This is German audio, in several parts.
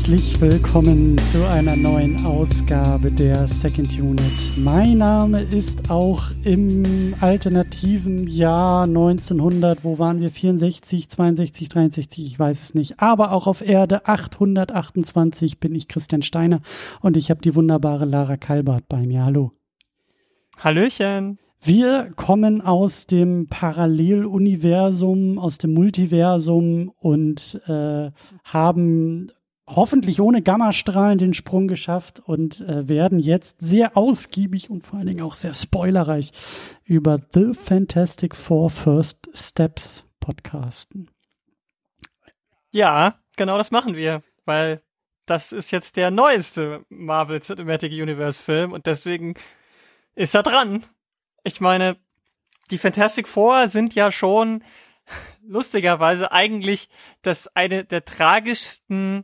Herzlich willkommen zu einer neuen Ausgabe der Second Unit. Mein Name ist auch im alternativen Jahr 1900, wo waren wir, 64, 62, 63, ich weiß es nicht, aber auch auf Erde 828 bin ich Christian Steiner und ich habe die wunderbare Lara Kalbart bei mir. Hallo. Hallöchen. Wir kommen aus dem Paralleluniversum, aus dem Multiversum und haben hoffentlich ohne Gammastrahlen den Sprung geschafft und werden jetzt sehr ausgiebig und vor allen Dingen auch sehr spoilerreich über The Fantastic Four First Steps podcasten. Ja, genau das machen wir, weil das ist jetzt der neueste Marvel Cinematic Universe Film und deswegen ist er dran. Ich meine, die Fantastic Four sind ja schon lustigerweise eigentlich eine der tragischsten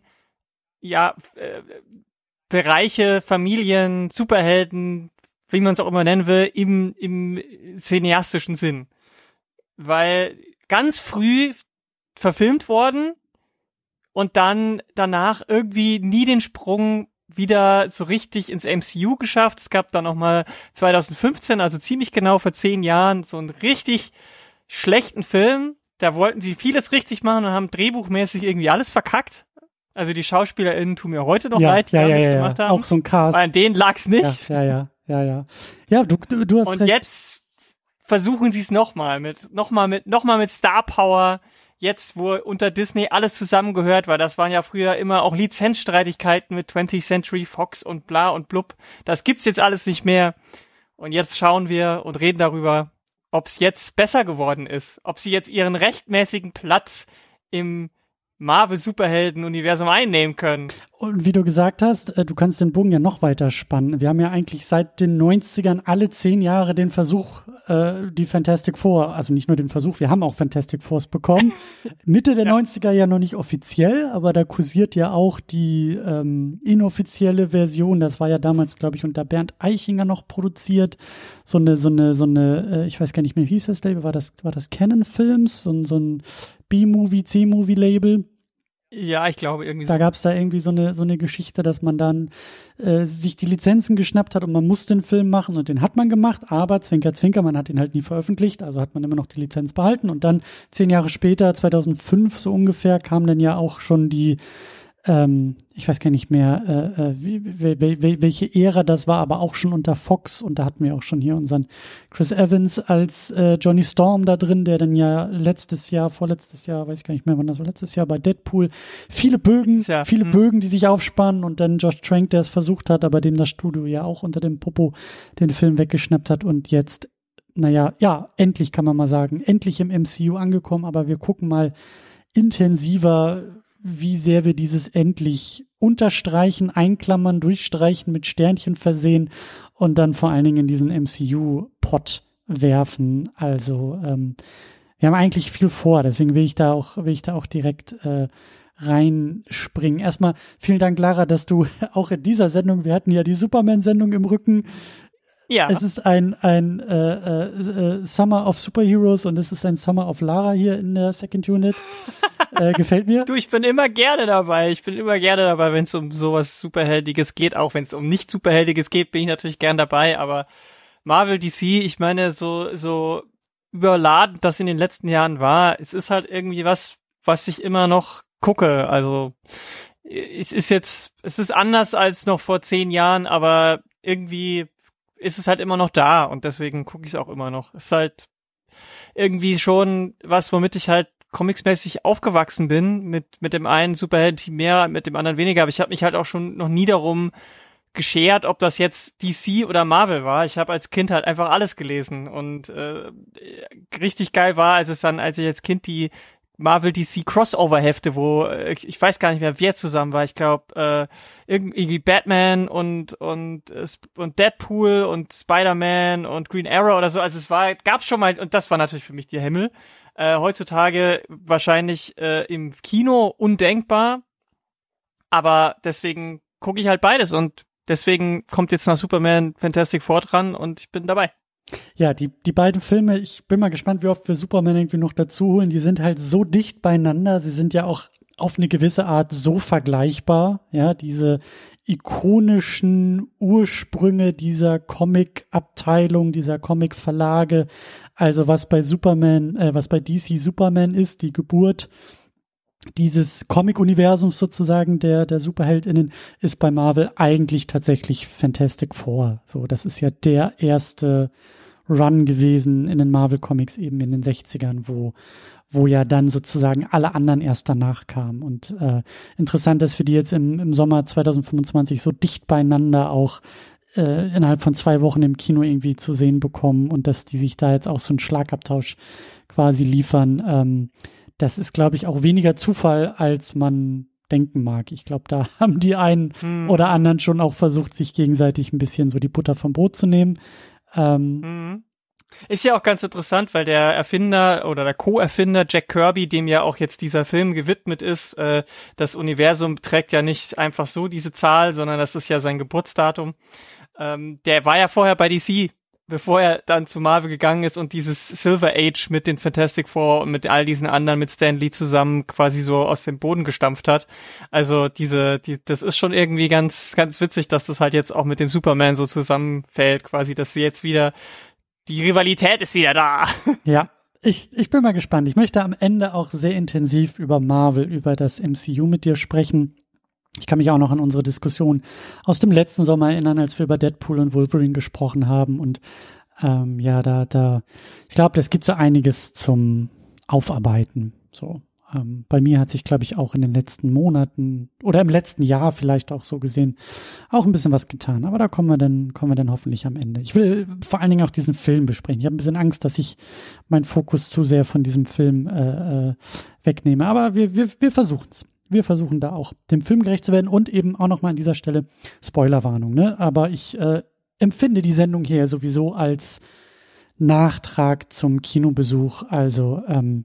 Bereiche, Familien, Superhelden, wie man es auch immer nennen will, im cineastischen Sinn. Weil ganz früh verfilmt worden und dann danach irgendwie nie den Sprung wieder so richtig ins MCU geschafft. Es gab dann noch mal 2015, also ziemlich genau vor 10 Jahren, so einen richtig schlechten Film. Da wollten sie vieles richtig machen und haben drehbuchmäßig irgendwie alles verkackt. Also die SchauspielerInnen tun mir heute noch leid, die gemacht haben. Auch so ein Cast. Weil an denen lag's nicht. Ja, du hast und recht. jetzt versuchen sie es nochmal mit Star Power. Jetzt, wo unter Disney alles zusammengehört, weil das waren ja früher immer auch Lizenzstreitigkeiten mit 20th Century Fox und bla und blub. Das gibt's jetzt alles nicht mehr. Und jetzt schauen wir und reden darüber, ob's jetzt besser geworden ist. Ob sie jetzt ihren rechtmäßigen Platz im Marvel-Superhelden-Universum einnehmen können. Und wie du gesagt hast, du kannst den Bogen ja noch weiter spannen. Wir haben ja eigentlich seit den 90ern alle 10 Jahre den Versuch, die Fantastic Four, also nicht nur den Versuch, wir haben auch Fantastic Fours bekommen. Mitte der 90er ja noch nicht offiziell, aber da kursiert ja auch die inoffizielle Version. Das war ja damals, glaube ich, unter Bernd Eichinger noch produziert. So eine, ich weiß gar nicht mehr, wie hieß das Label? War das Canon Films? So ein B-Movie, C-Movie-Label. Ja, ich glaube irgendwie so. Da gab's da irgendwie so eine Geschichte, dass man dann sich die Lizenzen geschnappt hat und man musste den Film machen und den hat man gemacht, aber Zwinker, Zwinker, man hat ihn halt nie veröffentlicht, also hat man immer noch die Lizenz behalten und dann 10 Jahre später, 2005 so ungefähr, kam dann ja auch schon die ich weiß gar nicht mehr, welche Ära das war, aber auch schon unter Fox und da hatten wir auch schon hier unseren Chris Evans als Johnny Storm da drin, der dann ja vorletztes Jahr, weiß ich gar nicht mehr, wann das war, letztes Jahr bei Deadpool, viele Bögen, die sich aufspannen und dann Josh Trank, der es versucht hat, aber dem das Studio ja auch unter dem Popo den Film weggeschnappt hat und jetzt, endlich kann man mal sagen, endlich im MCU angekommen, aber wir gucken mal intensiver, wie sehr wir dieses endlich unterstreichen, einklammern, durchstreichen, mit Sternchen versehen und dann vor allen Dingen in diesen MCU-Pot werfen. Also wir haben eigentlich viel vor, deswegen will ich da auch direkt reinspringen. Erstmal vielen Dank, Lara, dass du auch in dieser Sendung, wir hatten ja die Superman-Sendung im Rücken. Ja. Es ist ein Summer of Superheroes und es ist ein Summer of Lara hier in der Second Unit. Gefällt mir. Du, ich bin immer gerne dabei, wenn es um sowas Superheldiges geht. Auch wenn es um nicht Superheldiges geht, bin ich natürlich gern dabei. Aber Marvel, DC, ich meine, so überladen das in den letzten Jahren war, es ist halt irgendwie was ich immer noch gucke. Also es ist anders als noch vor 10 Jahren, aber irgendwie ist es halt immer noch da und deswegen gucke ich es auch immer noch. Es ist halt irgendwie schon was, womit ich halt comicsmäßig aufgewachsen bin, mit dem einen Superhelden-Team mehr, mit dem anderen weniger, aber ich habe mich halt auch schon noch nie darum geschert, ob das jetzt DC oder Marvel war. Ich habe als Kind halt einfach alles gelesen und richtig geil war, als ich als Kind die Marvel DC Crossover Hefte, wo ich weiß gar nicht mehr, wer zusammen war. Ich glaube irgendwie Batman und Deadpool und Spider-Man und Green Arrow oder so. Also gab's schon mal, und das war natürlich für mich der Himmel. Heutzutage wahrscheinlich im Kino undenkbar, aber deswegen gucke ich halt beides und deswegen kommt jetzt nach Superman Fantastic Four dran und ich bin dabei. Ja, die beiden Filme, ich bin mal gespannt, wie oft wir Superman irgendwie noch dazu holen. Die sind halt so dicht beieinander. Sie sind ja auch auf eine gewisse Art so vergleichbar, ja, diese ikonischen Ursprünge dieser Comic-Abteilung, dieser Comic-Verlage, also was bei DC Superman ist, die Geburt dieses Comic-Universums sozusagen der SuperheldInnen, ist bei Marvel eigentlich tatsächlich Fantastic Four. So, das ist ja der erste Run gewesen in den Marvel-Comics eben in den 60ern, wo ja dann sozusagen alle anderen erst danach kamen. Und interessant, dass wir die jetzt im Sommer 2025 so dicht beieinander auch innerhalb von 2 Wochen im Kino irgendwie zu sehen bekommen und dass die sich da jetzt auch so einen Schlagabtausch quasi liefern. Das ist, glaube ich, auch weniger Zufall, als man denken mag. Ich glaube, da haben die einen oder anderen schon auch versucht, sich gegenseitig ein bisschen so die Butter vom Brot zu nehmen. Ist ja auch ganz interessant, weil der Erfinder oder der Co-Erfinder Jack Kirby, dem ja auch jetzt dieser Film gewidmet ist, das Universum trägt ja nicht einfach so diese Zahl, sondern das ist ja sein Geburtsdatum. Der war ja vorher bei DC, bevor er dann zu Marvel gegangen ist und dieses Silver Age mit den Fantastic Four und mit all diesen anderen, mit Stan Lee zusammen quasi so aus dem Boden gestampft hat. Also das ist schon irgendwie ganz, ganz witzig, dass das halt jetzt auch mit dem Superman so zusammenfällt, quasi, dass sie jetzt wieder, die Rivalität ist wieder da. Ja, ich bin mal gespannt. Ich möchte am Ende auch sehr intensiv über Marvel, über das MCU mit dir sprechen. Ich kann mich auch noch an unsere Diskussion aus dem letzten Sommer erinnern, als wir über Deadpool und Wolverine gesprochen haben. Und ich glaube, das gibt so einiges zum Aufarbeiten. So, bei mir hat sich, glaube ich, auch in den letzten Monaten oder im letzten Jahr vielleicht auch so gesehen auch ein bisschen was getan. Aber da kommen wir dann hoffentlich am Ende. Ich will vor allen Dingen auch diesen Film besprechen. Ich habe ein bisschen Angst, dass ich meinen Fokus zu sehr von diesem Film wegnehme. Aber wir versuchen es. Wir versuchen da auch dem Film gerecht zu werden und eben auch nochmal an dieser Stelle Spoilerwarnung, ne? Aber ich empfinde die Sendung hier sowieso als Nachtrag zum Kinobesuch, also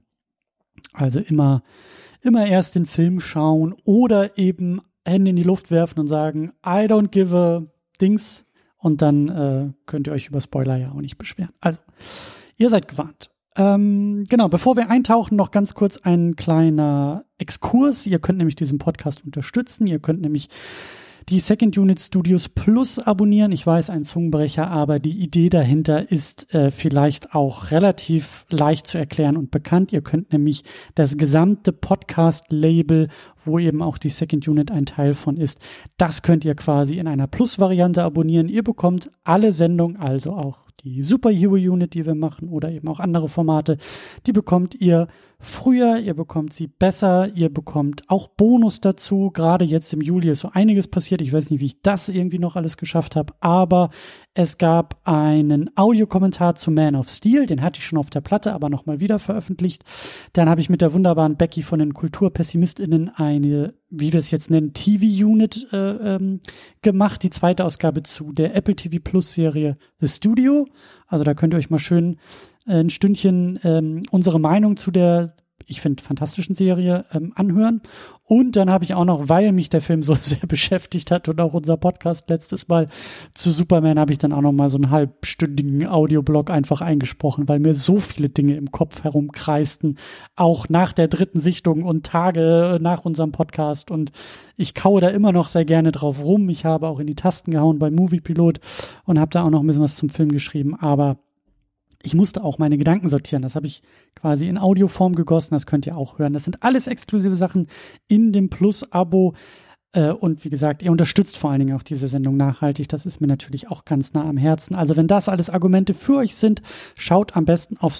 immer erst den Film schauen oder eben Hände in die Luft werfen und sagen, I don't give a Dings, und dann könnt ihr euch über Spoiler ja auch nicht beschweren. Also, ihr seid gewarnt. Genau, bevor wir eintauchen, noch ganz kurz ein kleiner Exkurs. Ihr könnt nämlich diesen Podcast unterstützen. Ihr könnt nämlich die Second Unit Studios Plus abonnieren. Ich weiß, ein Zungenbrecher, aber die Idee dahinter ist vielleicht auch relativ leicht zu erklären und bekannt. Ihr könnt nämlich das gesamte Podcast-Label, wo eben auch die Second Unit ein Teil von ist, das könnt ihr quasi in einer Plus-Variante abonnieren. Ihr bekommt alle Sendungen, also auch die Superhero Unit, die wir machen, oder eben auch andere Formate, die bekommt ihr früher, ihr bekommt sie besser, ihr bekommt auch Bonus dazu. Gerade jetzt im Juli ist so einiges passiert. Ich weiß nicht, wie ich das irgendwie noch alles geschafft habe, aber es gab einen Audiokommentar zu Man of Steel, den hatte ich schon auf der Platte, aber nochmal wieder veröffentlicht. Dann habe ich mit der wunderbaren Becky von den KulturpessimistInnen eine, wie wir es jetzt nennen, TV-Unit gemacht, die zweite Ausgabe zu der Apple TV Plus Serie The Studio. Also da könnt ihr euch mal schön ein Stündchen unsere Meinung zu der, ich finde, fantastischen Serie anhören. Und dann habe ich auch noch, weil mich der Film so sehr beschäftigt hat und auch unser Podcast letztes Mal zu Superman, habe ich dann auch noch mal so einen halbstündigen Audioblog einfach eingesprochen, weil mir so viele Dinge im Kopf herumkreisten, auch nach der 3. Sichtung und Tage nach unserem Podcast. Und ich kaue da immer noch sehr gerne drauf rum. Ich habe auch in die Tasten gehauen bei Moviepilot und habe da auch noch ein bisschen was zum Film geschrieben. Aber ich musste auch meine Gedanken sortieren. Das habe ich quasi in Audioform gegossen. Das könnt ihr auch hören. Das sind alles exklusive Sachen in dem Plus-Abo. Und wie gesagt, ihr unterstützt vor allen Dingen auch diese Sendung nachhaltig. Das ist mir natürlich auch ganz nah am Herzen. Also wenn das alles Argumente für euch sind, schaut am besten auf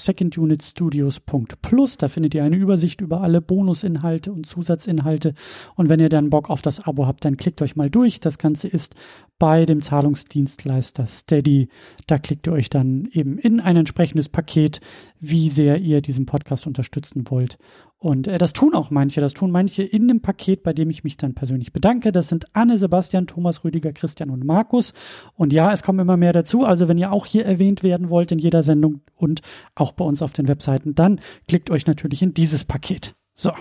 secondunitstudios.plus. Da findet ihr eine Übersicht über alle Bonusinhalte und Zusatzinhalte. Und wenn ihr dann Bock auf das Abo habt, dann klickt euch mal durch. Das Ganze ist bei dem Zahlungsdienstleister Steady. Da klickt ihr euch dann eben in ein entsprechendes Paket, wie sehr ihr diesen Podcast unterstützen wollt. Und das tun auch manche. Das tun manche in dem Paket, bei dem ich mich dann persönlich bedanke. Das sind Anne, Sebastian, Thomas, Rüdiger, Christian und Markus. Und ja, es kommen immer mehr dazu. Also wenn ihr auch hier erwähnt werden wollt in jeder Sendung und auch bei uns auf den Webseiten, dann klickt euch natürlich in dieses Paket. So.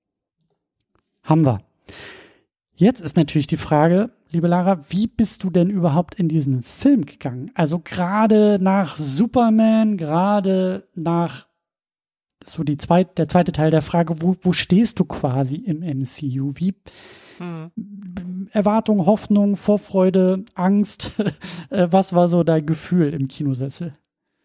Haben wir. Jetzt ist natürlich die Frage, liebe Lara, wie bist du denn überhaupt in diesen Film gegangen? Also gerade nach Superman, gerade nach so der zweite Teil der Frage, wo stehst du quasi im MCU? Wie Erwartung, Hoffnung, Vorfreude, Angst, was war so dein Gefühl im Kinosessel?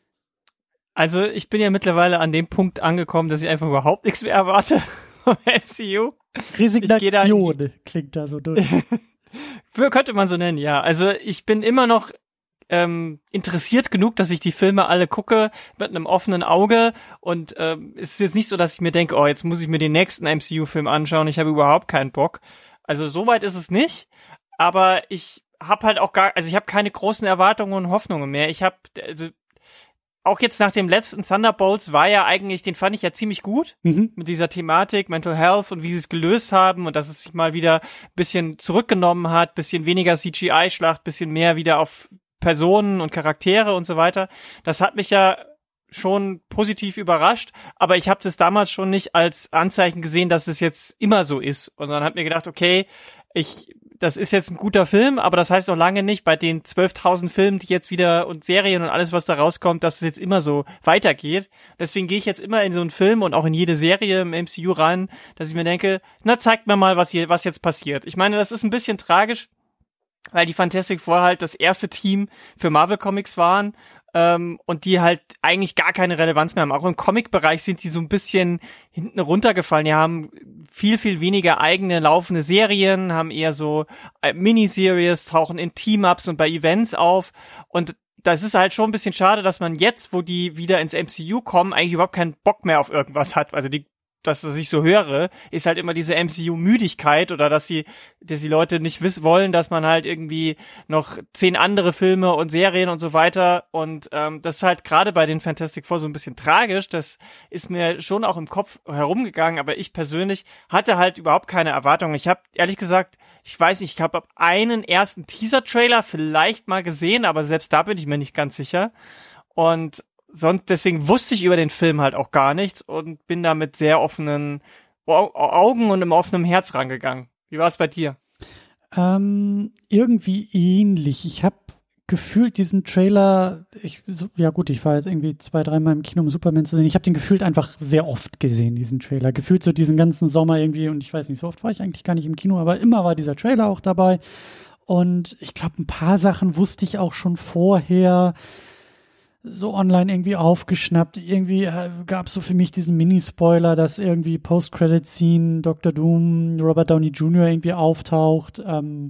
Also ich bin ja mittlerweile an dem Punkt angekommen, dass ich einfach überhaupt nichts mehr erwarte vom MCU. Resignation klingt da so durch. Könnte man so nennen, ja. Also ich bin immer noch interessiert genug, dass ich die Filme alle gucke mit einem offenen Auge und es ist jetzt nicht so, dass ich mir denke, oh, jetzt muss ich mir den nächsten MCU-Film anschauen, ich habe überhaupt keinen Bock. Also so weit ist es nicht, aber ich habe halt auch ich habe keine großen Erwartungen und Hoffnungen mehr. Ich habe auch jetzt nach dem letzten Thunderbolts den fand ich ja ziemlich gut mit dieser Thematik Mental Health und wie sie es gelöst haben und dass es sich mal wieder ein bisschen zurückgenommen hat, bisschen weniger CGI-Schlacht, bisschen mehr wieder auf Personen und Charaktere und so weiter. Das hat mich ja schon positiv überrascht, aber ich habe das damals schon nicht als Anzeichen gesehen, dass es jetzt immer so ist. Und dann hat mir gedacht, okay, das ist jetzt ein guter Film, aber das heißt noch lange nicht bei den 12.000 Filmen, die jetzt wieder und Serien und alles, was da rauskommt, dass es jetzt immer so weitergeht. Deswegen gehe ich jetzt immer in so einen Film und auch in jede Serie im MCU rein, dass ich mir denke, na, zeigt mir mal, was jetzt passiert. Ich meine, das ist ein bisschen tragisch, weil die Fantastic Four halt das erste Team für Marvel Comics waren und die halt eigentlich gar keine Relevanz mehr haben. Auch im Comic-Bereich sind die so ein bisschen hinten runtergefallen. Die haben viel, viel weniger eigene laufende Serien, haben eher so Miniseries, tauchen in Team-Ups und bei Events auf. Und das ist halt schon ein bisschen schade, dass man jetzt, wo die wieder ins MCU kommen, eigentlich überhaupt keinen Bock mehr auf irgendwas hat. Also das, was ich so höre, ist halt immer diese MCU-Müdigkeit oder dass die Leute nicht wollen, dass man halt irgendwie noch 10 andere Filme und Serien und so weiter und das ist halt gerade bei den Fantastic Four so ein bisschen tragisch, das ist mir schon auch im Kopf herumgegangen, aber ich persönlich hatte halt überhaupt keine Erwartungen. Ich habe ehrlich gesagt, ich weiß nicht, ich habe einen ersten Teaser-Trailer vielleicht mal gesehen, aber selbst da bin ich mir nicht ganz sicher und deswegen wusste ich über den Film halt auch gar nichts und bin da mit sehr offenen Augen und im offenen Herz rangegangen. Wie war es bei dir? Irgendwie ähnlich. Ich habe gefühlt diesen Trailer, ich war jetzt irgendwie 2-3 Mal im Kino, um Superman zu sehen. Ich habe den gefühlt einfach sehr oft gesehen, diesen Trailer. Gefühlt so diesen ganzen Sommer irgendwie und ich weiß nicht, so oft war ich eigentlich gar nicht im Kino, aber immer war dieser Trailer auch dabei. Und ich glaube, ein paar Sachen wusste ich auch schon vorher, so online irgendwie aufgeschnappt. Irgendwie gab es so für mich diesen Mini-Spoiler, dass irgendwie Post-Credit-Scene Dr. Doom, Robert Downey Jr. irgendwie auftaucht.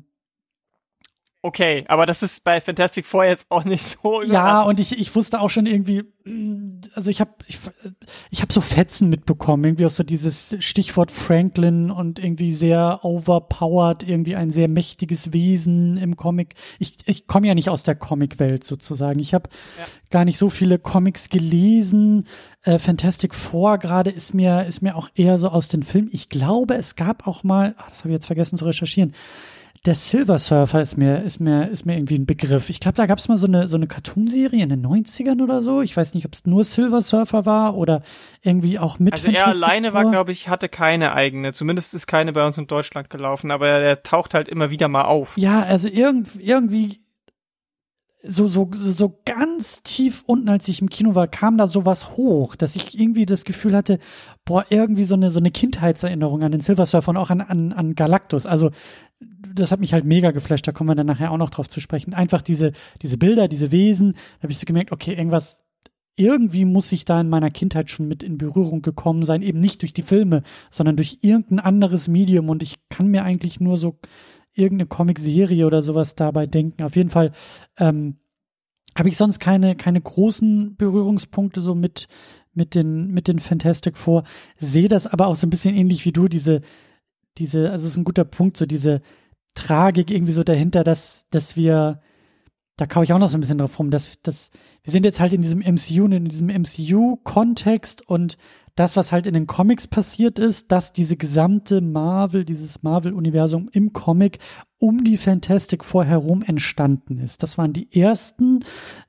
Okay, aber das ist bei Fantastic Four jetzt auch nicht so überraschend. Ja, und ich wusste auch schon irgendwie, also ich hab so Fetzen mitbekommen, irgendwie auch so dieses Stichwort Franklin und irgendwie sehr overpowered, irgendwie ein sehr mächtiges Wesen im Comic. Ich komme ja nicht aus der Comic-Welt sozusagen. Ich habe gar nicht so viele Comics gelesen. Fantastic Four gerade ist mir auch eher so aus den Filmen. Ich glaube, es gab auch mal, das habe ich jetzt vergessen zu recherchieren, der Silver Surfer ist mir irgendwie ein Begriff. Ich glaube, da gab es mal so eine Cartoonserie in den 90ern oder so. Ich weiß nicht, ob es nur Silver Surfer war oder irgendwie auch mit. Also er alleine war, glaube ich, hatte keine eigene. Zumindest ist keine bei uns in Deutschland gelaufen, aber der taucht halt immer wieder mal auf. Ja, also irgendwie so ganz tief unten, als ich im Kino war, kam da sowas hoch, dass ich irgendwie das Gefühl hatte, irgendwie so eine Kindheitserinnerung an den Silver Surfer und auch an Galactus. Also das hat mich halt mega geflasht, da kommen wir dann nachher auch noch drauf zu sprechen. Einfach diese Bilder, diese Wesen, da habe ich so gemerkt, okay, irgendwie muss ich da in meiner Kindheit schon mit in Berührung gekommen sein, eben nicht durch die Filme, sondern durch irgendein anderes Medium und ich kann mir eigentlich nur so irgendeine Comic-Serie oder sowas dabei denken. Auf jeden Fall habe ich sonst keine großen Berührungspunkte so mit den Fantastic Four, sehe das aber auch so ein bisschen ähnlich wie du, also es ist ein guter Punkt, so diese Tragik irgendwie so dahinter, dass wir, da kaufe ich auch noch so ein bisschen drauf rum, dass wir sind jetzt halt in diesem MCU-Kontext und das, was halt in den Comics passiert ist, dass dieses Marvel-Universum im Comic um die Fantastic Four herum entstanden ist. Das waren die ersten,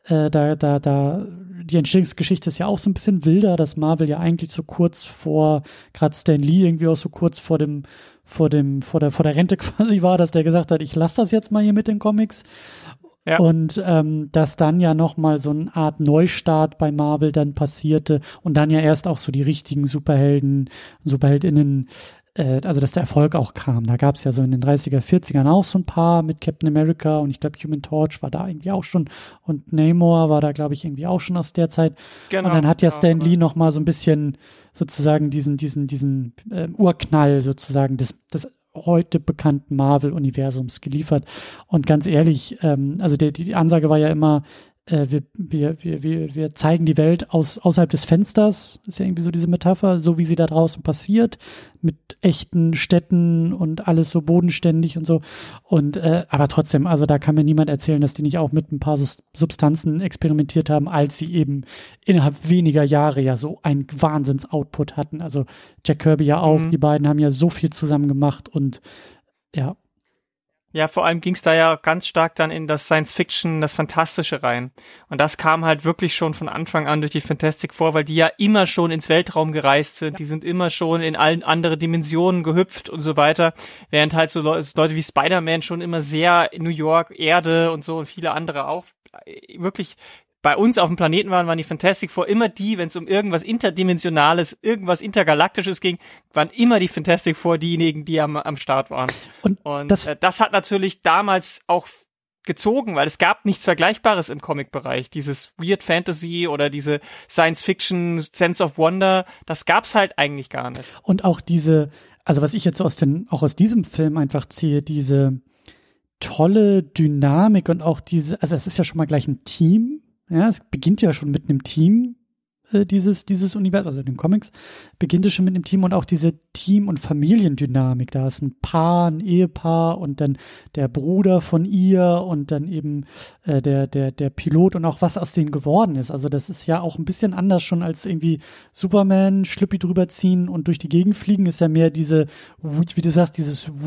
die Entstehungsgeschichte ist ja auch so ein bisschen wilder, dass Marvel ja eigentlich so kurz vor, gerade Stan Lee irgendwie auch so kurz vor der Rente quasi war, dass der gesagt hat, ich lasse das jetzt mal hier mit den Comics. Ja. Und dass dann ja nochmal so eine Art Neustart bei Marvel dann passierte und dann ja erst auch so die richtigen Superheldinnen, also dass der Erfolg auch kam. Da gab es ja so in den 30er, 40ern auch so ein paar mit Captain America und ich glaube Human Torch war da irgendwie auch schon und Namor war da glaube ich irgendwie auch schon aus der Zeit. Genau, und dann hat ja genau, Stan Lee nochmal so ein bisschen sozusagen diesen Urknall sozusagen des heute bekannten Marvel-Universums geliefert. Und ganz ehrlich, also die Ansage war ja immer, wir zeigen die Welt außerhalb des Fensters, ist ja irgendwie so diese Metapher, so wie sie da draußen passiert, mit echten Städten und alles so bodenständig und so. Und aber trotzdem, also da kann mir niemand erzählen, dass die nicht auch mit ein paar Substanzen experimentiert haben, als sie eben innerhalb weniger Jahre ja so einen Wahnsinns-Output hatten. Also Jack Kirby ja auch, die beiden haben ja so viel zusammen gemacht und ja. Ja, vor allem ging's da ja ganz stark dann in das Science-Fiction, das Fantastische rein. Und das kam halt wirklich schon von Anfang an durch die Fantastic Four, weil die ja immer schon ins Weltraum gereist sind. Ja. Die sind immer schon in allen andere Dimensionen gehüpft und so weiter. Während halt so Leute wie Spider-Man schon immer sehr in New York, Erde und so und viele andere auch wirklich bei uns auf dem Planeten waren die Fantastic Four immer die, wenn es um irgendwas Interdimensionales, irgendwas Intergalaktisches ging, waren immer die Fantastic Four diejenigen, die am Start waren. Und das hat natürlich damals auch gezogen, weil es gab nichts Vergleichbares im Comic-Bereich. Dieses Weird Fantasy oder diese Science-Fiction, Sense of Wonder, das gab's halt eigentlich gar nicht. Und auch also was ich jetzt auch aus diesem Film einfach ziehe, diese tolle Dynamik und auch also es ist ja schon mal gleich ein Team. Ja, es beginnt ja schon mit einem Team, dieses Universum, also in den Comics, beginnt es schon mit einem Team und auch diese Team- und Familiendynamik. Da ist ein Ehepaar und dann der Bruder von ihr und dann eben der Pilot und auch was aus denen geworden ist. Also das ist ja auch ein bisschen anders schon als irgendwie Superman, Schlüppi drüber ziehen und durch die Gegend fliegen, ist ja mehr wie du sagst,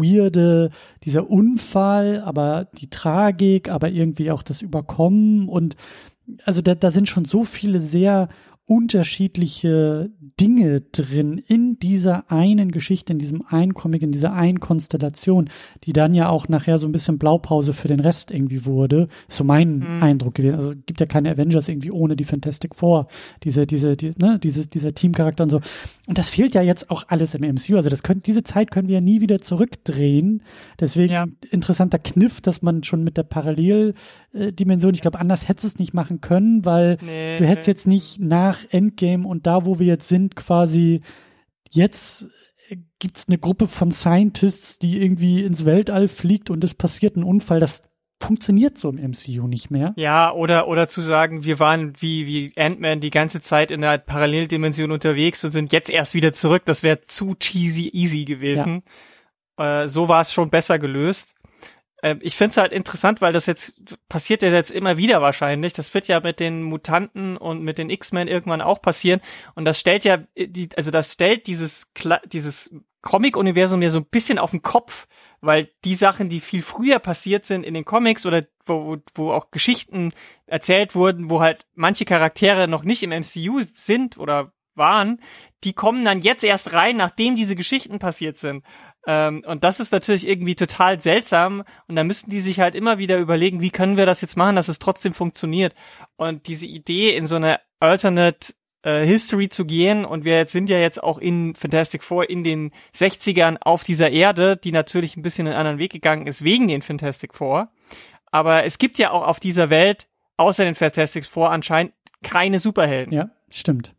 dieser Unfall, aber die Tragik, aber irgendwie auch das Überkommen und also da sind schon so viele sehr unterschiedliche Dinge drin in dieser einen Geschichte, in diesem einen Comic, in dieser einen Konstellation, die dann ja auch nachher so ein bisschen Blaupause für den Rest irgendwie wurde. Ist so mein Eindruck gewesen. Also gibt ja keine Avengers irgendwie ohne die Fantastic Four, dieser Teamcharakter und so. Und das fehlt ja jetzt auch alles im MCU. Also diese Zeit können wir ja nie wieder zurückdrehen. Deswegen interessanter Kniff, dass man schon mit der Paralleldimension, ich glaube, anders hättest es nicht machen können, weil du hättest jetzt nicht nach Endgame und da, wo wir jetzt sind, quasi jetzt gibt's eine Gruppe von Scientists, die irgendwie ins Weltall fliegt und es passiert ein Unfall. Das funktioniert so im MCU nicht mehr. Ja, oder zu sagen, wir waren wie Ant-Man die ganze Zeit in der Paralleldimension unterwegs und sind jetzt erst wieder zurück. Das wäre zu easy gewesen. Ja. So war es schon besser gelöst. Ich find's halt interessant, weil das jetzt passiert ja jetzt immer wieder wahrscheinlich. Das wird ja mit den Mutanten und mit den X-Men irgendwann auch passieren. Und das stellt ja das stellt dieses Comic-Universum ja so ein bisschen auf den Kopf, weil die Sachen, die viel früher passiert sind in den Comics oder wo auch Geschichten erzählt wurden, wo halt manche Charaktere noch nicht im MCU sind oder waren, die kommen dann jetzt erst rein, nachdem diese Geschichten passiert sind. Und das ist natürlich irgendwie total seltsam und da müssten die sich halt immer wieder überlegen, wie können wir das jetzt machen, dass es trotzdem funktioniert. Und diese Idee, in so eine Alternate History zu gehen und wir sind ja jetzt auch in Fantastic Four in den 60ern auf dieser Erde, die natürlich ein bisschen einen anderen Weg gegangen ist wegen den Fantastic Four. Aber es gibt ja auch auf dieser Welt außer den Fantastic Four anscheinend keine Superhelden. Ja, stimmt,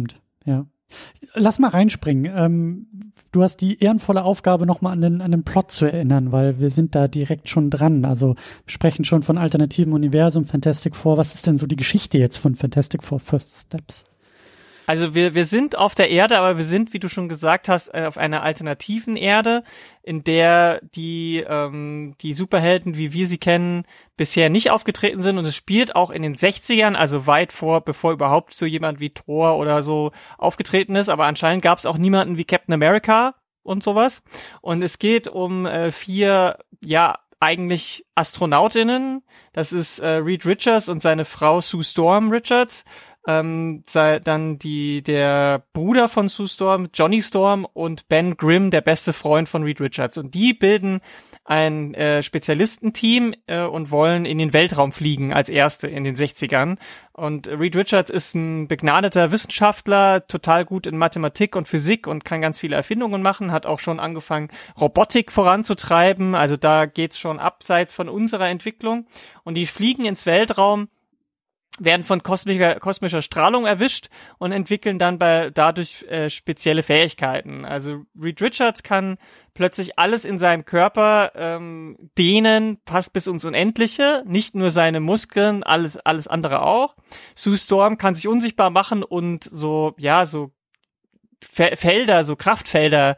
ja. Lass mal reinspringen. Du hast die ehrenvolle Aufgabe, nochmal an den Plot zu erinnern, weil wir sind da direkt schon dran. Also wir sprechen schon von alternativen Universum, Fantastic Four. Was ist denn so die Geschichte jetzt von Fantastic Four First Steps? Also wir sind auf der Erde, aber wir sind, wie du schon gesagt hast, auf einer alternativen Erde, in der die Superhelden, wie wir sie kennen, bisher nicht aufgetreten sind. Und es spielt auch in den 60ern, also weit bevor überhaupt so jemand wie Thor oder so aufgetreten ist. Aber anscheinend gab es auch niemanden wie Captain America und sowas. Und es geht um 4, eigentlich Astronautinnen. Das ist Reed Richards und seine Frau Sue Storm Richards. dann der Bruder von Sue Storm, Johnny Storm, und Ben Grimm, der beste Freund von Reed Richards. Und die bilden ein Spezialistenteam und wollen in den Weltraum fliegen als Erste in den 60ern. Und Reed Richards ist ein begnadeter Wissenschaftler, total gut in Mathematik und Physik und kann ganz viele Erfindungen machen, hat auch schon angefangen, Robotik voranzutreiben. Also da geht's schon abseits von unserer Entwicklung. Und die fliegen ins Weltraum, werden von kosmischer Strahlung erwischt und entwickeln dann dadurch spezielle Fähigkeiten. Also Reed Richards kann plötzlich alles in seinem Körper dehnen, passt bis ins Unendliche, nicht nur seine Muskeln, alles andere auch. Sue Storm kann sich unsichtbar machen und so Felder, so Kraftfelder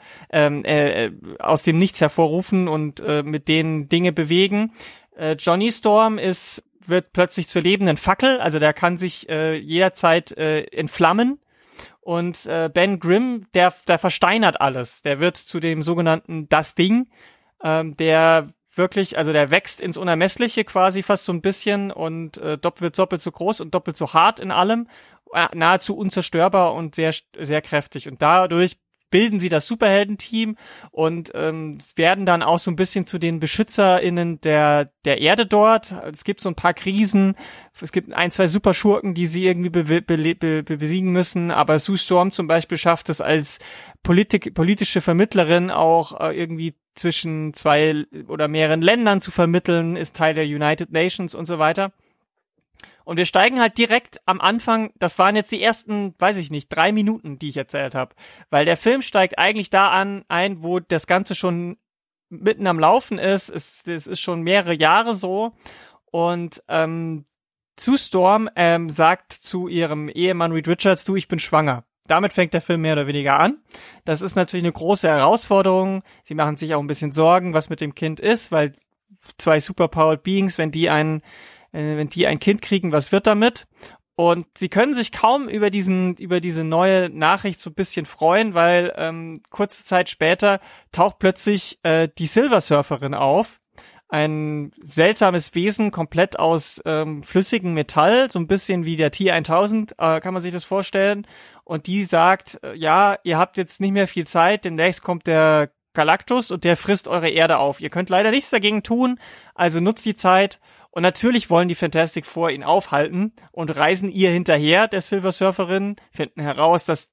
aus dem Nichts hervorrufen und mit denen Dinge bewegen. Johnny Storm wird plötzlich zur lebenden Fackel, also der kann sich jederzeit entflammen. Und Ben Grimm, der versteinert alles. Der wird zu dem sogenannten Das Ding, der wirklich, also der wächst ins Unermessliche quasi fast so ein bisschen und wird doppelt so groß und doppelt so hart in allem, nahezu unzerstörbar und sehr, sehr kräftig. Und dadurch bilden sie das Superheldenteam und werden dann auch so ein bisschen zu den BeschützerInnen der Erde dort. Es gibt so ein paar Krisen, es gibt 1, 2 Superschurken, die sie irgendwie besiegen müssen, aber Sue Storm zum Beispiel schafft es als politische Vermittlerin auch irgendwie zwischen 2 oder mehreren Ländern zu vermitteln, ist Teil der United Nations und so weiter. Und wir steigen halt direkt am Anfang, das waren jetzt die ersten, 3 Minuten, die ich erzählt habe. Weil der Film steigt eigentlich da ein, wo das Ganze schon mitten am Laufen ist. Es ist schon mehrere Jahre so. Und Sue Storm sagt zu ihrem Ehemann Reed Richards, du, ich bin schwanger. Damit fängt der Film mehr oder weniger an. Das ist natürlich eine große Herausforderung. Sie machen sich auch ein bisschen Sorgen, was mit dem Kind ist, weil 2 superpowered Beings, wenn die ein Kind kriegen, was wird damit? Und sie können sich kaum über diese neue Nachricht so ein bisschen freuen, weil kurze Zeit später taucht plötzlich die Silver Surferin auf. Ein seltsames Wesen, komplett aus flüssigem Metall, so ein bisschen wie der T-1000, kann man sich das vorstellen. Und die sagt, ja, ihr habt jetzt nicht mehr viel Zeit, demnächst kommt der Galactus und der frisst eure Erde auf. Ihr könnt leider nichts dagegen tun, also nutzt die Zeit. Und natürlich wollen die Fantastic Four ihn aufhalten und reisen ihr hinterher, der Silver Surferin, finden heraus, dass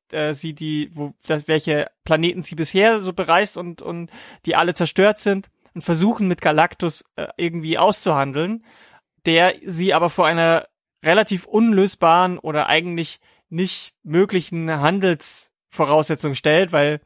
welche Planeten sie bisher so bereist und die alle zerstört sind und versuchen mit Galactus irgendwie auszuhandeln, der sie aber vor einer relativ unlösbaren oder eigentlich nicht möglichen Handelsvoraussetzung stellt, weil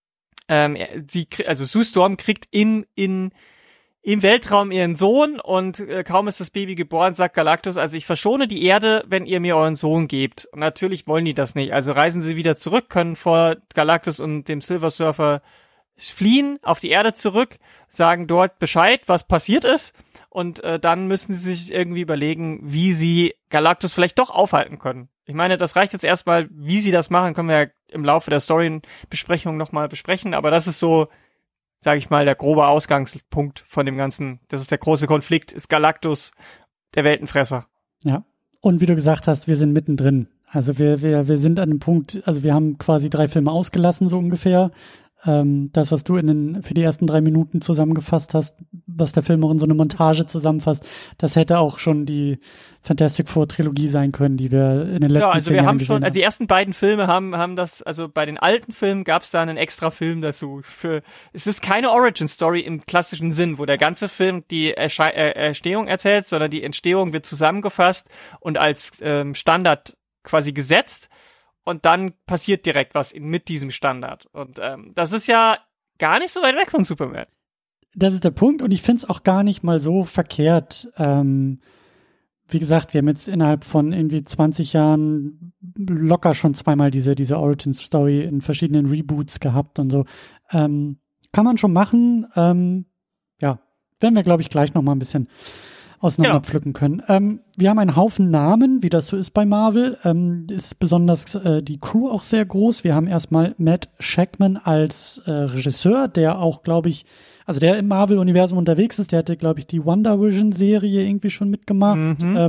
Sue Storm kriegt im Weltraum ihren Sohn und kaum ist das Baby geboren, sagt Galactus, also ich verschone die Erde, wenn ihr mir euren Sohn gebt. Und natürlich wollen die das nicht. Also reisen sie wieder zurück, können vor Galactus und dem Silver Surfer fliehen, auf die Erde zurück, sagen dort Bescheid, was passiert ist. Und dann müssen sie sich irgendwie überlegen, wie sie Galactus vielleicht doch aufhalten können. Ich meine, das reicht jetzt erstmal, wie sie das machen, können wir ja im Laufe der Story-Besprechung nochmal besprechen. Aber das ist so, sage ich mal, der grobe Ausgangspunkt von dem Ganzen. Das ist der große Konflikt, ist Galactus der Weltenfresser. Ja, und wie du gesagt hast, wir sind mittendrin. Also wir sind an einem Punkt, also wir haben quasi 3 Filme ausgelassen, so ungefähr. Das, was du für die ersten 3 Minuten zusammengefasst hast, was der Film auch in so eine Montage zusammenfasst, das hätte auch schon die Fantastic Four Trilogie sein können, die wir in den letzten 10 Jahren gesehen haben. Also die ersten beiden Filme haben das, also bei den alten Filmen gab es da einen extra Film dazu. Es ist keine Origin Story im klassischen Sinn, wo der ganze Film die Entstehung erzählt, sondern die Entstehung wird zusammengefasst und als Standard quasi gesetzt. Und dann passiert direkt was mit diesem Standard. Und das ist ja gar nicht so weit weg von Superman. Das ist der Punkt. Und ich finde es auch gar nicht mal so verkehrt. Wie gesagt, wir haben jetzt innerhalb von irgendwie 20 Jahren locker schon zweimal diese Origin-Story in verschiedenen Reboots gehabt und so. Kann man schon machen. Ja, werden wir, glaube ich, gleich noch mal ein bisschen auseinanderpflücken können. Wir haben einen Haufen Namen, wie das so ist bei Marvel. Ist besonders die Crew auch sehr groß. Wir haben erstmal Matt Shakman als Regisseur, der auch, glaube ich, also der im Marvel-Universum unterwegs ist. Der hatte, glaube ich, die WandaVision-Serie irgendwie schon mitgemacht.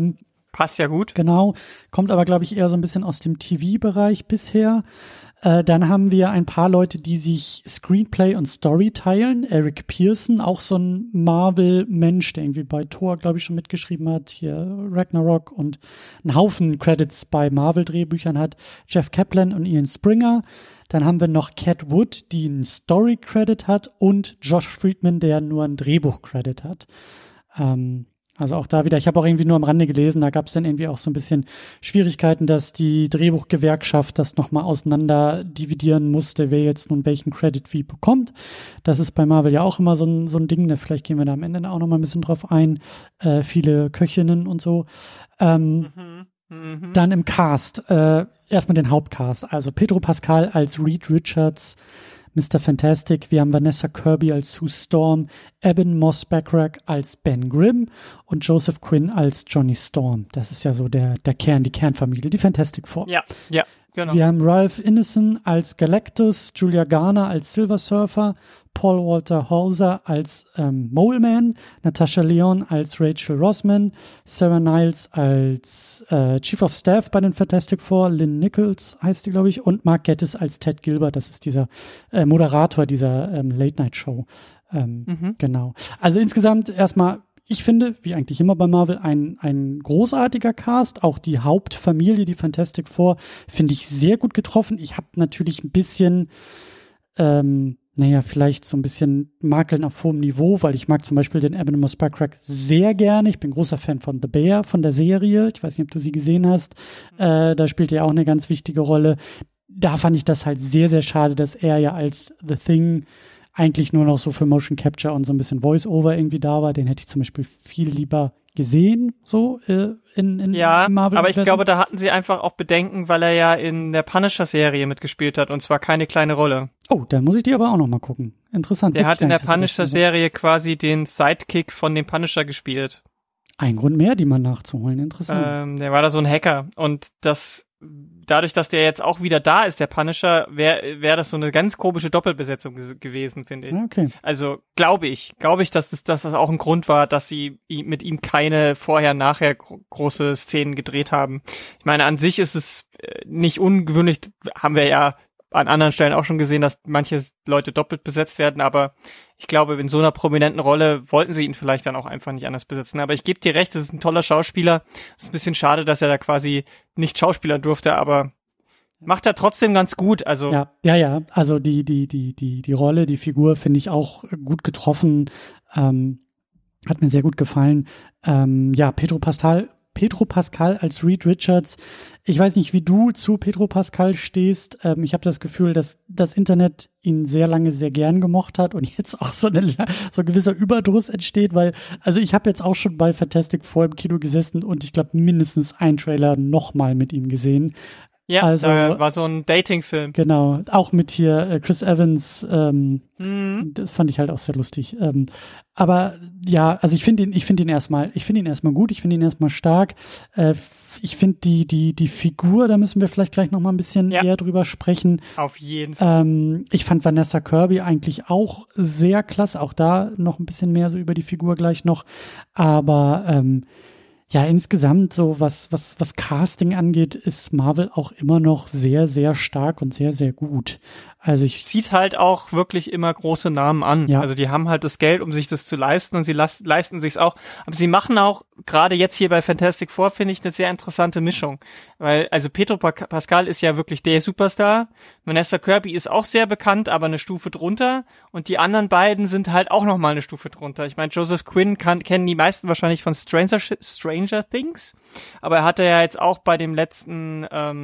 Passt ja gut. Genau, kommt aber, glaube ich, eher so ein bisschen aus dem TV-Bereich bisher. Dann haben wir ein paar Leute, die sich Screenplay und Story teilen. Eric Pearson, auch so ein Marvel-Mensch, der irgendwie bei Thor, glaube ich, schon mitgeschrieben hat, hier Ragnarok und einen Haufen Credits bei Marvel-Drehbüchern hat. Jeff Kaplan und Ian Springer. Dann haben wir noch Cat Wood, die einen Story-Credit hat, und Josh Friedman, der nur einen Drehbuch-Credit hat. Also auch da wieder, ich habe auch irgendwie nur am Rande gelesen, da gab es dann irgendwie auch so ein bisschen Schwierigkeiten, dass die Drehbuchgewerkschaft das nochmal auseinander dividieren musste, wer jetzt nun welchen Credit wie bekommt. Das ist bei Marvel ja auch immer so ein Ding, vielleicht gehen wir da am Ende auch nochmal ein bisschen drauf ein. Viele Köchinnen und so. Dann im Cast, erstmal den Hauptcast, also Pedro Pascal als Reed Richards, Mr. Fantastic, wir haben Vanessa Kirby als Sue Storm, Eben Moss-Backrack als Ben Grimm und Joseph Quinn als Johnny Storm. Das ist ja so der Kern, die Kernfamilie, die Fantastic Four. Ja, genau. Wir haben Ralph Ineson als Galactus, Julia Garner als Silver Surfer, Paul Walter Hauser als Mole Man, Natasha Lyonne als Rachel Rosman, Sarah Niles als Chief of Staff bei den Fantastic Four, Lynn Nichols heißt die, glaube ich, und Mark Gatiss als Ted Gilbert, das ist dieser Moderator dieser Late-Night-Show. Genau. Also insgesamt erstmal, ich finde, wie eigentlich immer bei Marvel, ein großartiger Cast. Auch die Hauptfamilie, die Fantastic Four, finde ich sehr gut getroffen. Ich habe natürlich ein bisschen vielleicht so ein bisschen Makeln auf hohem Niveau, weil ich mag zum Beispiel den Eben Moss-Backrack sehr gerne. Ich bin großer Fan von The Bear, von der Serie. Ich weiß nicht, ob du sie gesehen hast. Da spielt er auch eine ganz wichtige Rolle. Da fand ich das halt sehr, sehr schade, dass er ja als The Thing eigentlich nur noch so für Motion Capture und so ein bisschen Voice-Over irgendwie da war. Den hätte ich zum Beispiel viel lieber gesehen, so in Marvel. Aber ich glaube, da hatten sie einfach auch Bedenken, weil er ja in der Punisher-Serie mitgespielt hat, und zwar keine kleine Rolle. Oh, dann muss ich die aber auch noch mal gucken. Interessant. Der hat in der Punisher-Serie quasi den Sidekick von dem Punisher gespielt. Ein Grund mehr, die mal nachzuholen. Interessant. Der war da so ein Hacker, und dadurch, dass der jetzt auch wieder da ist, der Punisher, wäre das so eine ganz komische Doppelbesetzung gewesen, finde ich. Okay. Also glaube ich, dass das auch ein Grund war, dass sie mit ihm keine vorher-nachher große Szenen gedreht haben. Ich meine, an sich ist es nicht ungewöhnlich, haben wir ja an anderen Stellen auch schon gesehen, dass manche Leute doppelt besetzt werden, aber ich glaube, in so einer prominenten Rolle wollten sie ihn vielleicht dann auch einfach nicht anders besetzen. Aber ich gebe dir recht, das ist ein toller Schauspieler. Es ist ein bisschen schade, dass er da quasi nicht Schauspieler durfte, aber macht er trotzdem ganz gut. Also ja. Also die Rolle, die Figur finde ich auch gut getroffen. Hat mir sehr gut gefallen. Pedro Pascal als Reed Richards. Ich weiß nicht, wie du zu Pedro Pascal stehst. Ich habe das Gefühl, dass das Internet ihn sehr lange sehr gern gemocht hat und jetzt auch so ein gewisser Überdruss entsteht, weil, also ich habe jetzt auch schon bei Fantastic Four im Kino gesessen und ich glaube mindestens einen Trailer nochmal mit ihm gesehen. Ja, also, da war so ein Dating-Film. Genau, auch mit hier Chris Evans, das fand ich halt auch sehr lustig. Aber ja, also ich finde ihn erstmal gut, ich finde ihn erstmal stark. Ich finde die Figur, da müssen wir vielleicht gleich noch mal ein bisschen eher drüber sprechen. Auf jeden Fall. Ich fand Vanessa Kirby eigentlich auch sehr klasse, auch da noch ein bisschen mehr so über die Figur gleich noch. Aber insgesamt so, was Casting angeht, ist Marvel auch immer noch sehr, sehr stark und sehr, sehr gut. Also zieht halt auch wirklich immer große Namen an. Ja. Also die haben halt das Geld, um sich das zu leisten, und sie leisten sich's auch. Aber sie machen auch, gerade jetzt hier bei Fantastic Four, finde ich, eine sehr interessante Mischung. Weil, also Pedro Pascal ist ja wirklich der Superstar. Vanessa Kirby ist auch sehr bekannt, aber eine Stufe drunter. Und die anderen beiden sind halt auch nochmal eine Stufe drunter. Ich meine, Joseph Quinn kennen die meisten wahrscheinlich von Stranger Things. Aber er hatte ja jetzt auch bei dem letzten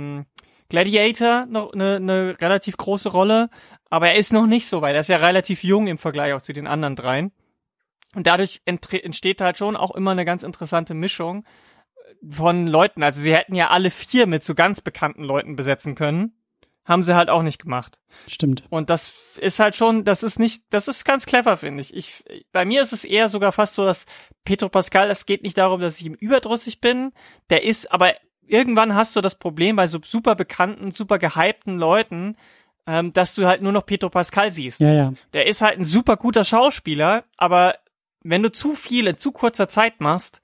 Gladiator noch eine relativ große Rolle, aber er ist noch nicht so weit. Er ist ja relativ jung im Vergleich auch zu den anderen dreien. Und dadurch entsteht halt schon auch immer eine ganz interessante Mischung von Leuten. Also sie hätten ja alle 4 mit so ganz bekannten Leuten besetzen können. Haben sie halt auch nicht gemacht. Stimmt. Und das ist halt schon, das ist ganz clever, finde ich. Bei mir ist es eher sogar fast so, dass Pedro Pascal, es geht nicht darum, dass ich ihm überdrüssig bin. Der ist, aber irgendwann hast du das Problem bei so super bekannten, super gehypten Leuten, dass du halt nur noch Pedro Pascal siehst. Ja. Der ist halt ein super guter Schauspieler, aber wenn du zu viel in zu kurzer Zeit machst,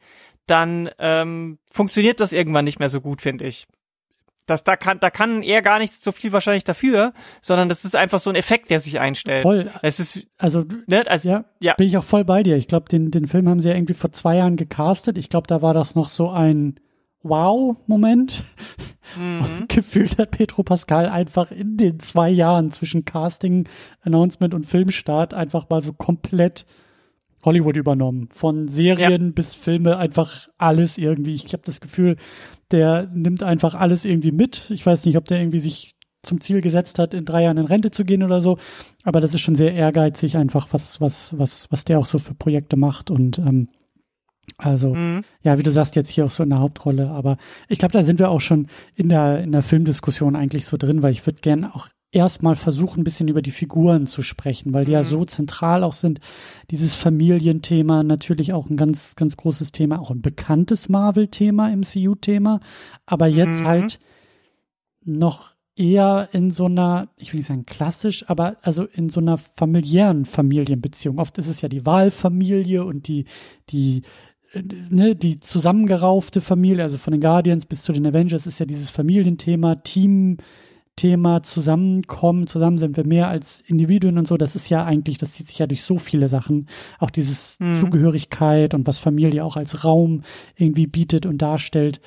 dann funktioniert das irgendwann nicht mehr so gut, finde ich. Da kann er gar nicht so viel wahrscheinlich dafür, sondern das ist einfach so ein Effekt, der sich einstellt. Voll. Es ist, also, ne, ja, bin ich auch voll bei dir. Ich glaube, den Film haben sie ja irgendwie vor 2 Jahren gecastet. Ich glaube, da war das noch so ein Wow-Moment. Und gefühlt hat Pedro Pascal einfach in den 2 Jahren zwischen Casting, Announcement und Filmstart einfach mal so komplett Hollywood übernommen. Von Serien bis Filme, einfach alles irgendwie. Ich habe das Gefühl, der nimmt einfach alles irgendwie mit. Ich weiß nicht, ob der irgendwie sich zum Ziel gesetzt hat, in 3 Jahren in Rente zu gehen oder so. Aber das ist schon sehr ehrgeizig einfach, was der auch so für Projekte macht. Und also, ja, wie du sagst, jetzt hier auch so in der Hauptrolle. Aber ich glaube, da sind wir auch schon in der Filmdiskussion eigentlich so drin, weil ich würde gerne auch erstmal versuchen, ein bisschen über die Figuren zu sprechen, weil die ja so zentral auch sind. Dieses Familienthema natürlich auch ein ganz, ganz großes Thema, auch ein bekanntes Marvel-Thema, MCU-Thema, aber jetzt halt noch eher in so einer, ich will nicht sagen klassisch, aber also in so einer familiären Familienbeziehung. Oft ist es ja die Wahlfamilie und die zusammengeraufte Familie, also von den Guardians bis zu den Avengers ist ja dieses Familienthema, Teamthema, Zusammenkommen, zusammen sind wir mehr als Individuen und so, das ist ja eigentlich, das zieht sich ja durch so viele Sachen, auch dieses Zugehörigkeit und was Familie auch als Raum irgendwie bietet und darstellt,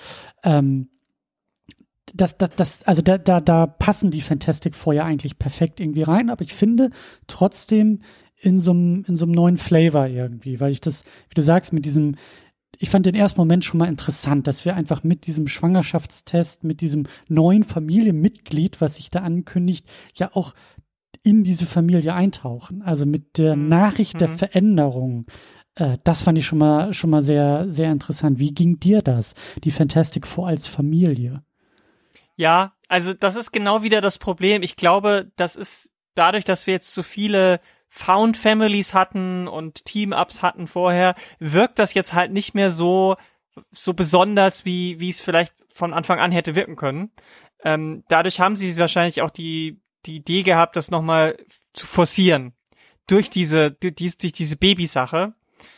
da passen die Fantastic Four ja eigentlich perfekt irgendwie rein, aber ich finde trotzdem in so einem neuen Flavor irgendwie, weil ich das, wie du sagst, ich fand den ersten Moment schon mal interessant, dass wir einfach mit diesem Schwangerschaftstest, mit diesem neuen Familienmitglied, was sich da ankündigt, ja auch in diese Familie eintauchen. Also mit der Nachricht der Veränderung. Das fand ich schon mal sehr, sehr interessant. Wie ging dir das? Die Fantastic Four als Familie? Ja, also das ist genau wieder das Problem. Ich glaube, das ist dadurch, dass wir jetzt so viele Found Families hatten und Team-Ups hatten vorher, wirkt das jetzt halt nicht mehr so besonders, wie es vielleicht von Anfang an hätte wirken können. Dadurch haben sie wahrscheinlich auch die Idee gehabt, das nochmal zu forcieren. Durch diese Babysache.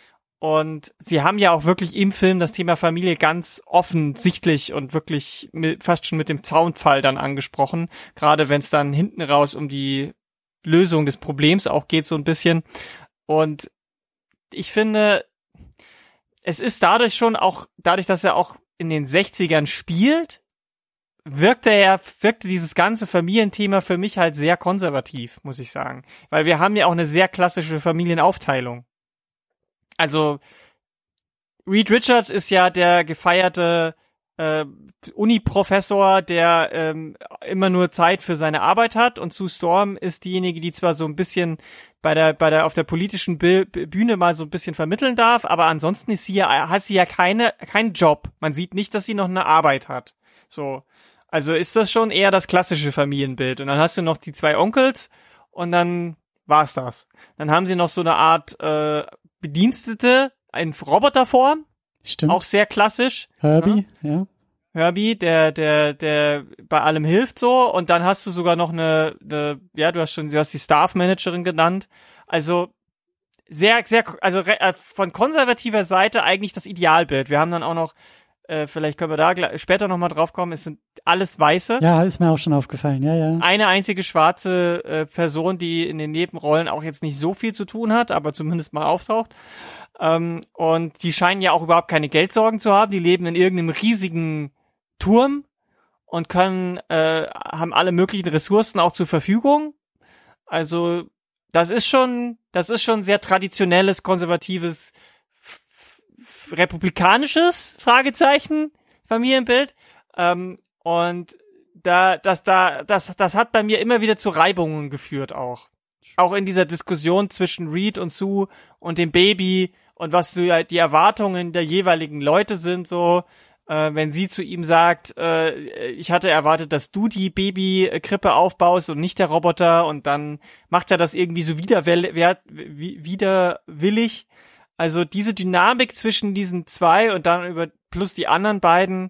Und sie haben ja auch wirklich im Film das Thema Familie ganz offensichtlich und wirklich fast schon mit dem Zaunpfahl dann angesprochen. Gerade wenn es dann hinten raus um die Lösung des Problems auch geht so ein bisschen. Und ich finde, es ist dadurch, dass er auch in den 60ern spielt, wirkte dieses ganze Familienthema für mich halt sehr konservativ, muss ich sagen. Weil wir haben ja auch eine sehr klassische Familienaufteilung. Also Reed Richards ist ja der gefeierte Uni-Professor, der immer nur Zeit für seine Arbeit hat, und Sue Storm ist diejenige, die zwar so ein bisschen auf der politischen Bühne mal so ein bisschen vermitteln darf, aber ansonsten hat sie ja keinen Job. Man sieht nicht, dass sie noch eine Arbeit hat. So. Also ist das schon eher das klassische Familienbild. Und dann hast du noch die 2 Onkels und dann war's das. Dann haben sie noch so eine Art Bedienstete in Roboterform. Stimmt. Auch sehr klassisch. Herbie, ja. Herbie, der bei allem hilft so. Und dann hast du sogar noch du hast die Staff-Managerin genannt. Also sehr, sehr, also von konservativer Seite eigentlich das Idealbild. Wir haben dann auch noch, vielleicht können wir da später nochmal drauf kommen, es sind alles Weiße. Ja, ist mir auch schon aufgefallen, ja. Eine einzige schwarze Person, die in den Nebenrollen auch jetzt nicht so viel zu tun hat, aber zumindest mal auftaucht. Und die scheinen ja auch überhaupt keine Geldsorgen zu haben. Die leben in irgendeinem riesigen Turm und haben alle möglichen Ressourcen auch zur Verfügung. Also das ist schon sehr traditionelles, konservatives, republikanisches Fragezeichen Familienbild. Und das hat bei mir immer wieder zu Reibungen geführt auch. Auch in dieser Diskussion zwischen Reed und Sue und dem Baby und was so die Erwartungen der jeweiligen Leute sind, so, wenn sie zu ihm sagt, ich hatte erwartet, dass du die Babykrippe aufbaust und nicht der Roboter, und dann macht er das irgendwie so widerwillig. Also diese Dynamik zwischen diesen 2 und dann plus die anderen beiden,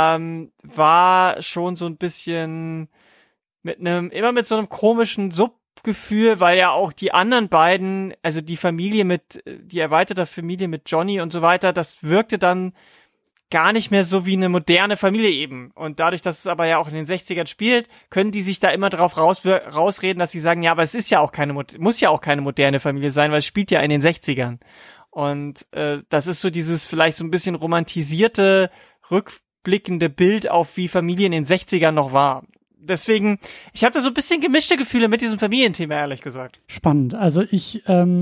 war schon so ein bisschen immer mit so einem komischen Gefühl, weil ja auch die anderen beiden, also die erweiterte Familie mit Johnny und so weiter, das wirkte dann gar nicht mehr so wie eine moderne Familie eben. Und dadurch, dass es aber ja auch in den 60ern spielt, können die sich da immer drauf rausreden, dass sie sagen, ja, aber es ist ja auch muss ja auch keine moderne Familie sein, weil es spielt ja in den 60ern. Und das ist so dieses vielleicht so ein bisschen romantisierte, rückblickende Bild auf, wie Familie in den 60ern noch war. Deswegen, ich habe da so ein bisschen gemischte Gefühle mit diesem Familienthema, ehrlich gesagt. Spannend. Also ich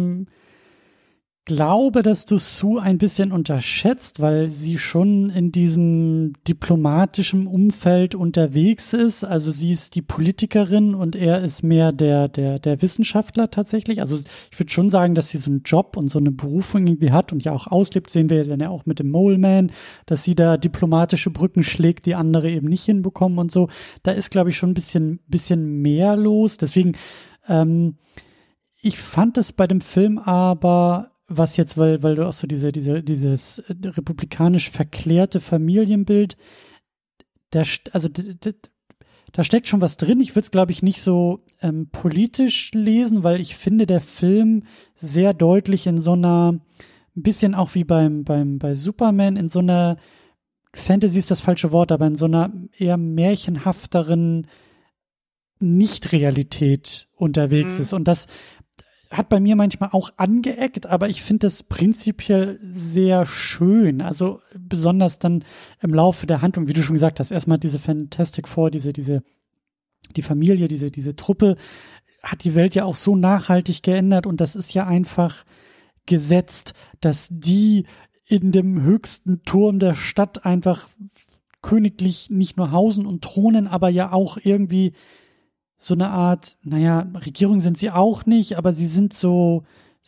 glaube, dass du Sue ein bisschen unterschätzt, weil sie schon in diesem diplomatischen Umfeld unterwegs ist. Also sie ist die Politikerin und er ist mehr der Wissenschaftler tatsächlich. Also ich würde schon sagen, dass sie so einen Job und so eine Berufung irgendwie hat und ja auch auslebt. Sehen wir dann ja auch mit dem Mole Man, dass sie da diplomatische Brücken schlägt, die andere eben nicht hinbekommen und so. Da ist, glaube ich, schon ein bisschen mehr los. Deswegen, ich fand es bei dem Film aber, was jetzt, weil du auch so dieses republikanisch verklärte Familienbild, da steckt schon was drin. Ich würde es, glaube ich, nicht so politisch lesen, weil ich finde, der Film sehr deutlich in so einer, ein bisschen auch wie bei Superman, in so einer, Fantasy ist das falsche Wort, aber in so einer eher märchenhafteren Nicht-Realität unterwegs ist. Und das hat bei mir manchmal auch angeeckt, aber ich finde das prinzipiell sehr schön. Also besonders dann im Laufe der Handlung, wie du schon gesagt hast, erstmal diese Fantastic Four, die Familie, diese Truppe, hat die Welt ja auch so nachhaltig geändert und das ist ja einfach gesetzt, dass die in dem höchsten Turm der Stadt einfach königlich nicht nur hausen und thronen, aber ja auch irgendwie so eine Art, Regierung sind sie auch nicht, aber sie sind so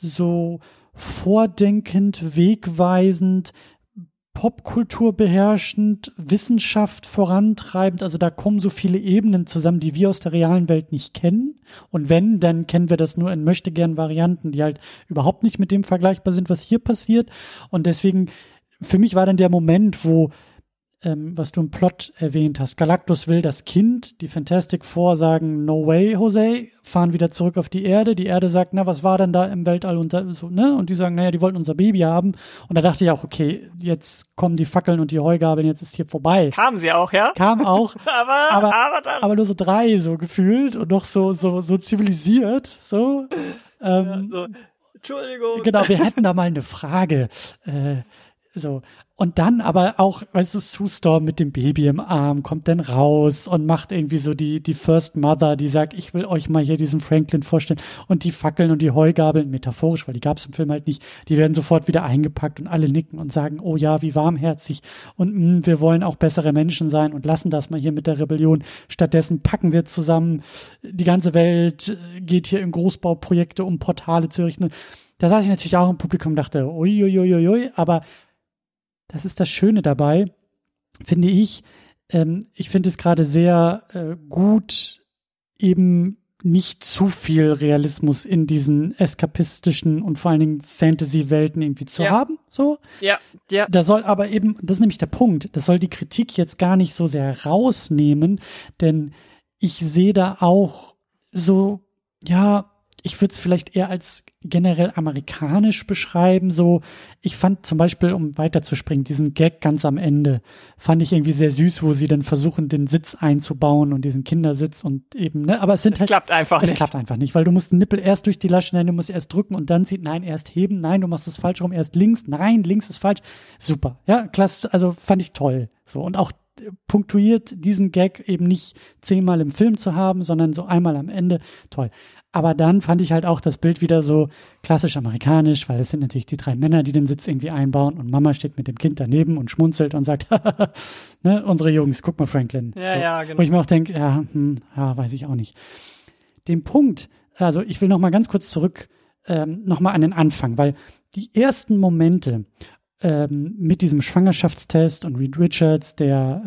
vordenkend, wegweisend, Popkultur beherrschend, Wissenschaft vorantreibend. Also da kommen so viele Ebenen zusammen, die wir aus der realen Welt nicht kennen. Und wenn, dann kennen wir das nur in Möchtegern-Varianten, die halt überhaupt nicht mit dem vergleichbar sind, was hier passiert. Und deswegen, für mich war dann der Moment, wo was du im Plot erwähnt hast. Galactus will das Kind, die Fantastic Four sagen, no way, Jose, fahren wieder zurück auf die Erde. Die Erde sagt, na, was war denn da im Weltall und so, ne? Und die sagen, naja, die wollten unser Baby haben. Und da dachte ich auch, okay, jetzt kommen die Fackeln und die Heugabeln, jetzt ist hier vorbei. Kamen sie auch, ja? Kam auch. aber nur so 3 so gefühlt und noch so zivilisiert, so. Entschuldigung. Genau, wir hätten da mal eine Frage. So. Und dann aber auch, weißt du, Sue Storm mit dem Baby im Arm kommt dann raus und macht irgendwie so die First Mother, die sagt, ich will euch mal hier diesen Franklin vorstellen. Und die Fackeln und die Heugabeln, metaphorisch, weil die gab es im Film halt nicht, die werden sofort wieder eingepackt und alle nicken und sagen, oh ja, wie warmherzig und wir wollen auch bessere Menschen sein und lassen das mal hier mit der Rebellion. Stattdessen packen wir zusammen, die ganze Welt geht hier in Großbauprojekte, um Portale zu errichten. Da saß ich natürlich auch im Publikum und dachte, uiuiuiui, aber das ist das Schöne dabei, finde ich. Ich finde es gerade sehr gut, eben nicht zu viel Realismus in diesen eskapistischen und vor allen Dingen Fantasy-Welten irgendwie zu haben. So. Ja. Da soll aber eben, das ist nämlich der Punkt, das soll die Kritik jetzt gar nicht so sehr rausnehmen, denn ich sehe da auch so, ich würde es vielleicht eher als generell amerikanisch beschreiben, so, ich fand zum Beispiel, um weiterzuspringen, diesen Gag ganz am Ende, fand ich irgendwie sehr süß, wo sie dann versuchen, den Sitz einzubauen und diesen Kindersitz und eben, ne, aber es klappt einfach nicht, weil du musst den Nippel erst durch die Lasche, nein, du musst erst drücken und dann nein, erst heben, nein, du machst es falsch rum, erst links, nein, links ist falsch, super, ja, klasse, also fand ich toll, so, und auch punktuiert diesen Gag eben nicht 10-mal im Film zu haben, sondern so einmal am Ende, toll. Aber dann fand ich halt auch das Bild wieder so klassisch amerikanisch, weil es sind natürlich die 3 Männer, die den Sitz irgendwie einbauen und Mama steht mit dem Kind daneben und schmunzelt und sagt, ne, unsere Jungs, guck mal Franklin. Ja, genau. Wo ich mir auch denke, weiß ich auch nicht. Den Punkt, also ich will noch mal ganz kurz zurück, noch mal an den Anfang, weil die ersten Momente mit diesem Schwangerschaftstest und Reed Richards, der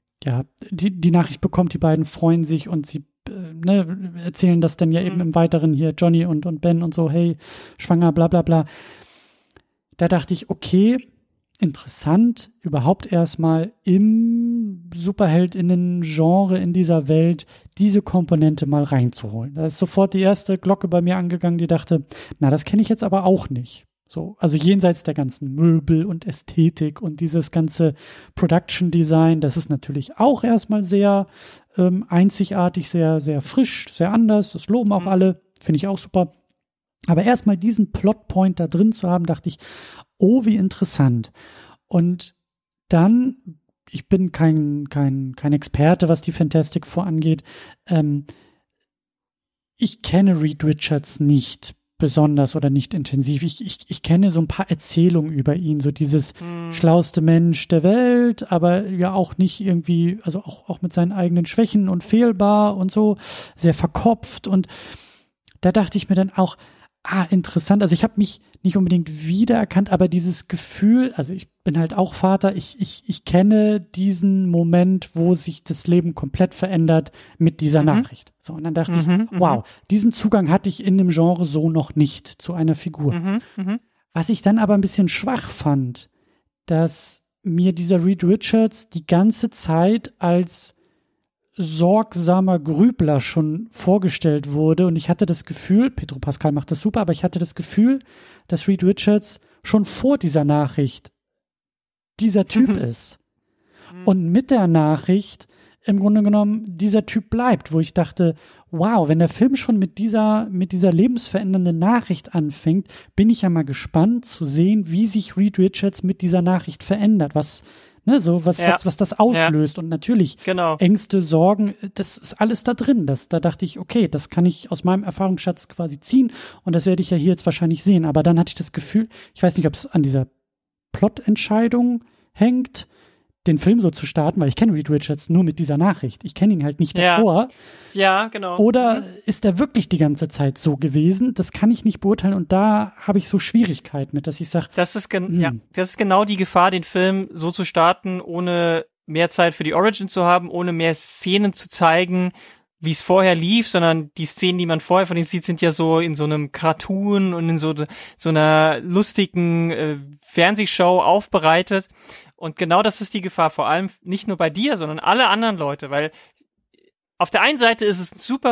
die Nachricht bekommt, die beiden freuen sich und sie erzählen das dann ja eben im Weiteren hier, Johnny und Ben und so, hey, schwanger, bla bla bla. Da dachte ich, okay, interessant, überhaupt erstmal im Superheldinnen-Genre in dieser Welt diese Komponente mal reinzuholen. Da ist sofort die erste Glocke bei mir angegangen, die dachte, na, das kenne ich jetzt aber auch nicht. So, also jenseits der ganzen Möbel und Ästhetik und dieses ganze Production Design, das ist natürlich auch erstmal sehr einzigartig, sehr, sehr frisch, sehr anders. Das loben auch alle, finde ich auch super. Aber erstmal diesen Plotpoint da drin zu haben, dachte ich, oh, wie interessant. Und dann, ich bin kein Experte, was die Fantastic Four angeht. Ich kenne Reed Richards nicht besonders oder nicht intensiv. Ich kenne so ein paar Erzählungen über ihn, so dieses schlauste Mensch der Welt, aber ja auch nicht irgendwie, also auch mit seinen eigenen Schwächen und fehlbar und so, sehr verkopft. Und da dachte ich mir dann auch, interessant. Also ich habe mich nicht unbedingt wiedererkannt, aber dieses Gefühl, also ich bin halt auch Vater, ich kenne diesen Moment, wo sich das Leben komplett verändert mit dieser Nachricht. So, und dann dachte ich, wow, diesen Zugang hatte ich in dem Genre so noch nicht zu einer Figur. Was ich dann aber ein bisschen schwach fand, dass mir dieser Reed Richards die ganze Zeit als sorgsamer Grübler schon vorgestellt wurde und ich hatte das Gefühl, Pedro Pascal macht das super, aber ich hatte das Gefühl, dass Reed Richards schon vor dieser Nachricht dieser Typ ist. Und mit der Nachricht im Grunde genommen dieser Typ bleibt, wo ich dachte, wow, wenn der Film schon mit dieser lebensverändernden Nachricht anfängt, bin ich ja mal gespannt zu sehen, wie sich Reed Richards mit dieser Nachricht verändert, was das auslöst. Und natürlich Ängste, Sorgen, das ist alles da drin. Da dachte ich, okay, das kann ich aus meinem Erfahrungsschatz quasi ziehen und das werde ich ja hier jetzt wahrscheinlich sehen. Aber dann hatte ich das Gefühl, ich weiß nicht, ob es an dieser Plot-Entscheidung hängt, den Film so zu starten, weil ich kenne Reed Richards nur mit dieser Nachricht. Ich kenne ihn halt nicht davor. Ja, genau. Oder ist er wirklich die ganze Zeit so gewesen? Das kann ich nicht beurteilen und da habe ich so Schwierigkeiten mit, dass ich sage, das ist genau die Gefahr, den Film so zu starten, ohne mehr Zeit für die Origin zu haben, ohne mehr Szenen zu zeigen, wie es vorher lief, sondern die Szenen, die man vorher von ihm sieht, sind ja so in so einem Cartoon und in so einer lustigen Fernsehshow aufbereitet. Und genau das ist die Gefahr, vor allem nicht nur bei dir, sondern alle anderen Leute, weil auf der einen Seite ist es ein super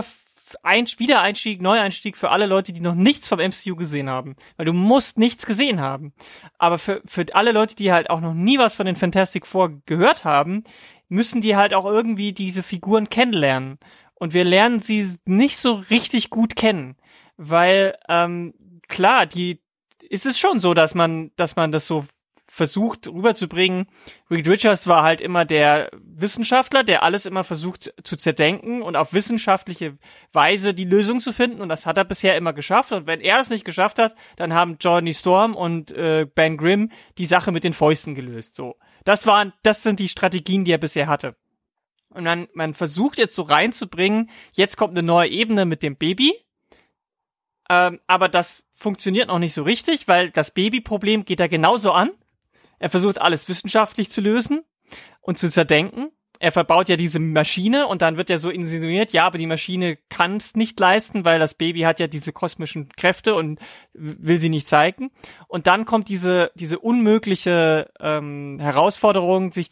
Neueinstieg für alle Leute, die noch nichts vom MCU gesehen haben, weil du musst nichts gesehen haben. Aber für alle Leute, die halt auch noch nie was von den Fantastic Four gehört haben, müssen die halt auch irgendwie diese Figuren kennenlernen. Und wir lernen sie nicht so richtig gut kennen, weil klar, ist es schon so, dass man das so versucht rüberzubringen. Reed Richards war halt immer der Wissenschaftler, der alles immer versucht zu zerdenken und auf wissenschaftliche Weise die Lösung zu finden, und das hat er bisher immer geschafft, und wenn er es nicht geschafft hat, dann haben Johnny Storm und Ben Grimm die Sache mit den Fäusten gelöst. So, das sind die Strategien, die er bisher hatte. Und man versucht jetzt so reinzubringen, jetzt kommt eine neue Ebene mit dem Baby, aber das funktioniert noch nicht so richtig, weil das Babyproblem geht er genauso an. Er versucht alles wissenschaftlich zu lösen und zu zerdenken. Er verbaut ja diese Maschine und dann wird ja so insinuiert, ja, aber die Maschine kann es nicht leisten, weil das Baby hat ja diese kosmischen Kräfte und will sie nicht zeigen. Und dann kommt diese unmögliche Herausforderung, sich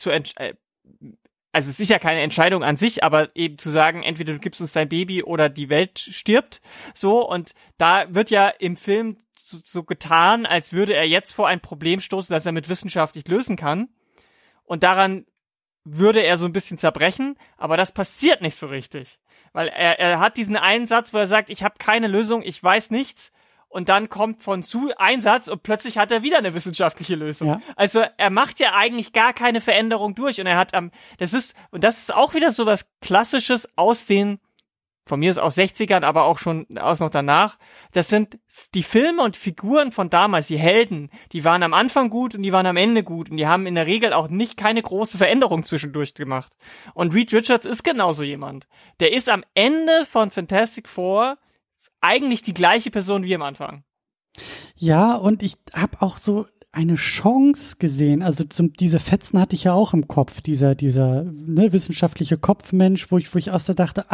also es ist ja keine Entscheidung an sich, aber eben zu sagen, entweder du gibst uns dein Baby oder die Welt stirbt. So, und da wird ja im Film so getan, als würde er jetzt vor ein Problem stoßen, das er mit wissenschaftlich lösen kann. Und daran würde er so ein bisschen zerbrechen, aber das passiert nicht so richtig. Weil er hat diesen einen Satz, wo er sagt, ich habe keine Lösung, ich weiß nichts. Und dann kommt ein Satz und plötzlich hat er wieder eine wissenschaftliche Lösung. Ja. Also er macht ja eigentlich gar keine Veränderung durch. Und er hat das ist auch wieder so was Klassisches aus den, von mir ist aus 60ern, aber auch schon aus noch danach. Das sind die Filme und Figuren von damals, die Helden, die waren am Anfang gut und die waren am Ende gut. Und die haben in der Regel auch keine große Veränderung zwischendurch gemacht. Und Reed Richards ist genauso jemand. Der ist am Ende von Fantastic Four eigentlich die gleiche Person wie am Anfang. Ja, und ich habe auch so eine Chance gesehen. Also diese Fetzen hatte ich ja auch im Kopf, dieser wissenschaftliche Kopfmensch, wo ich auch so dachte,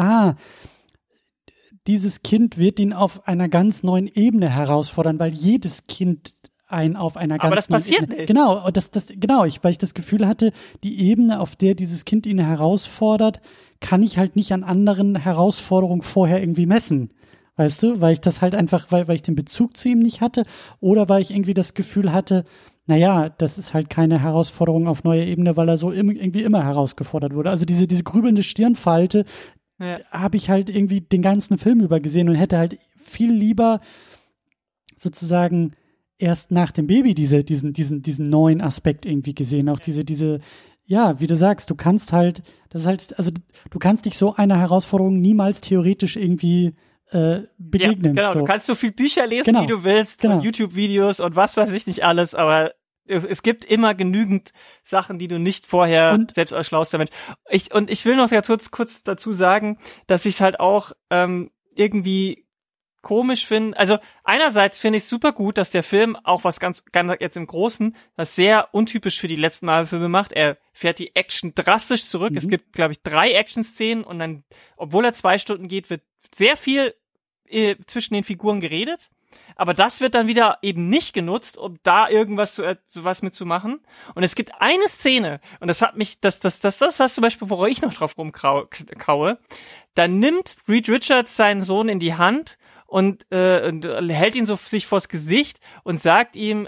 dieses Kind wird ihn auf einer ganz neuen Ebene herausfordern, weil jedes Kind auf einer ganz Aber das passiert Ebene. nicht. Genau, weil ich das Gefühl hatte, die Ebene, auf der dieses Kind ihn herausfordert, kann ich halt nicht an anderen Herausforderungen vorher irgendwie messen. Weißt du, weil ich das halt einfach, weil ich den Bezug zu ihm nicht hatte oder weil ich irgendwie das Gefühl hatte, naja, das ist halt keine Herausforderung auf neuer Ebene, weil er so irgendwie immer herausgefordert wurde. Also diese grübelnde Stirnfalte habe ich halt irgendwie den ganzen Film über gesehen und hätte halt viel lieber sozusagen erst nach dem Baby diesen neuen Aspekt irgendwie gesehen. Auch ja, wie du sagst, du kannst halt, du kannst dich so einer Herausforderung niemals theoretisch irgendwie begegnen. Ja, genau, so. Du kannst so viel Bücher lesen, wie du willst, und YouTube-Videos und was weiß ich nicht alles, aber es gibt immer genügend Sachen, die du nicht vorher selbst als schlauster Mensch. Ich will noch ganz kurz dazu sagen, dass ich es halt auch irgendwie komisch finde. Also einerseits finde ich es super gut, dass der Film auch was ganz jetzt im Großen, was sehr untypisch für die letzten Marvel-Filme macht. Er fährt die Action drastisch zurück. Es gibt, glaube ich, 3 Action-Szenen und dann, obwohl er 2 Stunden geht, wird sehr viel zwischen den Figuren geredet. Aber das wird dann wieder eben nicht genutzt, um da irgendwas was mitzumachen. Und es gibt eine Szene, und das hat mich, das was zum Beispiel, worauf ich noch drauf rumkaue, da nimmt Reed Richards seinen Sohn in die Hand und hält ihn so sich vors Gesicht und sagt ihm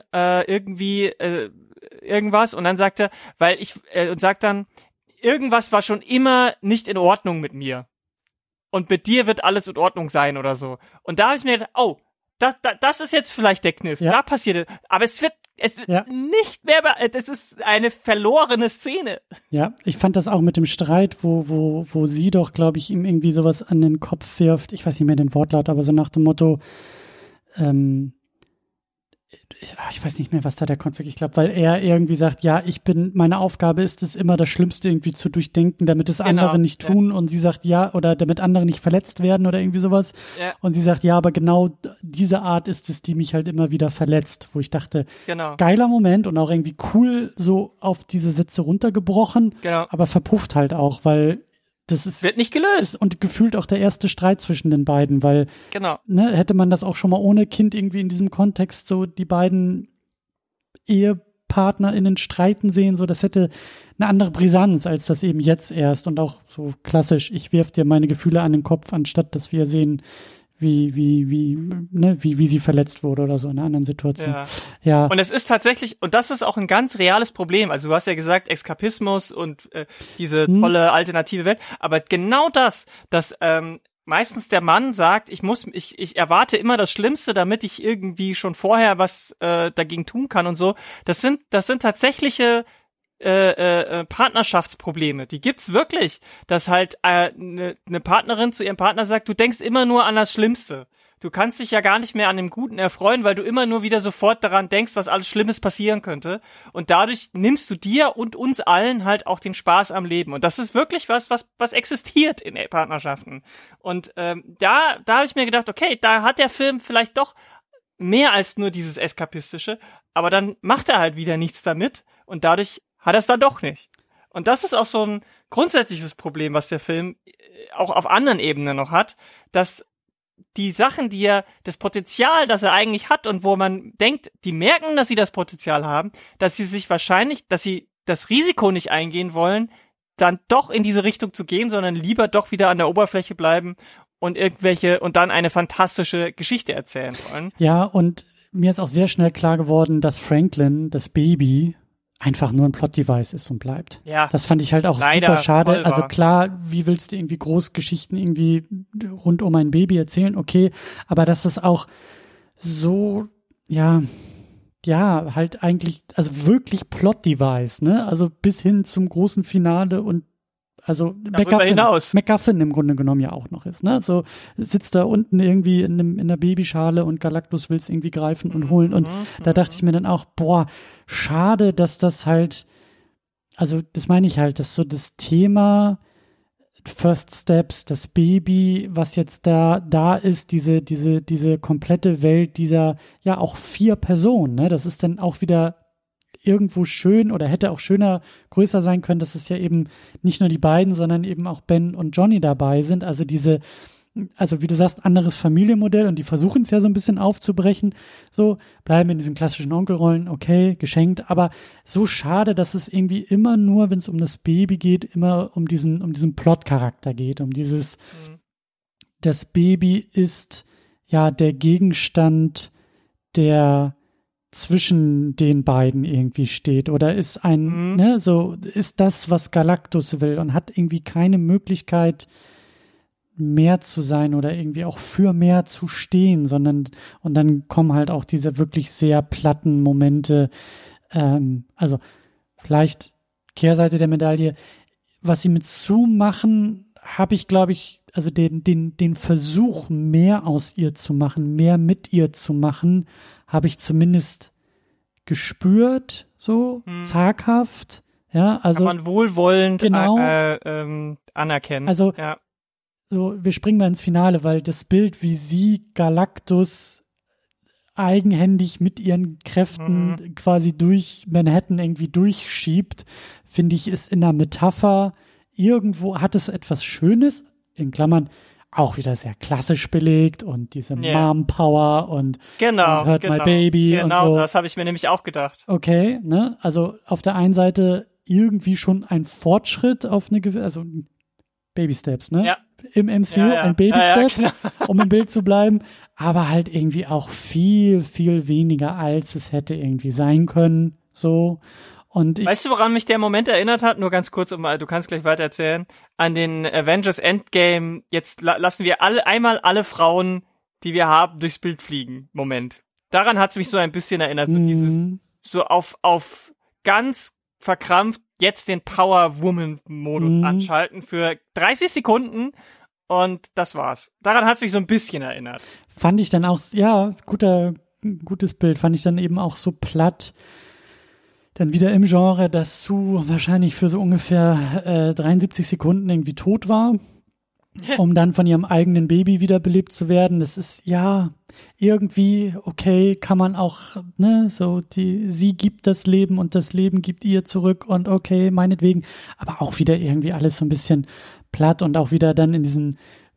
irgendwas, und dann sagt er, und sagt dann, irgendwas war schon immer nicht in Ordnung mit mir. Und mit dir wird alles in Ordnung sein oder so. Und da habe ich mir gedacht, oh, das ist jetzt vielleicht der Kniff. Ja. Da passiert es. Aber es wird nicht mehr, das ist eine verlorene Szene. Ja, ich fand das auch mit dem Streit, wo sie doch, glaube ich, ihm irgendwie sowas an den Kopf wirft. Ich weiß nicht mehr den Wortlaut, aber so nach dem Motto, ich weiß nicht mehr, was da der Konflikt, ich glaube, weil er irgendwie sagt, ja, meine Aufgabe ist es immer, das Schlimmste irgendwie zu durchdenken, damit es andere nicht tun, und sie sagt, ja, oder damit andere nicht verletzt werden oder irgendwie sowas, und sie sagt, ja, aber genau diese Art ist es, die mich halt immer wieder verletzt, wo ich dachte, geiler Moment und auch irgendwie cool so auf diese Sätze runtergebrochen, aber verpufft halt auch, weil das wird nicht gelöst. Und gefühlt auch der erste Streit zwischen den beiden, weil hätte man das auch schon mal ohne Kind irgendwie in diesem Kontext so die beiden EhepartnerInnen streiten sehen, so das hätte eine andere Brisanz, als das eben jetzt erst, und auch so klassisch, ich wirf dir meine Gefühle an den Kopf, anstatt dass wir sehen, wie sie verletzt wurde oder so in einer anderen Situation. Ja. Und es ist tatsächlich, und das ist auch ein ganz reales Problem. Also du hast ja gesagt, Eskapismus und diese tolle alternative Welt. Aber genau das, dass meistens der Mann sagt, ich erwarte immer das Schlimmste, damit ich irgendwie schon vorher was dagegen tun kann und so. Das sind tatsächliche Partnerschaftsprobleme, die gibt's wirklich, dass halt eine Partnerin zu ihrem Partner sagt, du denkst immer nur an das Schlimmste. Du kannst dich ja gar nicht mehr an dem Guten erfreuen, weil du immer nur wieder sofort daran denkst, was alles Schlimmes passieren könnte. Und dadurch nimmst du dir und uns allen halt auch den Spaß am Leben. Und das ist wirklich was existiert in Partnerschaften. Und da habe ich mir gedacht, okay, da hat der Film vielleicht doch mehr als nur dieses Eskapistische, aber dann macht er halt wieder nichts damit und dadurch hat er es dann doch nicht. Und das ist auch so ein grundsätzliches Problem, was der Film auch auf anderen Ebenen noch hat, dass die Sachen, das Potenzial, das er eigentlich hat und wo man denkt, die merken, dass sie das Potenzial haben, dass sie das Risiko nicht eingehen wollen, dann doch in diese Richtung zu gehen, sondern lieber doch wieder an der Oberfläche bleiben und dann eine fantastische Geschichte erzählen wollen. Ja, und mir ist auch sehr schnell klar geworden, dass Franklin, das Baby, einfach nur ein Plot-Device ist und bleibt. Ja. Das fand ich halt auch super schade. Also klar, wie willst du irgendwie Großgeschichten irgendwie rund um ein Baby erzählen? Okay, aber dass es auch so, ja, halt eigentlich, also wirklich Plot-Device, ne? Also bis hin zum großen Finale und also MacGuffin im Grunde genommen ja auch noch ist, ne? So sitzt da unten irgendwie in der Babyschale und Galactus will es irgendwie greifen und holen und da dachte ich mir dann auch, boah, schade, dass das halt, also das meine ich halt, dass so das Thema First Steps, das Baby, was jetzt da ist, diese komplette Welt dieser, ja auch 4 Personen, ne? Das ist dann auch wieder irgendwo schön oder hätte auch größer sein können, dass es ja eben nicht nur die beiden, sondern eben auch Ben und Johnny dabei sind. Also diese also wie du sagst, anderes Familienmodell und die versuchen es ja so ein bisschen aufzubrechen, so, bleiben in diesen klassischen Onkelrollen, okay, geschenkt, aber so schade, dass es irgendwie immer nur, wenn es um das Baby geht, immer um diesen Plot-Charakter geht, um dieses, das Baby ist ja der Gegenstand, der zwischen den beiden irgendwie steht oder ist ist das, was Galactus will und hat irgendwie keine Möglichkeit, mehr zu sein oder irgendwie auch für mehr zu stehen, sondern und dann kommen halt auch diese wirklich sehr platten Momente, also vielleicht Kehrseite der Medaille, was sie mit Sue machen, habe ich, glaube ich, also den Versuch, mehr aus ihr zu machen, mehr mit ihr zu machen, habe ich zumindest gespürt, so zaghaft, ja, also kann man wohlwollend genau, anerkennen. Also ja. So, wir springen mal ins Finale, weil das Bild, wie sie Galactus eigenhändig mit ihren Kräften quasi durch Manhattan irgendwie durchschiebt, finde ich, ist in der Metapher irgendwo, hat es etwas Schönes, in Klammern, auch wieder sehr klassisch belegt und diese Mom-Power und Hurt My Baby und so. Genau, das habe ich mir nämlich auch gedacht. Okay, ne, also auf der einen Seite irgendwie schon ein Fortschritt auf eine gewisse, also Baby Steps, ne? Ja. Im MCU ein Baby Step, um im Bild zu bleiben, aber halt irgendwie auch viel, viel weniger, als es hätte irgendwie sein können, so. Und weißt du, woran mich der Moment erinnert hat? Nur ganz kurz, du kannst gleich weiter erzählen. An den Avengers Endgame, jetzt lassen wir einmal alle Frauen, die wir haben, durchs Bild fliegen. Moment. Daran hat's mich so ein bisschen erinnert, so dieses, so auf ganz verkrampft jetzt den Power-Woman-Modus anschalten für 30 Sekunden und das war's. Daran hat's mich so ein bisschen erinnert. Fand ich dann auch, ja, gutes Bild, fand ich dann eben auch so platt. Dann wieder im Genre, dass Sue wahrscheinlich für so ungefähr 73 Sekunden irgendwie tot war, um dann von ihrem eigenen Baby wiederbelebt zu werden. Das ist, ja, irgendwie, okay, kann man auch, ne, so, sie gibt das Leben und das Leben gibt ihr zurück und okay, meinetwegen, aber auch wieder irgendwie alles so ein bisschen platt und auch wieder dann in diesen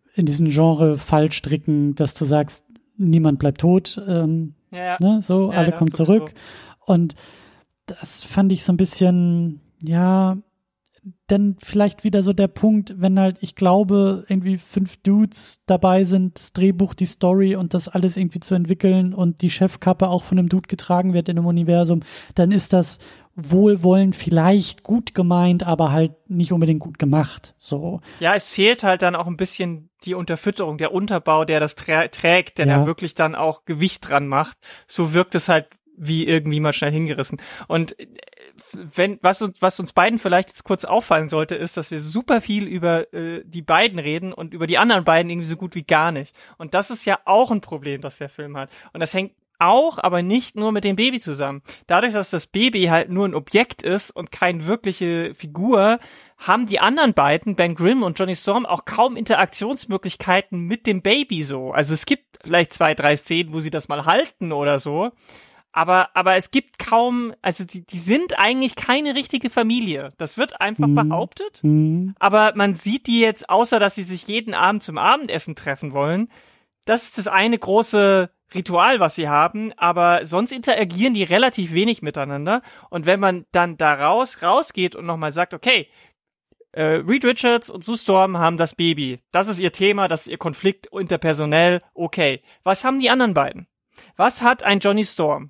Genre Fallstricken, dass du sagst, niemand bleibt tot, ne, so, alle kommen zurück und das fand ich so ein bisschen, ja, dann vielleicht wieder so der Punkt, wenn halt, ich glaube, irgendwie 5 Dudes dabei sind, das Drehbuch, die Story und das alles irgendwie zu entwickeln und die Chefkappe auch von einem Dude getragen wird in einem Universum, dann ist das wohlwollend vielleicht gut gemeint, aber halt nicht unbedingt gut gemacht, so. Ja, es fehlt halt dann auch ein bisschen die Unterfütterung, der Unterbau, der das trägt, der da wirklich dann auch Gewicht dran macht. So wirkt es halt wie irgendwie mal schnell hingerissen. Und was uns beiden vielleicht jetzt kurz auffallen sollte, ist, dass wir super viel über die beiden reden und über die anderen beiden irgendwie so gut wie gar nicht. Und das ist ja auch ein Problem, das der Film hat. Und das hängt auch, aber nicht nur mit dem Baby zusammen. Dadurch, dass das Baby halt nur ein Objekt ist und keine wirkliche Figur, haben die anderen beiden, Ben Grimm und Johnny Storm, auch kaum Interaktionsmöglichkeiten mit dem Baby so. Also es gibt vielleicht 2, 3 Szenen, wo sie das mal halten oder so. Aber es gibt kaum, also die sind eigentlich keine richtige Familie. Das wird einfach behauptet. Aber man sieht die jetzt, außer dass sie sich jeden Abend zum Abendessen treffen wollen. Das ist das eine große Ritual, was sie haben. Aber sonst interagieren die relativ wenig miteinander. Und wenn man dann da rausgeht und nochmal sagt, okay, Reed Richards und Sue Storm haben das Baby. Das ist ihr Thema, das ist ihr Konflikt interpersonell. Okay. Was haben die anderen beiden? Was hat ein Johnny Storm?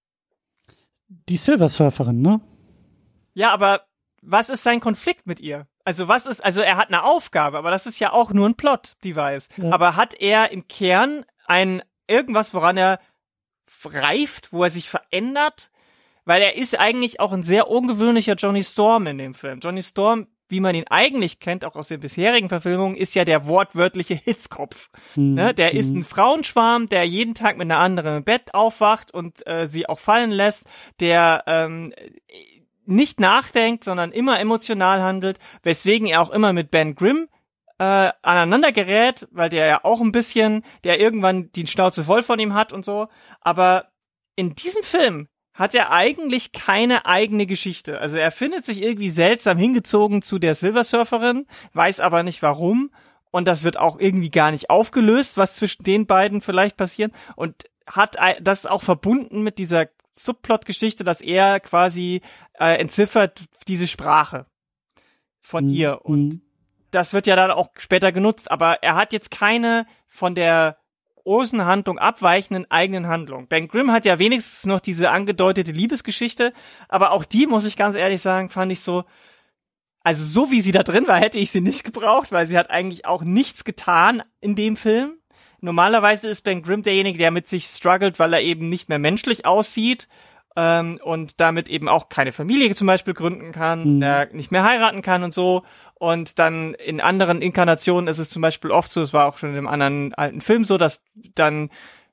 Die Silver Surferin, ne? Ja, aber was ist sein Konflikt mit ihr? Also er hat eine Aufgabe, aber das ist ja auch nur ein Plot-Device. Ja. Aber hat er im Kern irgendwas, woran er reift, wo er sich verändert? Weil er ist eigentlich auch ein sehr ungewöhnlicher Johnny Storm in dem Film. Johnny Storm, wie man ihn eigentlich kennt, auch aus den bisherigen Verfilmungen, ist ja der wortwörtliche Hitzkopf. Ne? Der ist ein Frauenschwarm, der jeden Tag mit einer anderen im Bett aufwacht und sie auch fallen lässt, der nicht nachdenkt, sondern immer emotional handelt, weswegen er auch immer mit Ben Grimm aneinander gerät, weil der ja auch ein bisschen, der irgendwann die Schnauze voll von ihm hat und so. Aber in diesem Film hat er eigentlich keine eigene Geschichte. Also er findet sich irgendwie seltsam hingezogen zu der Silver Surferin, weiß aber nicht warum und das wird auch irgendwie gar nicht aufgelöst, was zwischen den beiden vielleicht passiert, und hat das auch verbunden mit dieser Subplot-Geschichte, dass er quasi entziffert diese Sprache von ihr, und das wird ja dann auch später genutzt, aber er hat jetzt keine von der großen Handlung abweichenden eigenen Handlung. Ben Grimm hat ja wenigstens noch diese angedeutete Liebesgeschichte, aber auch die, muss ich ganz ehrlich sagen, fand ich so, also so wie sie da drin war, hätte ich sie nicht gebraucht, weil sie hat eigentlich auch nichts getan in dem Film. Normalerweise ist Ben Grimm derjenige, der mit sich struggelt, weil er eben nicht mehr menschlich aussieht und damit eben auch keine Familie zum Beispiel gründen kann, nicht mehr heiraten kann und so. Und dann in anderen Inkarnationen ist es zum Beispiel oft so, es war auch schon in einem anderen alten Film so, dass dann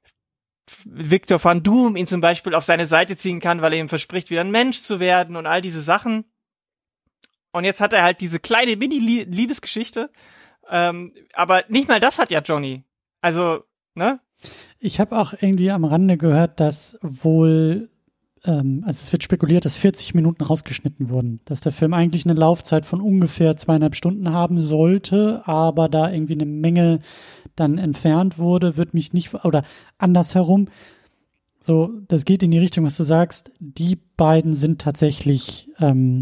Victor Van Doom ihn zum Beispiel auf seine Seite ziehen kann, weil er ihm verspricht, wieder ein Mensch zu werden und all diese Sachen. Und jetzt hat er halt diese kleine Mini-Liebesgeschichte, aber nicht mal das hat ja Johnny. Also, ne? Ich habe auch irgendwie am Rande gehört, dass wohl, also es wird spekuliert, dass 40 Minuten rausgeschnitten wurden. Dass der Film eigentlich eine Laufzeit von ungefähr 2,5 Stunden haben sollte, aber da irgendwie eine Menge dann entfernt wurde, wird mich nicht, oder andersherum, so, das geht in die Richtung, was du sagst, die beiden sind tatsächlich,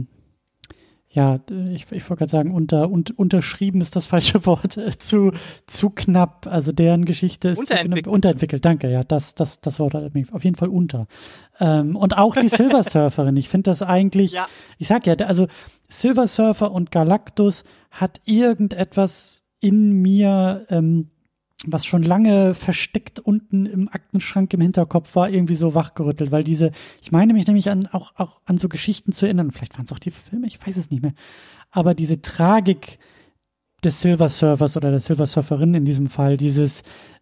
ja, ich wollte gerade sagen, unterschrieben ist das falsche Wort, zu knapp. Also deren Geschichte ist unterentwickelt, danke, ja, das Wort hat mich auf jeden Fall unter. Und auch die Silver Surferin, ich finde das eigentlich, ja. Ich sag ja, also Silver Surfer und Galactus hat irgendetwas in mir, was schon lange versteckt unten im Aktenschrank im Hinterkopf war, irgendwie so wachgerüttelt, weil ich meine mich nämlich auch an so Geschichten zu erinnern, vielleicht waren es auch die Filme, ich weiß es nicht mehr, aber diese Tragik des Silver Surfers oder der Silver Surferin in diesem Fall, dieses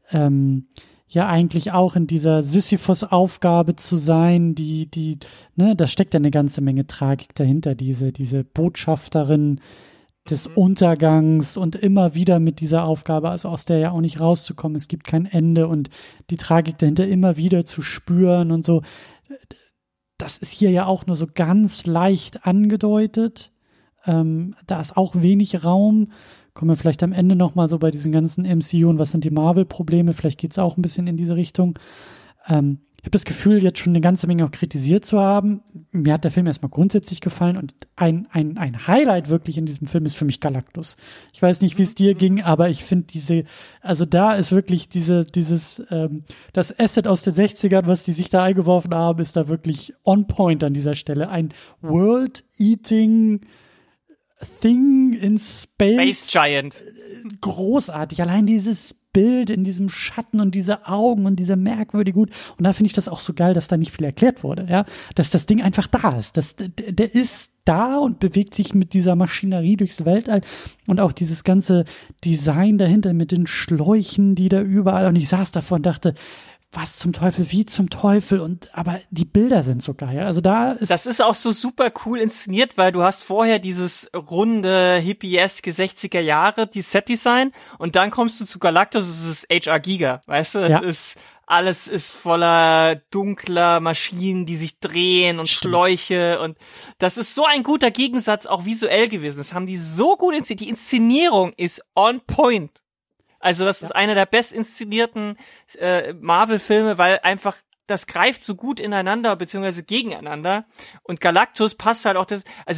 ja eigentlich auch in dieser Sisyphus-Aufgabe zu sein, ne, da steckt ja eine ganze Menge Tragik dahinter, diese Botschafterin des Untergangs und immer wieder mit dieser Aufgabe, also aus der ja auch nicht rauszukommen, es gibt kein Ende und die Tragik dahinter immer wieder zu spüren und so. Das ist hier ja auch nur so ganz leicht angedeutet. Da ist auch wenig Raum. Kommen wir vielleicht am Ende nochmal so bei diesen ganzen MCU und was sind die Marvel-Probleme, vielleicht geht es auch ein bisschen in diese Richtung. Ich habe das Gefühl, jetzt schon eine ganze Menge auch kritisiert zu haben. Mir hat der Film erstmal grundsätzlich gefallen und ein Highlight wirklich in diesem Film ist für mich Galactus. Ich weiß nicht, wie es dir ging, aber ich finde also da ist wirklich das Asset aus den 60ern, was die sich da eingeworfen haben, ist da wirklich on point an dieser Stelle. Ein World-Eating Thing in Space. Space Giant. Großartig. Allein dieses Bild in diesem Schatten und diese Augen und diese merkwürdig gut. Und da finde ich das auch so geil, dass da nicht viel erklärt wurde, ja. Dass das Ding einfach da ist. Der ist da und bewegt sich mit dieser Maschinerie durchs Weltall. Und auch dieses ganze Design dahinter mit den Schläuchen, die da überall. Und ich saß davor und dachte, was zum Teufel, wie zum Teufel, aber die Bilder sind so geil. Also das ist auch so super cool inszeniert, weil du hast vorher dieses runde, hippieske 60er Jahre, die Set-Design, und dann kommst du zu Galactus, es ist HR Giga, weißt du? Ja. Alles ist voller dunkler Maschinen, die sich drehen und Schläuche, und das ist so ein guter Gegensatz auch visuell gewesen. Das haben die so gut inszeniert. Die Inszenierung ist on point. Also das ist einer der best inszenierten Marvel-Filme, weil einfach das greift so gut ineinander beziehungsweise gegeneinander, und Galactus passt halt auch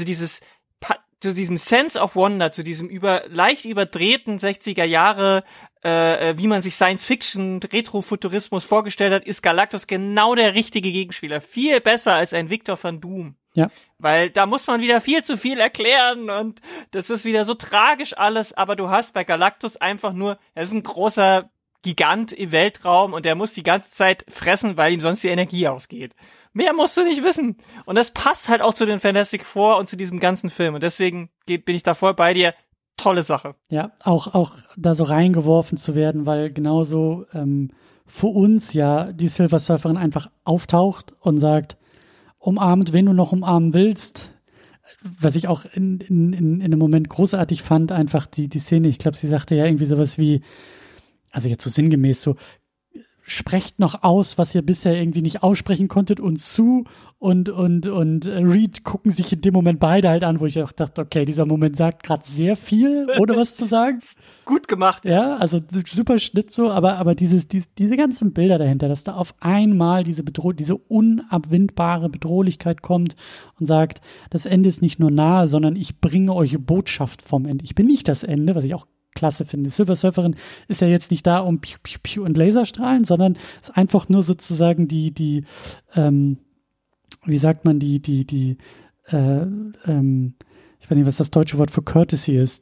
zu diesem Sense of Wonder, zu diesem leicht überdrehten 60er Jahre, wie man sich Science-Fiction, Retrofuturismus vorgestellt hat, ist Galactus genau der richtige Gegenspieler. Viel besser als ein Victor Van Doom. Ja. Weil da muss man wieder viel zu viel erklären und das ist wieder so tragisch alles, aber du hast bei Galactus einfach nur, er ist ein großer Gigant im Weltraum und der muss die ganze Zeit fressen, weil ihm sonst die Energie ausgeht. Mehr musst du nicht wissen. Und das passt halt auch zu den Fantastic Four und zu diesem ganzen Film. Und deswegen bin ich da voll bei dir. Tolle Sache. Ja, auch da so reingeworfen zu werden, weil genauso für uns ja die Silver Surferin einfach auftaucht und sagt, umarmt, wen du noch umarmen willst. Was ich auch in einem Moment großartig fand, einfach die Szene, ich glaube, sie sagte ja irgendwie sowas wie, also jetzt so sinngemäß so, sprecht noch aus, was ihr bisher irgendwie nicht aussprechen konntet, und Sue und Reed gucken sich in dem Moment beide halt an, wo ich auch dachte, okay, dieser Moment sagt gerade sehr viel, ohne was zu sagen. Gut gemacht. Ja, also super Schnitt so, aber diese ganzen Bilder dahinter, dass da auf einmal diese unabwendbare Bedrohlichkeit kommt und sagt, das Ende ist nicht nur nahe, sondern ich bringe euch Botschaft vom Ende. Ich bin nicht das Ende, was ich auch klasse finde. Silver Surferin ist ja jetzt nicht da, um Piu, Piu, Piu und Laserstrahlen, sondern ist einfach nur sozusagen wie sagt man, ich weiß nicht, was das deutsche Wort für Courtesy ist,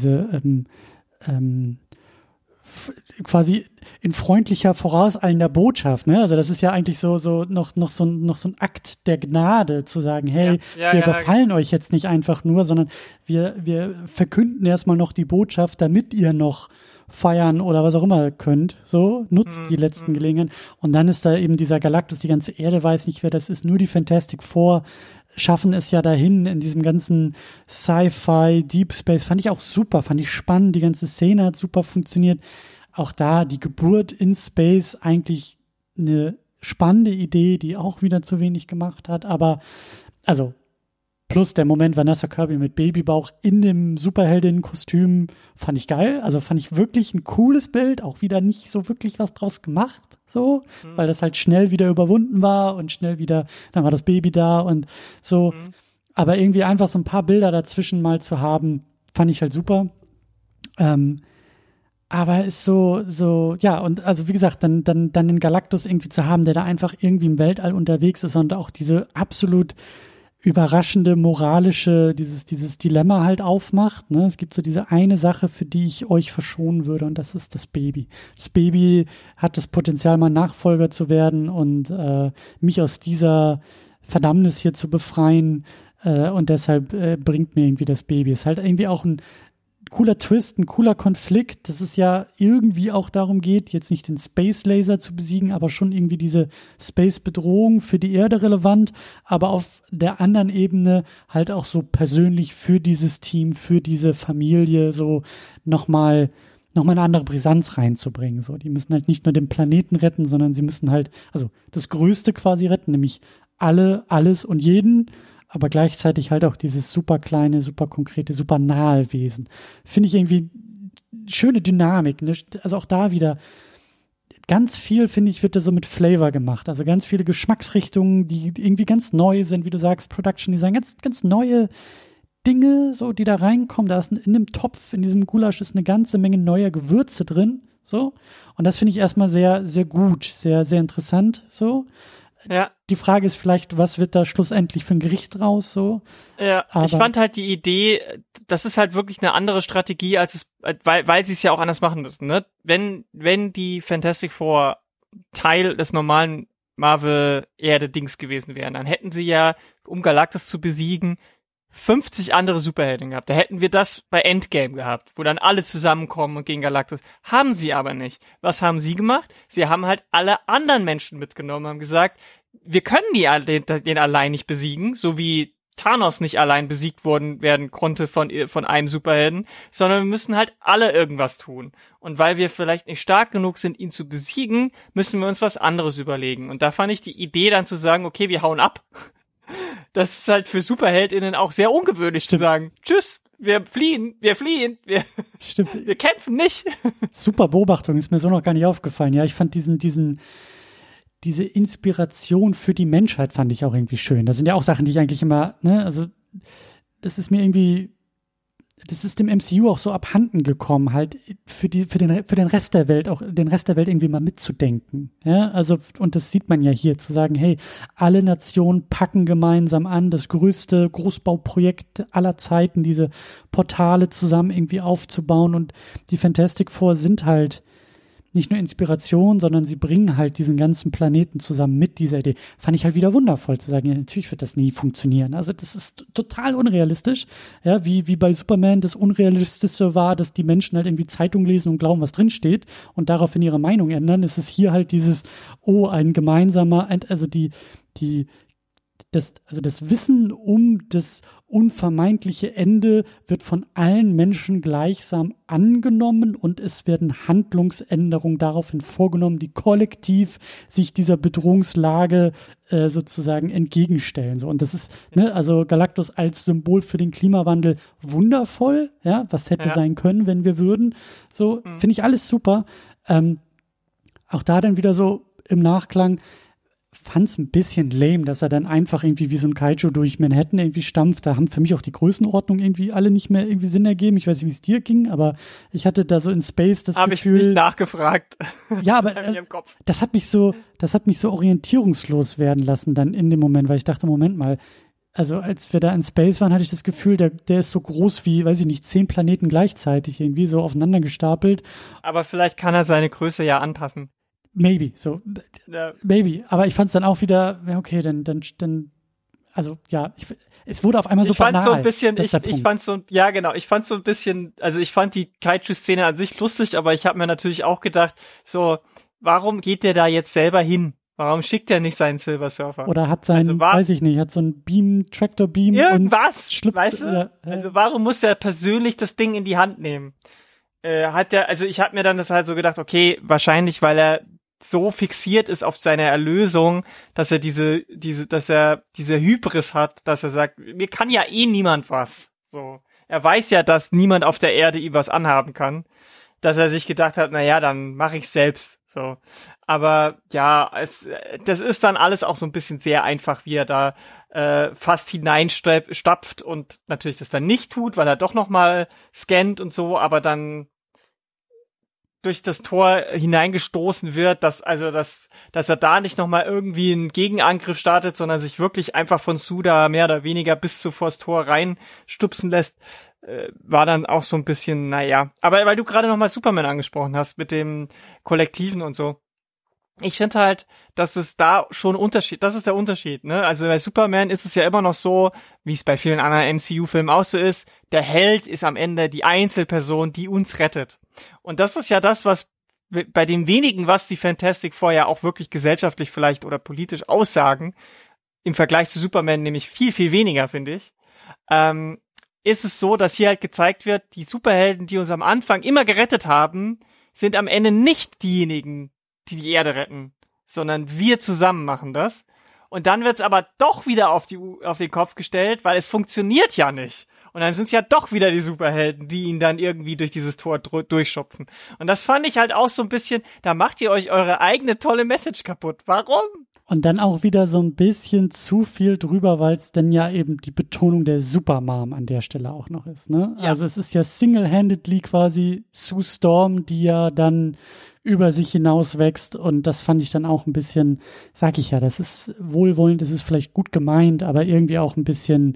quasi in freundlicher, vorauseilender Botschaft, ne? Also das ist ja eigentlich so noch so ein Akt der Gnade, zu sagen, hey, wir überfallen euch jetzt nicht einfach nur, sondern wir verkünden erstmal noch die Botschaft, damit ihr noch feiern oder was auch immer könnt. So, nutzt die letzten Gelegenheiten. Und dann ist da eben dieser Galactus, die ganze Erde weiß nicht, wer das ist, nur die Fantastic Four schaffen es ja dahin in diesem ganzen Sci-Fi, Deep Space. Fand ich auch super, fand ich spannend. Die ganze Szene hat super funktioniert. Auch da die Geburt in Space, eigentlich eine spannende Idee, die auch wieder zu wenig gemacht hat. Aber, also, plus der Moment Vanessa Kirby mit Babybauch in dem Superheldinnen-Kostüm fand ich geil. Also fand ich wirklich ein cooles Bild. Auch wieder nicht so wirklich was draus gemacht, so, weil das halt schnell wieder überwunden war und schnell wieder, dann war das Baby da und so. Aber irgendwie einfach so ein paar Bilder dazwischen mal zu haben, fand ich halt super. Aber ist so, ja, und also wie gesagt, dann den Galactus irgendwie zu haben, der da einfach irgendwie im Weltall unterwegs ist und auch diese absolut überraschende moralische, dieses Dilemma halt aufmacht, ne? Es gibt so diese eine Sache, für die ich euch verschonen würde, und das ist das Baby. Das Baby hat das Potenzial, mal Nachfolger zu werden und mich aus dieser Verdammnis hier zu befreien, und deshalb bringt mir irgendwie das Baby. Ist halt irgendwie auch ein cooler Twist, ein cooler Konflikt, dass es ja irgendwie auch darum geht, jetzt nicht den Space Laser zu besiegen, aber schon irgendwie diese Space-Bedrohung für die Erde relevant, aber auf der anderen Ebene halt auch so persönlich für dieses Team, für diese Familie so nochmal eine andere Brisanz reinzubringen. So, die müssen halt nicht nur den Planeten retten, sondern sie müssen halt, also das Größte quasi retten, nämlich alles und jeden, aber gleichzeitig halt auch dieses super kleine, super konkrete, super nahe Wesen. Finde ich irgendwie schöne Dynamik, ne? Also auch da wieder ganz viel, finde ich, wird da so mit Flavor gemacht. Also ganz viele Geschmacksrichtungen, die irgendwie ganz neu sind, wie du sagst, Production Design, ganz neue Dinge, so, die da reinkommen. Da ist in dem Topf, in diesem Gulasch ist eine ganze Menge neuer Gewürze drin, so. Und das finde ich erstmal sehr, sehr gut, sehr, sehr interessant, so. Ja. Die Frage ist vielleicht, was wird da schlussendlich für ein Gericht raus, so? Ja, aber ich fand halt die Idee, das ist halt wirklich eine andere Strategie, als es, weil sie es ja auch anders machen müssen, ne? Wenn die Fantastic Four Teil des normalen Marvel-Erde-Dings gewesen wären, dann hätten sie ja, um Galactus zu besiegen, 50 andere Superhelden gehabt. Da hätten wir das bei Endgame gehabt, wo dann alle zusammenkommen und gegen Galactus. Haben sie aber nicht. Was haben sie gemacht? Sie haben halt alle anderen Menschen mitgenommen, haben gesagt, wir können den allein nicht besiegen, so wie Thanos nicht allein besiegt werden konnte von einem Superhelden, sondern wir müssen halt alle irgendwas tun. Und weil wir vielleicht nicht stark genug sind, ihn zu besiegen, müssen wir uns was anderes überlegen. Und da fand ich die Idee dann zu sagen, okay, wir hauen ab. Das ist halt für SuperheldInnen auch sehr ungewöhnlich. Stimmt. Zu sagen, tschüss, wir fliehen, wir kämpfen nicht. Super Beobachtung, ist mir so noch gar nicht aufgefallen. Ja, ich fand diese Inspiration für die Menschheit fand ich auch irgendwie schön. Das sind ja auch Sachen, die ich eigentlich immer, ne, also das ist dem MCU auch so abhanden gekommen, halt für den Rest der Welt, auch den Rest der Welt irgendwie mal mitzudenken. Ja, also, und das sieht man ja hier, zu sagen, hey, alle Nationen packen gemeinsam an, das größte Großbauprojekt aller Zeiten, diese Portale zusammen irgendwie aufzubauen, und die Fantastic Four sind halt nicht nur Inspiration, sondern sie bringen halt diesen ganzen Planeten zusammen mit dieser Idee. Fand ich halt wieder wundervoll zu sagen, ja, natürlich wird das nie funktionieren. Also das ist total unrealistisch. Ja, wie bei Superman das Unrealistische war, dass die Menschen halt irgendwie Zeitung lesen und glauben, was drin steht und daraufhin ihre Meinung ändern. Ist es hier halt dieses, ein gemeinsamer, also die das Wissen um das unvermeidliche Ende wird von allen Menschen gleichsam angenommen und es werden Handlungsänderungen daraufhin vorgenommen, die kollektiv sich dieser Bedrohungslage sozusagen entgegenstellen. So, und das ist, ne, also Galactus als Symbol für den Klimawandel wundervoll, ja, was hätte sein können, wenn wir würden. So, finde ich alles super. Auch da dann wieder so im Nachklang, fand's ein bisschen lame, dass er dann einfach irgendwie wie so ein Kaiju durch Manhattan irgendwie stampft. Da haben für mich auch die Größenordnung irgendwie alle nicht mehr irgendwie Sinn ergeben. Ich weiß nicht, wie es dir ging, aber ich hatte da so in Space das Gefühl. Habe ich nicht nachgefragt. Ja, aber das hat mich so orientierungslos werden lassen dann in dem Moment, weil ich dachte, Moment mal, also als wir da in Space waren, hatte ich das Gefühl, der ist so groß wie, weiß ich nicht, 10 Planeten gleichzeitig irgendwie so aufeinander gestapelt. Aber vielleicht kann er seine Größe ja anpassen. Maybe, so, maybe. Aber ich fand es dann auch wieder, ja, okay, dann, also, ja, es wurde auf einmal so banal. Ich fand so ein bisschen, also ich fand die Kaiju-Szene an sich lustig, aber ich habe mir natürlich auch gedacht, so, warum geht der da jetzt selber hin? Warum schickt er nicht seinen Silver Surfer? Oder hat weiß ich nicht, hat so ein Tractor-Beam. Irgendwas, weißt du? Also warum muss der persönlich das Ding in die Hand nehmen? Also ich habe mir dann das halt so gedacht, okay, wahrscheinlich, weil er so fixiert ist auf seine Erlösung, dass er diese Hybris hat, dass er sagt, mir kann ja eh niemand was. So. Er weiß ja, dass niemand auf der Erde ihm was anhaben kann, dass er sich gedacht hat, naja, dann mache ich selbst. So. Aber ja, das ist dann alles auch so ein bisschen sehr einfach, wie er da fast hineinstapft und natürlich das dann nicht tut, weil er doch nochmal scannt und so, aber dann durch das Tor hineingestoßen wird, dass er da nicht nochmal irgendwie einen Gegenangriff startet, sondern sich wirklich einfach von Suda mehr oder weniger bis vor das Tor reinstupsen lässt, war dann auch so ein bisschen, naja. Aber weil du gerade nochmal Superman angesprochen hast mit dem Kollektiven und so. Ich finde halt, dass es da schon das ist der Unterschied, ne? Also bei Superman ist es ja immer noch so, wie es bei vielen anderen MCU-Filmen auch so ist, der Held ist am Ende die Einzelperson, die uns rettet. Und das ist ja das, was bei den wenigen, was die Fantastic Four ja auch wirklich gesellschaftlich vielleicht oder politisch aussagen, im Vergleich zu Superman nämlich viel, viel weniger, finde ich, ist es so, dass hier halt gezeigt wird, die Superhelden, die uns am Anfang immer gerettet haben, sind am Ende nicht diejenigen, die Erde retten, sondern wir zusammen machen das. Und dann wird's aber doch wieder auf den Kopf gestellt, weil es funktioniert ja nicht. Und dann sind's ja doch wieder die Superhelden, die ihn dann irgendwie durch dieses Tor durchschupfen. Und das fand ich halt auch so ein bisschen, da macht ihr euch eure eigene tolle Message kaputt. Warum? Und dann auch wieder so ein bisschen zu viel drüber, weil es dann ja eben die Betonung der Supermom an der Stelle auch noch ist, ne? Ja. Also es ist ja single-handedly quasi Sue Storm, die ja dann über sich hinaus wächst, und das fand ich dann auch ein bisschen, sag ich ja, das ist wohlwollend, das ist vielleicht gut gemeint, aber irgendwie auch ein bisschen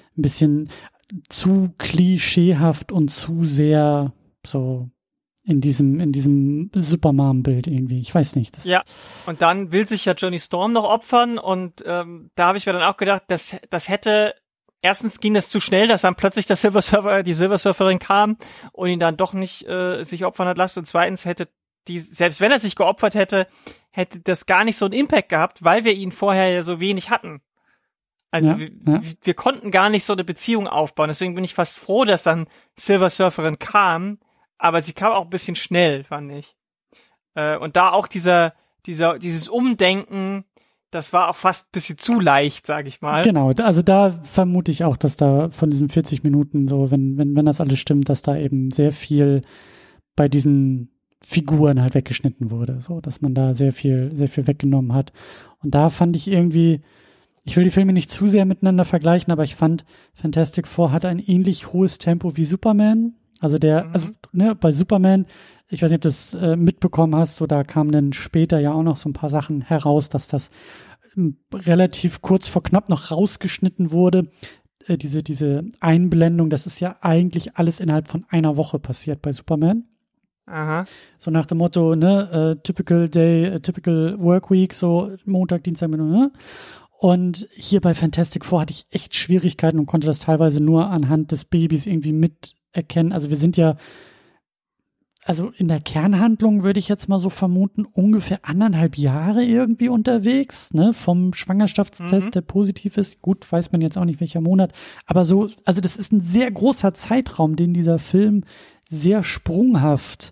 zu klischeehaft und zu sehr so in diesem Supermom-Bild irgendwie. Ich weiß nicht. Ja, und dann will sich ja Johnny Storm noch opfern, und da habe ich mir dann auch gedacht, das hätte, erstens ging das zu schnell, dass dann plötzlich die Silver Surferin kam und ihn dann doch nicht sich opfern hat lassen, und zweitens selbst wenn er sich geopfert hätte das gar nicht so einen Impact gehabt, weil wir ihn vorher ja so wenig hatten. Also wir konnten gar nicht so eine Beziehung aufbauen, deswegen bin ich fast froh, dass dann Silver Surferin kam, aber sie kam auch ein bisschen schnell, fand ich. Und da auch dieses Umdenken, das war auch fast ein bisschen zu leicht, sag ich mal. Genau, also da vermute ich auch, dass da von diesen 40 Minuten so, wenn das alles stimmt, dass da eben sehr viel bei diesen Figuren halt weggeschnitten wurde, so, dass man da sehr viel weggenommen hat. Und da fand ich irgendwie, ich will die Filme nicht zu sehr miteinander vergleichen, aber ich fand, Fantastic Four hat ein ähnlich hohes Tempo wie Superman. Also bei Superman, ich weiß nicht, ob du das mitbekommen hast, so, da kamen dann später ja auch noch so ein paar Sachen heraus, dass das relativ kurz vor knapp noch rausgeschnitten wurde. Diese Einblendung, das ist ja eigentlich alles innerhalb von einer Woche passiert bei Superman. Aha. So nach dem Motto, typical day, typical work week, so Montag, Dienstag, ne? Und hier bei Fantastic Four hatte ich echt Schwierigkeiten und konnte das teilweise nur anhand des Babys irgendwie miterkennen. Also wir sind ja, also in der Kernhandlung würde ich jetzt mal so vermuten, ungefähr 1,5 Jahre irgendwie unterwegs, ne, vom Schwangerschaftstest, der positiv ist. Gut, weiß man jetzt auch nicht, welcher Monat, aber so, also das ist ein sehr großer Zeitraum, den dieser Film sehr sprunghaft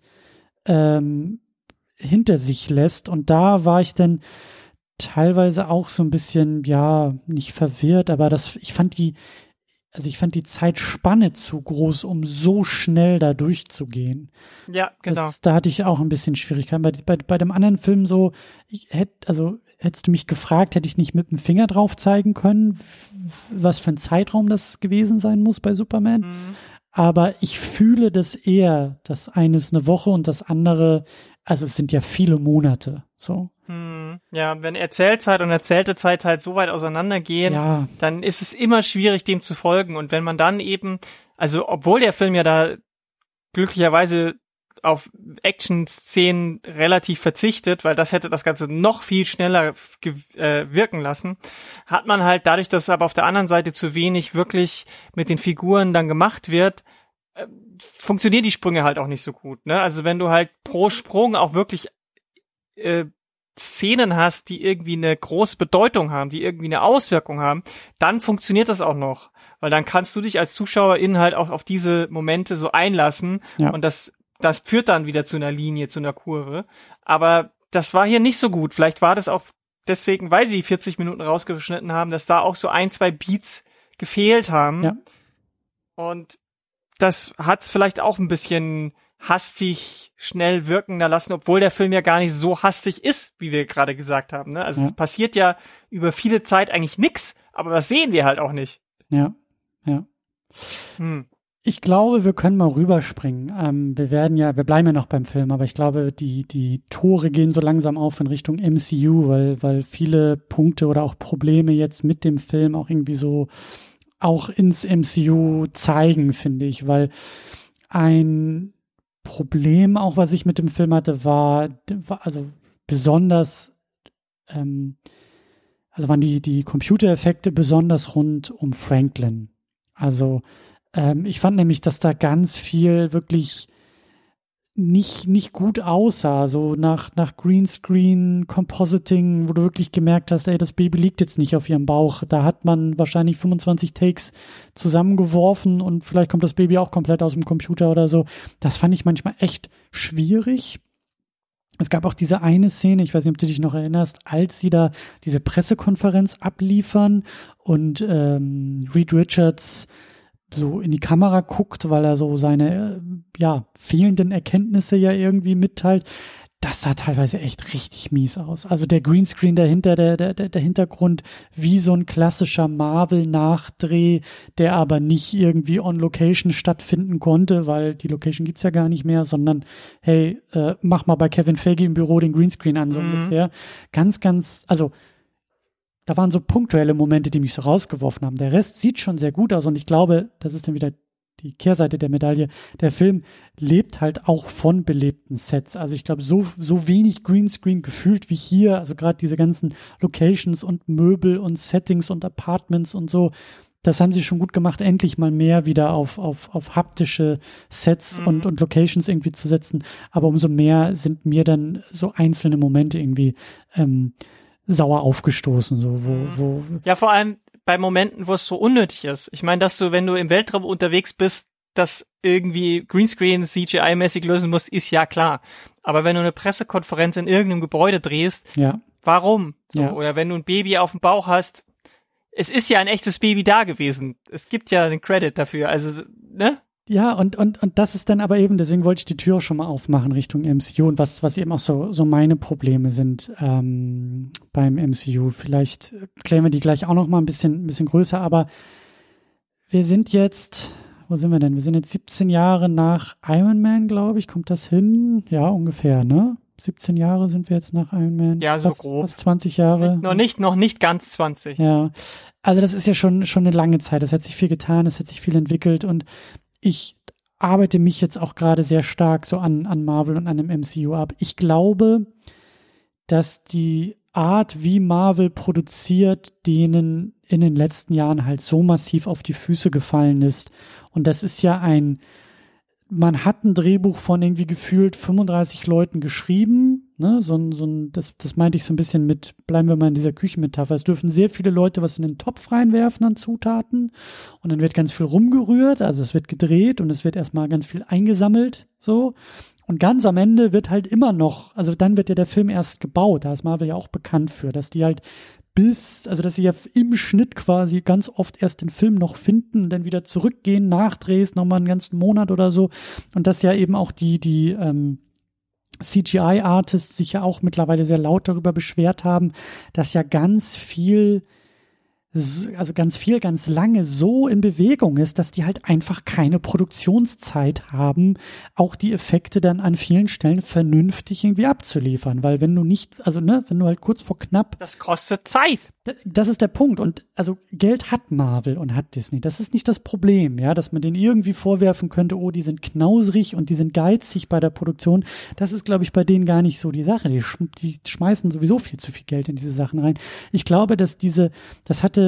hinter sich lässt. Und da war ich dann teilweise auch so ein bisschen, ja, nicht verwirrt, aber ich fand die Zeitspanne zu groß, um so schnell da durchzugehen. Ja, genau. Da hatte ich auch ein bisschen Schwierigkeiten. Bei dem anderen Film so, hättest du mich gefragt, hätte ich nicht mit dem Finger drauf zeigen können, was für ein Zeitraum das gewesen sein muss bei Superman. Mhm. Aber ich fühle das eher, das eine ist eine Woche und das andere, also es sind ja viele Monate, so. Ja, wenn Erzählzeit und erzählte Zeit halt so weit auseinandergehen, dann ist es immer schwierig, dem zu folgen. Und wenn man dann eben, also obwohl der Film ja da glücklicherweise auf Action-Szenen relativ verzichtet, weil das hätte das Ganze noch viel schneller wirken lassen, hat man halt dadurch, dass aber auf der anderen Seite zu wenig wirklich mit den Figuren dann gemacht wird, funktionieren die Sprünge halt auch nicht so gut, ne? Also wenn du halt pro Sprung auch wirklich Szenen hast, die irgendwie eine große Bedeutung haben, die irgendwie eine Auswirkung haben, dann funktioniert das auch noch. Weil dann kannst du dich als Zuschauerin halt auch auf diese Momente so einlassen und das führt dann wieder zu einer Linie, zu einer Kurve. Aber das war hier nicht so gut. Vielleicht war das auch deswegen, weil sie 40 Minuten rausgeschnitten haben, dass da auch so 1-2 Beats gefehlt haben. Ja. Und das hat's vielleicht auch ein bisschen hastig schnell wirkender lassen, obwohl der Film ja gar nicht so hastig ist, wie wir gerade gesagt haben, ne? Also es passiert ja über viele Zeit eigentlich nix, aber das sehen wir halt auch nicht. Ja. Ich glaube, wir können mal rüberspringen. Wir bleiben ja noch beim Film, aber ich glaube, die Tore gehen so langsam auf in Richtung MCU, weil viele Punkte oder auch Probleme jetzt mit dem Film auch irgendwie so auch ins MCU zeigen, finde ich, weil ein Problem auch, was ich mit dem Film hatte, war also besonders, also waren die Computereffekte besonders rund um Franklin. Also ich fand nämlich, dass da ganz viel wirklich nicht gut aussah, so nach Greenscreen, Compositing, wo du wirklich gemerkt hast, ey, das Baby liegt jetzt nicht auf ihrem Bauch. Da hat man wahrscheinlich 25 Takes zusammengeworfen und vielleicht kommt das Baby auch komplett aus dem Computer oder so. Das fand ich manchmal echt schwierig. Es gab auch diese eine Szene, ich weiß nicht, ob du dich noch erinnerst, als sie da diese Pressekonferenz abliefern und Reed Richards so in die Kamera guckt, weil er so seine fehlenden Erkenntnisse ja irgendwie mitteilt. Das sah teilweise echt richtig mies aus. Also der Greenscreen dahinter, der Hintergrund wie so ein klassischer Marvel-Nachdreh, der aber nicht irgendwie on Location stattfinden konnte, weil die Location gibt's ja gar nicht mehr, sondern hey, mach mal bei Kevin Feige im Büro den Greenscreen an, so ungefähr. Also da waren so punktuelle Momente, die mich so rausgeworfen haben. Der Rest sieht schon sehr gut aus und ich glaube, das ist dann wieder die Kehrseite der Medaille. Der Film lebt halt auch von belebten Sets. Also ich glaube, so wenig Greenscreen gefühlt wie hier, also gerade diese ganzen Locations und Möbel und Settings und Apartments und so, das haben sie schon gut gemacht, endlich mal mehr wieder auf haptische Sets und Locations irgendwie zu setzen. Aber umso mehr sind mir dann so einzelne Momente irgendwie sauer aufgestoßen, so wo ja, vor allem bei Momenten, wo es so unnötig ist. Ich meine, dass du, wenn du im Weltraum unterwegs bist, das irgendwie Greenscreen CGI-mäßig lösen musst, ist ja klar. Aber wenn du eine Pressekonferenz in irgendeinem Gebäude drehst, warum? So, oder wenn du ein Baby auf dem Bauch hast, es ist ja ein echtes Baby da gewesen. Es gibt ja einen Credit dafür, also, ne? Ja, und das ist dann aber eben, deswegen wollte ich die Tür schon mal aufmachen Richtung MCU und was eben auch so meine Probleme sind beim MCU. Vielleicht klären wir die gleich auch noch mal ein bisschen größer, aber wir sind jetzt, wo sind wir denn? Wir sind jetzt 17 Jahre nach Iron Man, glaube ich. Kommt das hin? Ja, ungefähr, ne? 17 Jahre sind wir jetzt nach Iron Man. Ja, so grob. Fast 20 Jahre. Noch nicht ganz 20. Ja, also das ist ja schon eine lange Zeit. Es hat sich viel getan, es hat sich viel entwickelt und ich arbeite mich jetzt auch gerade sehr stark so an Marvel und an dem MCU ab. Ich glaube, dass die Art, wie Marvel produziert, denen in den letzten Jahren halt so massiv auf die Füße gefallen ist. Und das ist ja ein man hat ein Drehbuch von irgendwie gefühlt 35 Leuten geschrieben, ne, das meinte ich so ein bisschen mit, bleiben wir mal in dieser Küchenmetapher, es dürfen sehr viele Leute was in den Topf reinwerfen an Zutaten und dann wird ganz viel rumgerührt, also es wird gedreht und es wird erstmal ganz viel eingesammelt, so. Und ganz am Ende wird halt immer noch, also dann wird ja der Film erst gebaut, da ist Marvel ja auch bekannt für, dass die halt dass sie ja im Schnitt quasi ganz oft erst den Film noch finden, dann wieder zurückgehen, nachdrehst, nochmal einen ganzen Monat oder so. Und dass ja eben auch die CGI-Artists sich ja auch mittlerweile sehr laut darüber beschwert haben, dass ja ganz viel, ganz lange so in Bewegung ist, dass die halt einfach keine Produktionszeit haben, auch die Effekte dann an vielen Stellen vernünftig irgendwie abzuliefern, weil wenn du nicht, wenn du halt kurz vor knapp. Das kostet Zeit. Das ist der Punkt und also Geld hat Marvel und hat Disney. Das ist nicht das Problem, ja, dass man denen irgendwie vorwerfen könnte, oh, die sind knauserig und die sind geizig bei der Produktion. Das ist, glaube ich, bei denen gar nicht so die Sache. Die schmeißen sowieso viel zu viel Geld in diese Sachen rein. Ich glaube, dass das hatte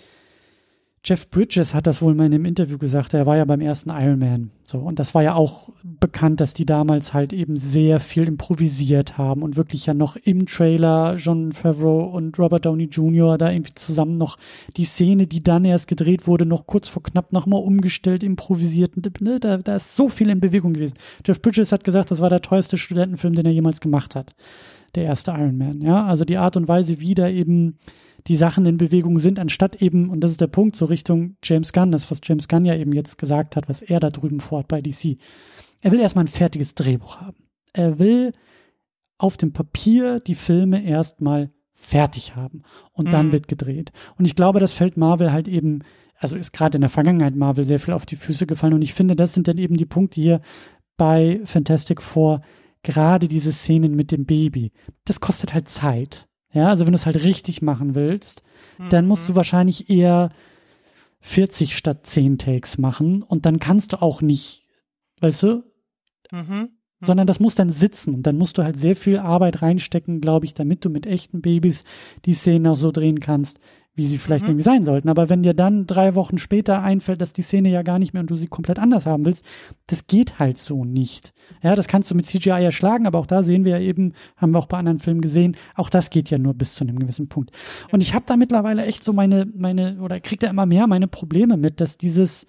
Jeff Bridges hat das wohl mal in einem Interview gesagt, er war ja beim ersten Iron Man, so, und das war ja auch bekannt, dass die damals halt eben sehr viel improvisiert haben und wirklich ja noch im Trailer Jon Favreau und Robert Downey Jr. da irgendwie zusammen noch die Szene, die dann erst gedreht wurde, noch kurz vor knapp nochmal umgestellt, improvisiert, ne, da ist so viel in Bewegung gewesen. Jeff Bridges hat gesagt, das war der teuerste Studentenfilm, den er jemals gemacht hat, der erste Iron Man, ja, also die Art und Weise, wie da eben die Sachen in Bewegung sind, anstatt eben, und das ist der Punkt, so Richtung James Gunn, das, was James Gunn ja eben jetzt gesagt hat, was er da drüben vorhat bei DC. Er will erstmal ein fertiges Drehbuch haben. Er will auf dem Papier die Filme erstmal fertig haben und dann wird gedreht. Und ich glaube, das fällt Marvel halt eben, also ist gerade in der Vergangenheit Marvel sehr viel auf die Füße gefallen und ich finde, das sind dann eben die Punkte hier bei Fantastic Four, gerade diese Szenen mit dem Baby. Das kostet halt Zeit. Ja, also wenn du es halt richtig machen willst, dann musst du wahrscheinlich eher 40 statt 10 Takes machen und dann kannst du auch nicht, weißt du, sondern das muss dann sitzen und dann musst du halt sehr viel Arbeit reinstecken, glaube ich, damit du mit echten Babys die Szenen auch so drehen kannst, wie sie vielleicht irgendwie sein sollten. Aber wenn dir dann 3 Wochen später einfällt, dass die Szene ja gar nicht mehr und du sie komplett anders haben willst, das geht halt so nicht. Ja, das kannst du mit CGI erschlagen, aber auch da sehen wir ja eben, haben wir auch bei anderen Filmen gesehen, auch das geht ja nur bis zu einem gewissen Punkt. Und ich habe da mittlerweile echt so oder krieg da immer mehr meine Probleme mit, dass dieses,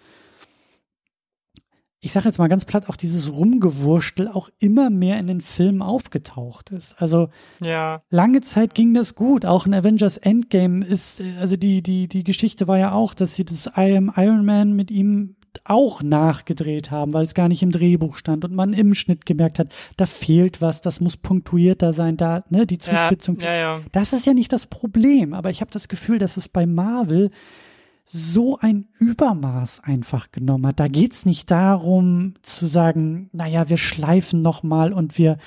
ich sage jetzt mal ganz platt, auch dieses Rumgewurstel auch immer mehr in den Filmen aufgetaucht ist. Also lange Zeit ging das gut. Auch in Avengers Endgame ist, also die Geschichte war ja auch, dass sie das I Am Iron Man mit ihm auch nachgedreht haben, weil es gar nicht im Drehbuch stand und man im Schnitt gemerkt hat, da fehlt was, das muss punktuierter sein, da, ne, die Zuspitzung. Ja. Das ist ja nicht das Problem, aber ich habe das Gefühl, dass es bei Marvel so ein Übermaß einfach genommen hat. Da geht's nicht darum zu sagen, naja, wir schleifen nochmal und wir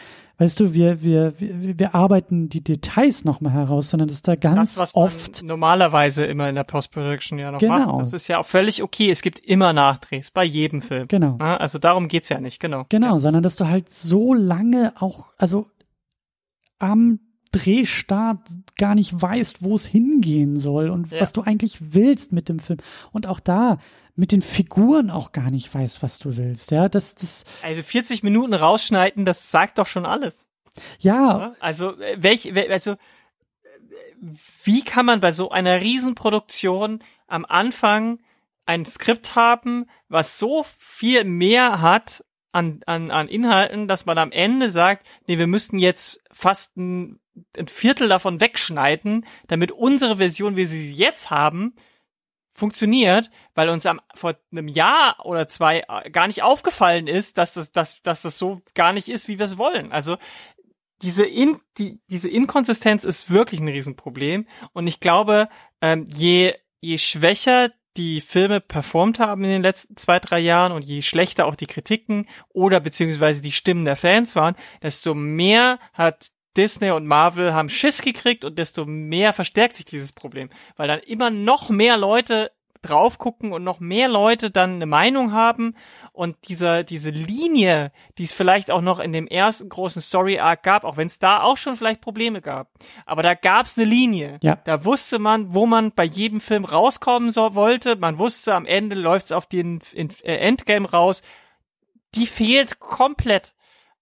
arbeiten die Details nochmal heraus, sondern das ist da ganz das, was oft man normalerweise immer in der Post-Production ja noch genau. macht. Das ist ja auch völlig okay. Es gibt immer Nachdrehs bei jedem Film. Genau. Also darum geht's ja nicht, genau. Genau, sondern dass du halt so lange auch, also am Drehstart gar nicht weißt, wo es hingehen soll und was du eigentlich willst mit dem Film. Und auch da mit den Figuren auch gar nicht weißt, was du willst. Ja, also 40 Minuten rausschneiden, das sagt doch schon alles. Ja. Also wie kann man bei so einer Riesenproduktion am Anfang ein Skript haben, was so viel mehr hat an Inhalten, dass man am Ende sagt, nee, wir müssten jetzt fast ein Viertel davon wegschneiden, damit unsere Version, wie sie jetzt haben, funktioniert, weil uns vor einem Jahr oder 2 gar nicht aufgefallen ist, dass das so gar nicht ist, wie wir es wollen. Also diese Inkonsistenz ist wirklich ein Riesenproblem und ich glaube, je schwächer die Filme performt haben in den letzten 2-3 Jahren und je schlechter auch die Kritiken oder beziehungsweise die Stimmen der Fans waren, desto mehr hat Disney und Marvel haben Schiss gekriegt und desto mehr verstärkt sich dieses Problem, weil dann immer noch mehr Leute drauf gucken und noch mehr Leute dann eine Meinung haben und diese Linie, die es vielleicht auch noch in dem ersten großen Story-Arc gab, auch wenn es da auch schon vielleicht Probleme gab, aber da gab es eine Linie. Ja. Da wusste man, wo man bei jedem Film rauskommen wollte. Man wusste, am Ende läuft es auf den Endgame raus. die fehlt komplett.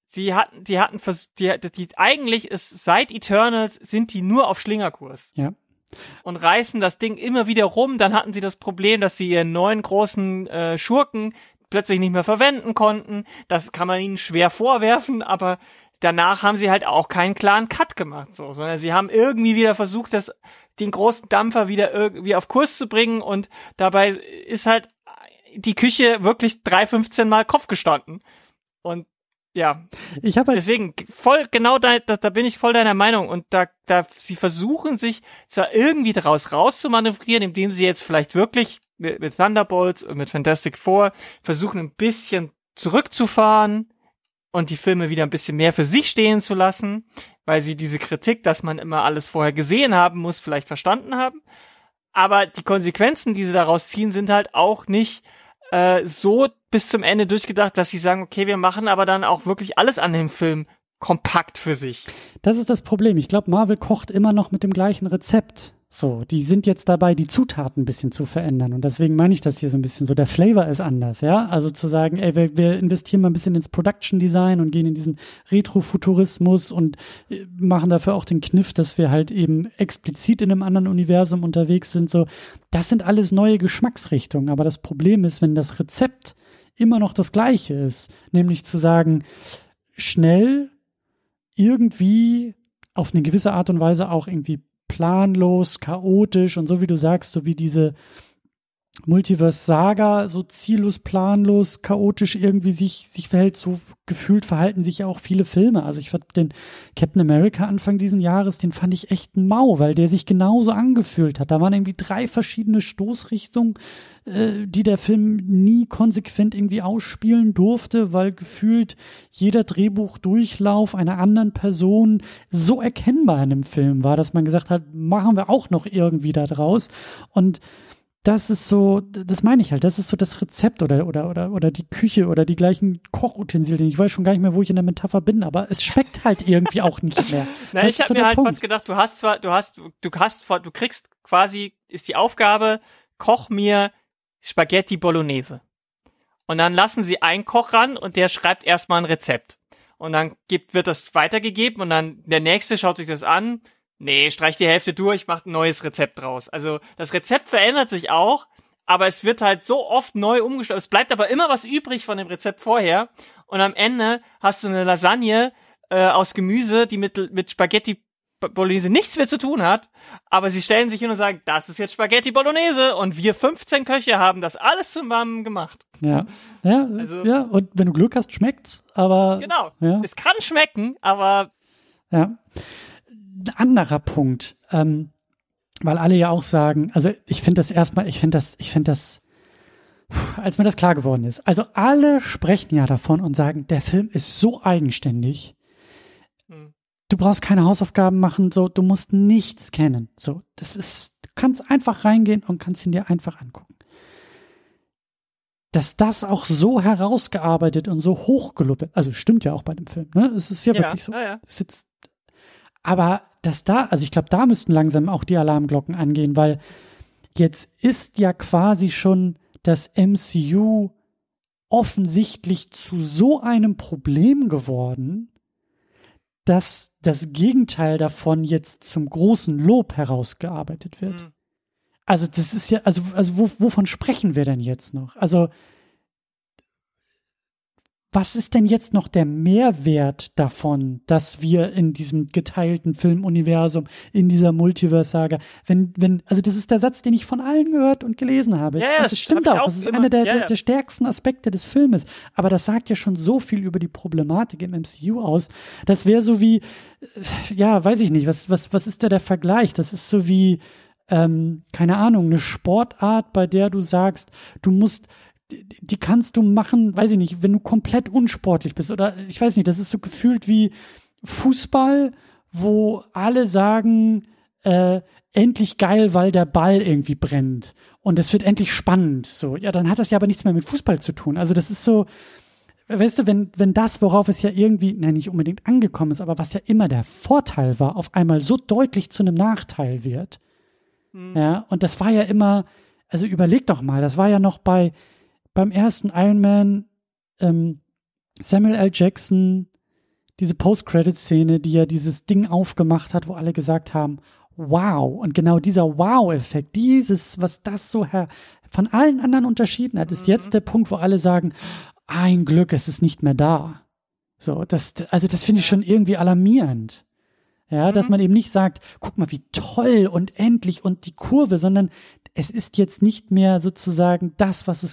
Eigentlich ist seit Eternals sind die nur auf Schlingerkurs. Ja. Und reißen das Ding immer wieder rum. Dann hatten sie das Problem, dass sie ihren neuen großen Schurken plötzlich nicht mehr verwenden konnten. Das kann man ihnen schwer vorwerfen, aber danach haben sie halt auch keinen klaren Cut gemacht, so, sondern sie haben irgendwie wieder versucht, den großen Dampfer wieder irgendwie auf Kurs zu bringen, und dabei ist halt die Küche wirklich 15 Mal Kopf gestanden. Und ja, ich habe halt deswegen da bin ich voll deiner Meinung, und da sie versuchen sich zwar irgendwie daraus rauszumanövrieren, indem sie jetzt vielleicht wirklich mit Thunderbolts und mit Fantastic Four versuchen, ein bisschen zurückzufahren und die Filme wieder ein bisschen mehr für sich stehen zu lassen, weil sie diese Kritik, dass man immer alles vorher gesehen haben muss, vielleicht verstanden haben. Aber die Konsequenzen, die sie daraus ziehen, sind halt auch nicht so bis zum Ende durchgedacht, dass sie sagen, okay, wir machen aber dann auch wirklich alles an dem Film kompakt für sich. Das ist das Problem. Ich glaube, Marvel kocht immer noch mit dem gleichen Rezept. So, die sind jetzt dabei, die Zutaten ein bisschen zu verändern. Und deswegen meine ich das hier so ein bisschen so. Der Flavor ist anders, ja. Also zu sagen, ey, wir investieren mal ein bisschen ins Production Design und gehen in diesen Retrofuturismus und machen dafür auch den Kniff, dass wir halt eben explizit in einem anderen Universum unterwegs sind. So, das sind alles neue Geschmacksrichtungen. Aber das Problem ist, wenn das Rezept immer noch das gleiche ist, nämlich zu sagen, schnell irgendwie auf eine gewisse Art und Weise auch irgendwie planlos, chaotisch und so wie du sagst, so wie diese Multiverse-Saga so ziellos, planlos, chaotisch irgendwie sich verhält, so gefühlt verhalten sich ja auch viele Filme. Also ich fand den Captain America Anfang diesen Jahres, den fand ich echt ein Mau, weil der sich genauso angefühlt hat. Da waren irgendwie 3 verschiedene Stoßrichtungen, die der Film nie konsequent irgendwie ausspielen durfte, weil gefühlt jeder Drehbuchdurchlauf einer anderen Person so erkennbar in dem Film war, dass man gesagt hat, machen wir auch noch irgendwie da draus. Und das ist so, das meine ich halt, das ist so das Rezept oder die Küche oder die gleichen Kochutensilien. Ich weiß schon gar nicht mehr, wo ich in der Metapher bin, aber es schmeckt halt irgendwie auch nicht mehr. Na, ich habe mir halt fast gedacht, du kriegst quasi, ist die Aufgabe, koch mir Spaghetti Bolognese. Und dann lassen sie einen Koch ran und der schreibt erstmal ein Rezept. Und dann wird das weitergegeben und dann der Nächste schaut sich das an. Nee, streich die Hälfte durch, macht ein neues Rezept draus. Also das Rezept verändert sich auch, aber es wird halt so oft neu umgestellt. Es bleibt aber immer was übrig von dem Rezept vorher. Und am Ende hast du eine Lasagne aus Gemüse, die mit Spaghetti Bolognese nichts mehr zu tun hat. Aber sie stellen sich hin und sagen, das ist jetzt Spaghetti Bolognese. Und wir 15 Köche haben das alles zusammen gemacht. Ja, also, ja. Und wenn du Glück hast, schmeckt's. Aber genau, ja. Es kann schmecken, aber ja. Ein anderer Punkt, weil alle ja auch sagen, also ich finde das, als mir das klar geworden ist, also alle sprechen ja davon und sagen, der Film ist so eigenständig, du brauchst keine Hausaufgaben machen, so, du musst nichts kennen, so, du kannst einfach reingehen und kannst ihn dir einfach angucken. Dass das auch so herausgearbeitet und so hochgelobt, also stimmt ja auch bei dem Film, ne, es ist ja wirklich so, es ist aber also ich glaube, da müssten langsam auch die Alarmglocken angehen, weil jetzt ist ja quasi schon das MCU offensichtlich zu so einem Problem geworden, dass das Gegenteil davon jetzt zum großen Lob herausgearbeitet wird. Mhm. Also das ist ja, also wovon sprechen wir denn jetzt noch? Also was ist denn jetzt noch der Mehrwert davon, dass wir in diesem geteilten Filmuniversum, in dieser Multiverse-Saga, also das ist der Satz, den ich von allen gehört und gelesen habe. Ja, das stimmt auch. Das ist einer der stärksten Aspekte des Filmes. Aber das sagt ja schon so viel über die Problematik im MCU aus. Das wäre so wie, ja, weiß ich nicht, was ist da der Vergleich? Das ist so wie, keine Ahnung, eine Sportart, bei der du sagst, die kannst du machen, weiß ich nicht, wenn du komplett unsportlich bist oder ich weiß nicht, das ist so gefühlt wie Fußball, wo alle sagen, endlich geil, weil der Ball irgendwie brennt und es wird endlich spannend. So, ja, dann hat das ja aber nichts mehr mit Fußball zu tun. Also das ist so, weißt du, wenn das, worauf es ja irgendwie, nicht unbedingt angekommen ist, aber was ja immer der Vorteil war, auf einmal so deutlich zu einem Nachteil wird. Ja, und das war ja immer, also überleg doch mal, das war ja noch beim ersten Iron Man, Samuel L. Jackson, diese Post-Credit-Szene, die ja dieses Ding aufgemacht hat, wo alle gesagt haben, wow. Und genau dieser Wow-Effekt, was das so von allen anderen unterschieden hat, ist jetzt der Punkt, wo alle sagen, ein Glück, es ist nicht mehr da. So, das finde ich schon irgendwie alarmierend. Ja, dass man eben nicht sagt, guck mal, wie toll und endlich und die Kurve, sondern es ist jetzt nicht mehr sozusagen das, was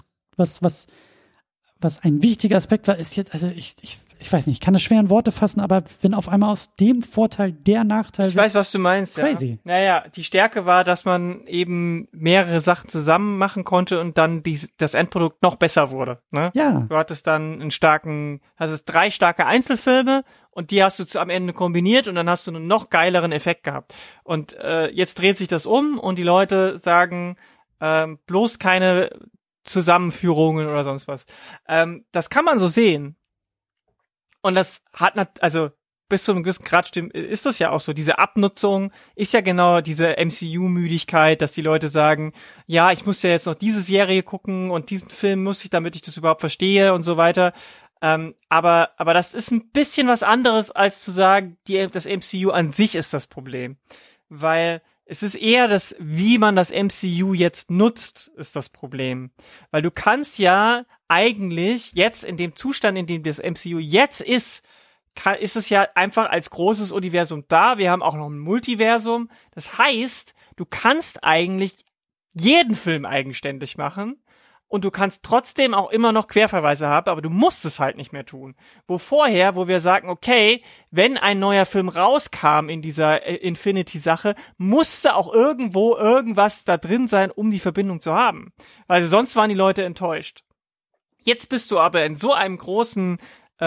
ein wichtiger Aspekt war, ist jetzt, also ich weiß nicht, ich kann das schwer in Worte fassen, aber wenn auf einmal aus dem Vorteil der Nachteil Ich weiß, was du meinst, crazy. Ja. Naja, die Stärke war, dass man eben mehrere Sachen zusammen machen konnte und dann das Endprodukt noch besser wurde, ne? Ja. Du hattest dann hast 3 starke Einzelfilme und die hast du am Ende kombiniert und dann hast du einen noch geileren Effekt gehabt. Und jetzt dreht sich das um und die Leute sagen, bloß keine Zusammenführungen oder sonst was. Das kann man so sehen. Und das hat also bis zu einem gewissen Grad ist das ja auch so. Diese Abnutzung ist ja genau diese MCU-Müdigkeit, dass die Leute sagen, ja, ich muss ja jetzt noch diese Serie gucken und diesen Film muss ich, damit ich das überhaupt verstehe und so weiter. Aber das ist ein bisschen was anderes, als zu sagen, das MCU an sich ist das Problem. Weil es ist eher wie man das MCU jetzt nutzt, ist das Problem. Weil du kannst ja eigentlich jetzt in dem Zustand, in dem das MCU jetzt ist es ja einfach als großes Universum da. Wir haben auch noch ein Multiversum. Das heißt, du kannst eigentlich jeden Film eigenständig machen. Und du kannst trotzdem auch immer noch Querverweise haben, aber du musst es halt nicht mehr tun. Wo wir sagen, okay, wenn ein neuer Film rauskam in dieser Infinity-Sache, musste auch irgendwo irgendwas da drin sein, um die Verbindung zu haben. Weil sonst waren die Leute enttäuscht. Jetzt bist du aber in so einem großen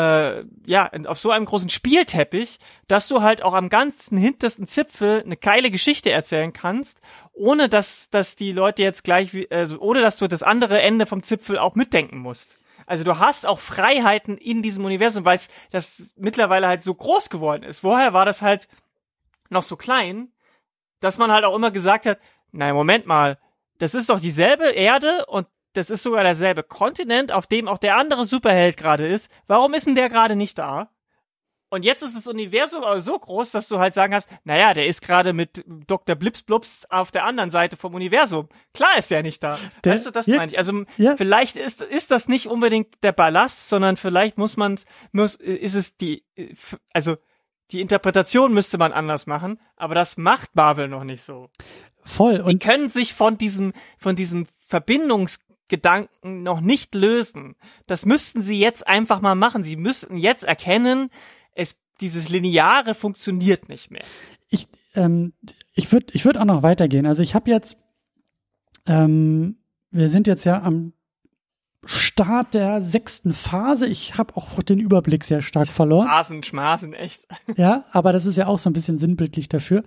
auf so einem großen Spielteppich, dass du halt auch am ganzen hintersten Zipfel eine geile Geschichte erzählen kannst, ohne dass die Leute jetzt ohne dass du das andere Ende vom Zipfel auch mitdenken musst. Also du hast auch Freiheiten in diesem Universum, weil das mittlerweile halt so groß geworden ist. Vorher war das halt noch so klein, dass man halt auch immer gesagt hat, nein, Moment mal, das ist doch dieselbe Erde und das ist sogar derselbe Kontinent, auf dem auch der andere Superheld gerade ist. Warum ist denn der gerade nicht da? Und jetzt ist das Universum aber so groß, dass du halt sagen kannst, naja, der ist gerade mit Dr. Blipsblups auf der anderen Seite vom Universum. Klar ist der nicht da. Weißt du, das meine ich. Also vielleicht ist das nicht unbedingt der Ballast, sondern vielleicht die Interpretation müsste man anders machen, aber das macht Marvel noch nicht so. Voll. Und die können sich von diesem Verbindungsgedanken noch nicht lösen. Das müssten sie jetzt einfach mal machen. Sie müssten jetzt erkennen, dieses Lineare funktioniert nicht mehr. Ich würde auch noch weitergehen. Also ich habe jetzt, wir sind jetzt ja am Start der 6. Phase. Ich habe auch den Überblick sehr stark verloren. Schmaßen, echt. Ja, aber das ist ja auch so ein bisschen sinnbildlich dafür.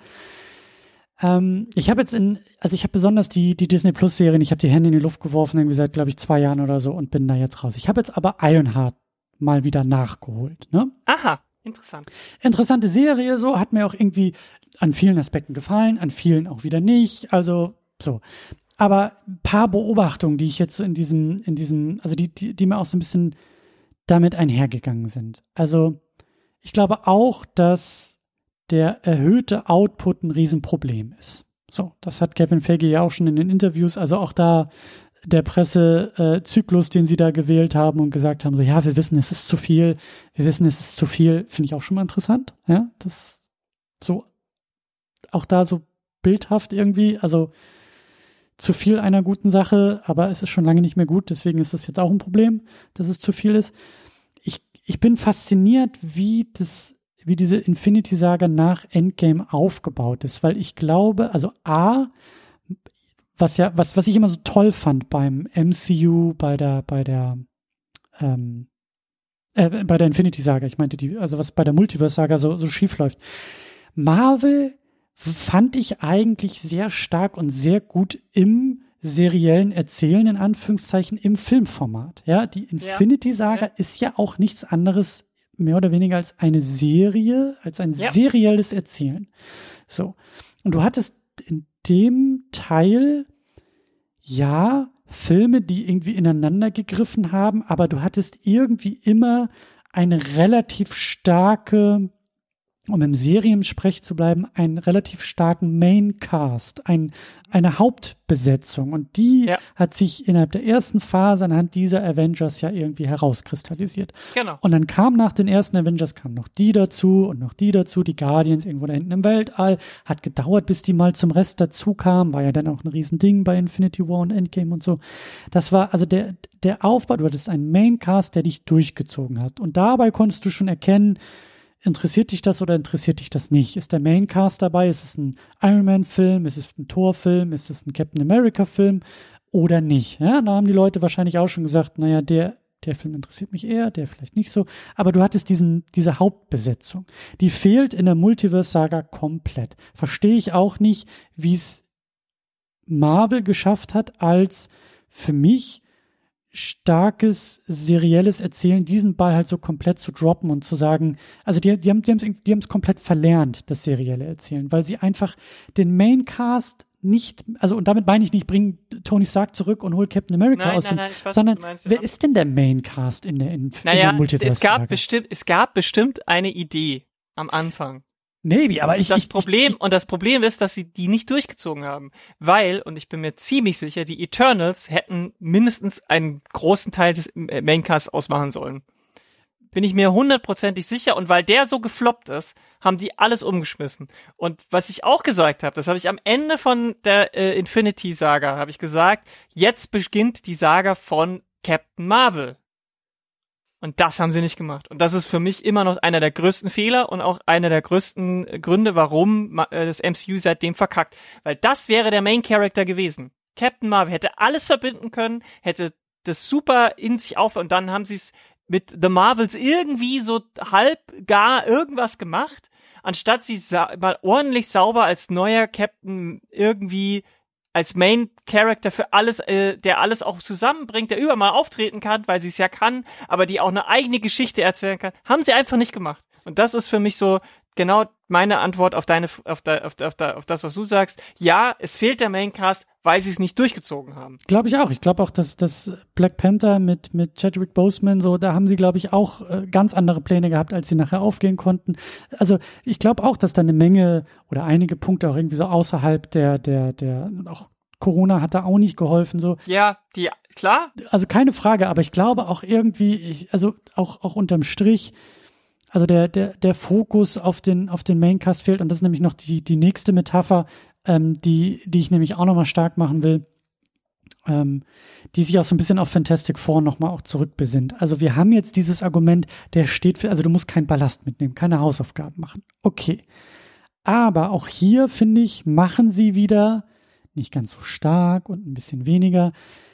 Ich habe besonders die Disney Plus Serien, ich habe die Hände in die Luft geworfen, irgendwie seit, glaube ich, 2 Jahren oder so und bin da jetzt raus. Ich habe jetzt aber Ironheart mal wieder nachgeholt, ne? Aha, interessant. Interessante Serie, so, hat mir auch irgendwie an vielen Aspekten gefallen, an vielen auch wieder nicht, also so. Aber ein paar Beobachtungen, die ich jetzt so in diesem, also die mir auch so ein bisschen damit einhergegangen sind. Also, ich glaube auch, dass der erhöhte Output ein Riesenproblem ist. So, das hat Kevin Feige ja auch schon in den Interviews, also auch da der Pressezyklus, den sie da gewählt haben und gesagt haben, so, ja, wir wissen, es ist zu viel, finde ich auch schon mal interessant, ja, das so, auch da so bildhaft irgendwie, also zu viel einer guten Sache, aber es ist schon lange nicht mehr gut, deswegen ist das jetzt auch ein Problem, dass es zu viel ist. Ich bin fasziniert, wie diese Infinity-Saga nach Endgame aufgebaut ist, weil ich glaube, also was ich immer so toll fand beim MCU, bei der Infinity-Saga, ich meinte was bei der Multiverse-Saga so schief läuft. Marvel fand ich eigentlich sehr stark und sehr gut im seriellen Erzählen, in Anführungszeichen, im Filmformat. Ja, die Infinity-Saga ist ja auch nichts anderes mehr oder weniger als eine Serie, als ein serielles Erzählen. So. Und du hattest in dem Teil, Filme, die irgendwie ineinander gegriffen haben, aber du hattest irgendwie immer eine relativ starke, um im Seriensprech zu bleiben, einen relativ starken Main-Cast, eine Hauptbesetzung. Und die hat sich innerhalb der ersten Phase anhand dieser Avengers ja irgendwie herauskristallisiert. Genau. Und dann kam nach den ersten Avengers kamen noch die dazu und noch die dazu, die Guardians irgendwo da hinten im Weltall. Hat gedauert, bis die mal zum Rest dazu kamen. War ja dann auch ein Riesending bei Infinity War und Endgame und so. Das war also der Aufbau. Du hattest einen Main-Cast, der dich durchgezogen hat. Und dabei konntest du schon erkennen, interessiert dich das oder interessiert dich das nicht? Ist der Maincast dabei? Ist es ein Iron Man-Film? Ist es ein Thor-Film? Ist es ein Captain America-Film? Oder nicht? Ja, da haben die Leute wahrscheinlich auch schon gesagt, naja, der Film interessiert mich eher, der vielleicht nicht so. Aber du hattest diese Hauptbesetzung. Die fehlt in der Multiverse-Saga komplett. Verstehe ich auch nicht, wie es Marvel geschafft hat, als für mich starkes, serielles Erzählen, diesen Ball halt so komplett zu droppen und zu sagen, also die haben es komplett verlernt, das serielle Erzählen, weil sie einfach den Maincast nicht, also und damit meine ich nicht, bring Tony Stark zurück und hol Captain America aus, nein, ich weiß, sondern was du meinst, wer ist denn der Maincast in der Multiverse-Saga? Es gab bestimmt eine Idee am Anfang. Maybe, aber das Problem ist, dass sie die nicht durchgezogen haben, weil, und ich bin mir ziemlich sicher, die Eternals hätten mindestens einen großen Teil des Maincasts ausmachen sollen. Bin ich mir 100%ig sicher, und weil der so gefloppt ist, haben die alles umgeschmissen. Und was ich auch gesagt habe, das habe ich am Ende von der Infinity-Saga, habe ich gesagt, jetzt beginnt die Saga von Captain Marvel. Und das haben sie nicht gemacht. Und das ist für mich immer noch einer der größten Fehler und auch einer der größten Gründe, warum das MCU seitdem verkackt. Weil das wäre der Main Character gewesen. Captain Marvel hätte alles verbinden können, hätte das super in sich und dann haben sie es mit The Marvels irgendwie so halb gar irgendwas gemacht, anstatt sie mal ordentlich sauber als neuer Captain irgendwie als Main Character für alles, der alles auch zusammenbringt, der überall mal auftreten kann, weil sie es ja kann, aber die auch eine eigene Geschichte erzählen kann, haben sie einfach nicht gemacht. Und das ist für mich so genau meine Antwort auf auf das, was du sagst. Ja, es fehlt der Maincast, weil sie es nicht durchgezogen haben. Glaube ich auch. Ich glaube auch, dass das Black Panther mit Chadwick Boseman, so, da haben sie, glaube ich, auch ganz andere Pläne gehabt, als sie nachher aufgehen konnten. Also ich glaube auch, dass da eine Menge oder einige Punkte auch irgendwie so außerhalb der auch Corona hat da auch nicht geholfen, so. Ja, klar. Also keine Frage, aber ich glaube auch irgendwie, also auch unterm Strich, also der Fokus auf den Maincast fehlt, und das ist nämlich noch die nächste Metapher, die ich nämlich auch nochmal stark machen will, die sich auch so ein bisschen auf Fantastic Four nochmal auch zurückbesinnt. Also wir haben jetzt dieses Argument, der steht für, also du musst keinen Ballast mitnehmen, keine Hausaufgaben machen. Okay. Aber auch hier, finde ich, machen sie wieder nicht ganz so stark und ein bisschen weniger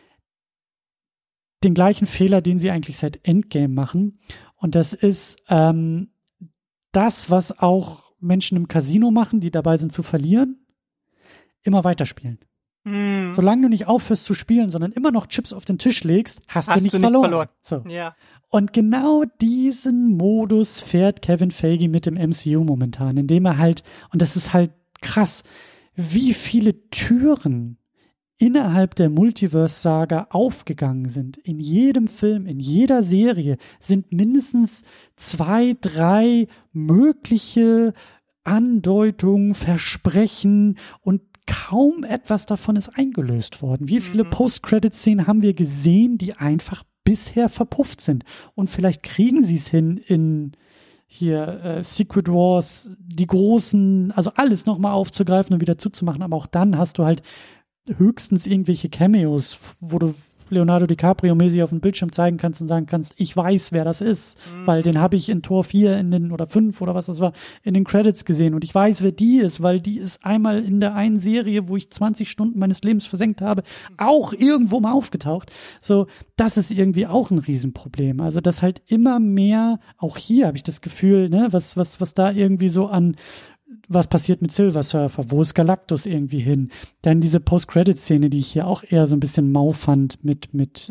den gleichen Fehler, den sie eigentlich seit Endgame machen. Und das ist das, was auch Menschen im Casino machen, die dabei sind zu verlieren, immer weiterspielen. Solange du nicht aufhörst zu spielen, sondern immer noch Chips auf den Tisch legst, hast du nicht verloren. So. Ja. Und genau diesen Modus fährt Kevin Feige mit dem MCU momentan, indem er halt, und das ist halt krass, wie viele Türen innerhalb der Multiverse-Saga aufgegangen sind. In jedem Film, in jeder Serie sind mindestens 2, 3 mögliche Andeutungen, Versprechen, und kaum etwas davon ist eingelöst worden. Wie viele Post-Credit-Szenen haben wir gesehen, die einfach bisher verpufft sind? Und vielleicht kriegen sie es hin in hier Secret Wars, die großen, also alles nochmal aufzugreifen und wieder zuzumachen. Aber auch dann hast du halt höchstens irgendwelche Cameos, wo du Leonardo DiCaprio-mäßig auf dem Bildschirm zeigen kannst und sagen kannst, ich weiß, wer das ist, weil den habe ich in Tor 4 oder 5 oder was das war, in den Credits gesehen, und ich weiß, wer die ist, weil die ist einmal in der einen Serie, wo ich 20 Stunden meines Lebens versenkt habe, auch irgendwo mal aufgetaucht. So, das ist irgendwie auch ein Riesenproblem. Also, dass halt immer mehr, auch hier habe ich das Gefühl, ne, was da irgendwie so an, was passiert mit Silver Surfer? Wo ist Galactus irgendwie hin? Dann diese Post-Credit-Szene, die ich hier auch eher so ein bisschen mau fand mit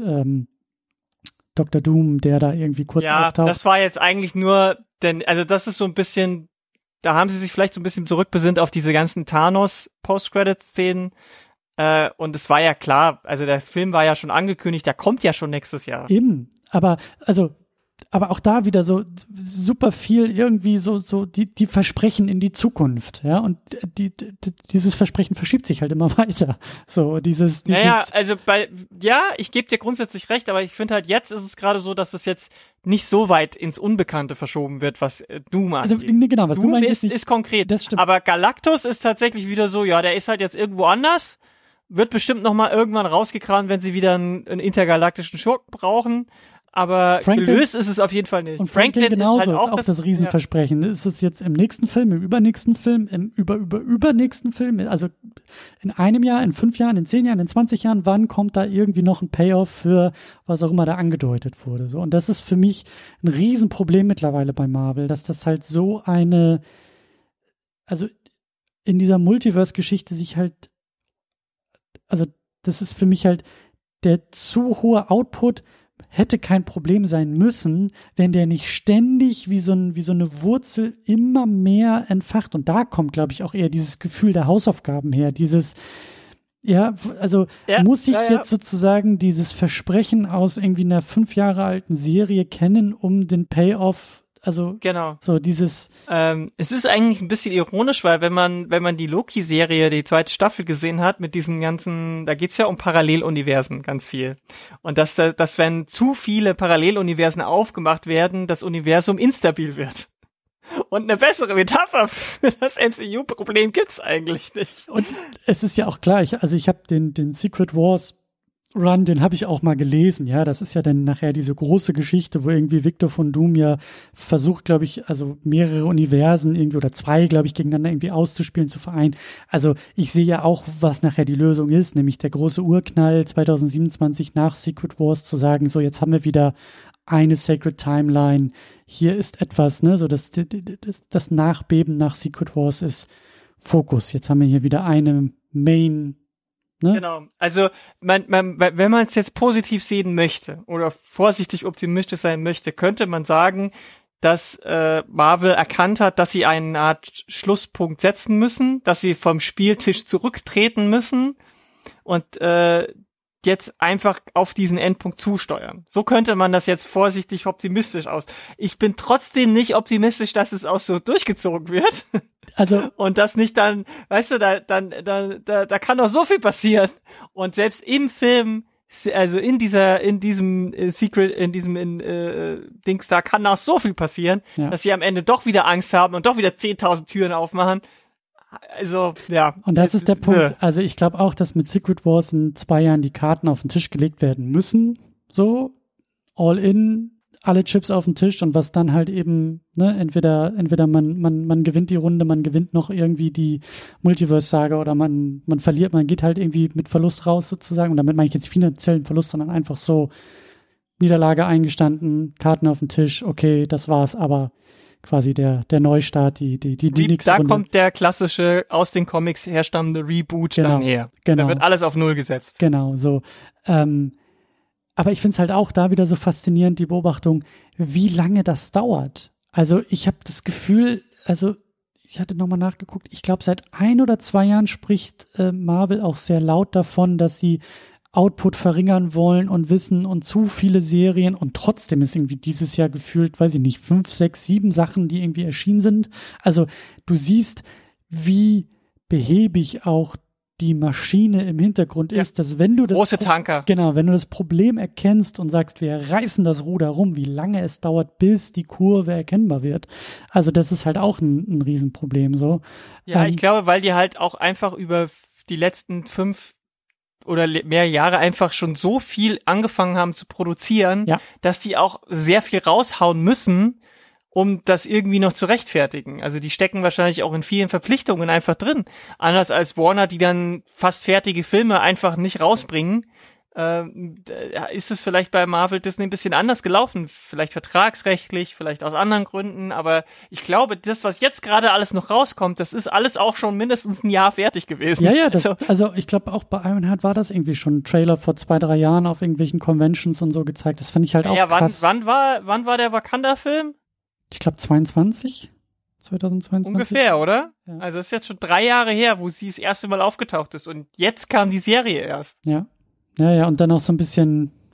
Dr. Doom, der da irgendwie kurz auftaucht. Ja, das war jetzt eigentlich nur, also das ist so ein bisschen, da haben sie sich vielleicht so ein bisschen zurückbesinnt auf diese ganzen Thanos Post-Credit-Szenen. Und es war ja klar, also der Film war ja schon angekündigt, der kommt ja schon nächstes Jahr. Eben, aber also aber auch da wieder so super viel irgendwie so die Versprechen in die Zukunft, ja, und dieses Versprechen verschiebt sich halt immer weiter. So dieses Naja, also ich gebe dir grundsätzlich recht, aber ich finde halt jetzt ist es gerade so, dass es jetzt nicht so weit ins Unbekannte verschoben wird, was Doom angeht. Also genau, was Doom du meinst, ist konkret, das stimmt. Aber Galactus ist tatsächlich wieder so, ja, der ist halt jetzt irgendwo anders, wird bestimmt noch mal irgendwann rausgekramt, wenn sie wieder einen intergalaktischen Schurken brauchen. Aber gelöst ist es auf jeden Fall nicht. Und Franklin genauso, ist halt auch das Riesenversprechen. Ja. Ist es jetzt im nächsten Film, im übernächsten Film, im übernächsten Film? Also in einem Jahr, in 5 Jahren, in 10 Jahren, in 20 Jahren, wann kommt da irgendwie noch ein Payoff für was auch immer da angedeutet wurde? So. Und das ist für mich ein Riesenproblem mittlerweile bei Marvel, dass das halt so also in dieser Multiverse-Geschichte sich halt, also das ist für mich halt der zu hohe Output, hätte kein Problem sein müssen, wenn der nicht ständig wie so eine Wurzel immer mehr entfacht. Und da kommt, glaube ich, auch eher dieses Gefühl der Hausaufgaben her. Muss ich jetzt sozusagen dieses Versprechen aus irgendwie einer 5 Jahre alten Serie kennen, um den Payoff, also genau. So dieses. Es ist eigentlich ein bisschen ironisch, weil wenn man die Loki-Serie, die 2. Staffel gesehen hat, mit diesen ganzen, da geht's ja um Paralleluniversen ganz viel. Und dass wenn zu viele Paralleluniversen aufgemacht werden, das Universum instabil wird. Und eine bessere Metapher für das MCU-Problem gibt's eigentlich nicht. Und es ist ja auch klar, ich habe den Secret Wars Run, den habe ich auch mal gelesen, ja, das ist ja dann nachher diese große Geschichte, wo irgendwie Victor von Doom ja versucht, glaube ich, also mehrere Universen irgendwie oder 2, glaube ich, gegeneinander irgendwie auszuspielen, zu vereinen. Also ich sehe ja auch, was nachher die Lösung ist, nämlich der große Urknall 2027 nach Secret Wars zu sagen, so jetzt haben wir wieder eine Sacred Timeline, hier ist etwas, ne, so das Nachbeben nach Secret Wars ist Fokus. Jetzt haben wir hier wieder eine Main. Ne? Genau. Also wenn man es jetzt positiv sehen möchte oder vorsichtig optimistisch sein möchte, könnte man sagen, dass Marvel erkannt hat, dass sie eine Art Schlusspunkt setzen müssen, dass sie vom Spieltisch zurücktreten müssen und jetzt einfach auf diesen Endpunkt zusteuern. So könnte man das jetzt vorsichtig optimistisch aus. Ich bin trotzdem nicht optimistisch, dass es auch so durchgezogen wird. Also und das nicht dann, weißt du, da kann doch so viel passieren. Und selbst im Film, also in diesem Dings, da kann auch so viel passieren, dass sie am Ende doch wieder Angst haben und doch wieder 10.000 Türen aufmachen. Also, ja. Und das ist der Punkt. Also ich glaube auch, dass mit Secret Wars in 2 Jahren die Karten auf den Tisch gelegt werden müssen. So, all in, alle Chips auf den Tisch und was dann halt eben, ne, entweder man gewinnt die Runde, man gewinnt noch irgendwie die Multiverse-Saga oder man verliert, man geht halt irgendwie mit Verlust raus sozusagen. Und damit meine ich jetzt finanziellen Verlust, sondern einfach so Niederlage eingestanden, Karten auf den Tisch, okay, das war's, aber quasi der Neustart, die nächste Da Runde. kommt der klassische aus den Comics herstammende Reboot dann her. Genau. Da wird alles auf Null gesetzt. Genau, so. Aber ich finde es halt auch da wieder so faszinierend, die Beobachtung, wie lange das dauert. Also ich habe das Gefühl, also ich hatte nochmal nachgeguckt, ich glaube seit 1 oder 2 Jahren spricht Marvel auch sehr laut davon, dass sie Output verringern wollen und wissen und zu viele Serien und trotzdem ist irgendwie dieses Jahr gefühlt, weiß ich nicht, 5, 6, 7 Sachen, die irgendwie erschienen sind. Also du siehst, wie behäbig auch die Maschine im Hintergrund ist, dass wenn du das große Tanker. Genau, wenn du das Problem erkennst und sagst, wir reißen das Ruder rum, wie lange es dauert, bis die Kurve erkennbar wird. Also das ist halt auch ein Riesenproblem so. Ja, ich glaube, weil die halt auch einfach über die letzten 5 oder mehr Jahre einfach schon so viel angefangen haben zu produzieren, dass die auch sehr viel raushauen müssen, um das irgendwie noch zu rechtfertigen. Also die stecken wahrscheinlich auch in vielen Verpflichtungen einfach drin. Anders als Warner, die dann fast fertige Filme einfach nicht rausbringen, ist es vielleicht bei Marvel Disney ein bisschen anders gelaufen. Vielleicht vertragsrechtlich, vielleicht aus anderen Gründen. Aber ich glaube, das, was jetzt gerade alles noch rauskommt, das ist alles auch schon mindestens ein Jahr fertig gewesen. Ja, also ich glaube auch bei Ironheart war das irgendwie schon ein Trailer vor 2, 3 Jahren auf irgendwelchen Conventions und so gezeigt. Das fand ich halt auch krass. Wann war der Wakanda-Film? Ich glaube 2022. Ungefähr, oder? Ja. Also das ist jetzt schon 3 Jahre her, wo sie das erste Mal aufgetaucht ist und jetzt kam die Serie erst. Ja, und dann auch so ein bisschen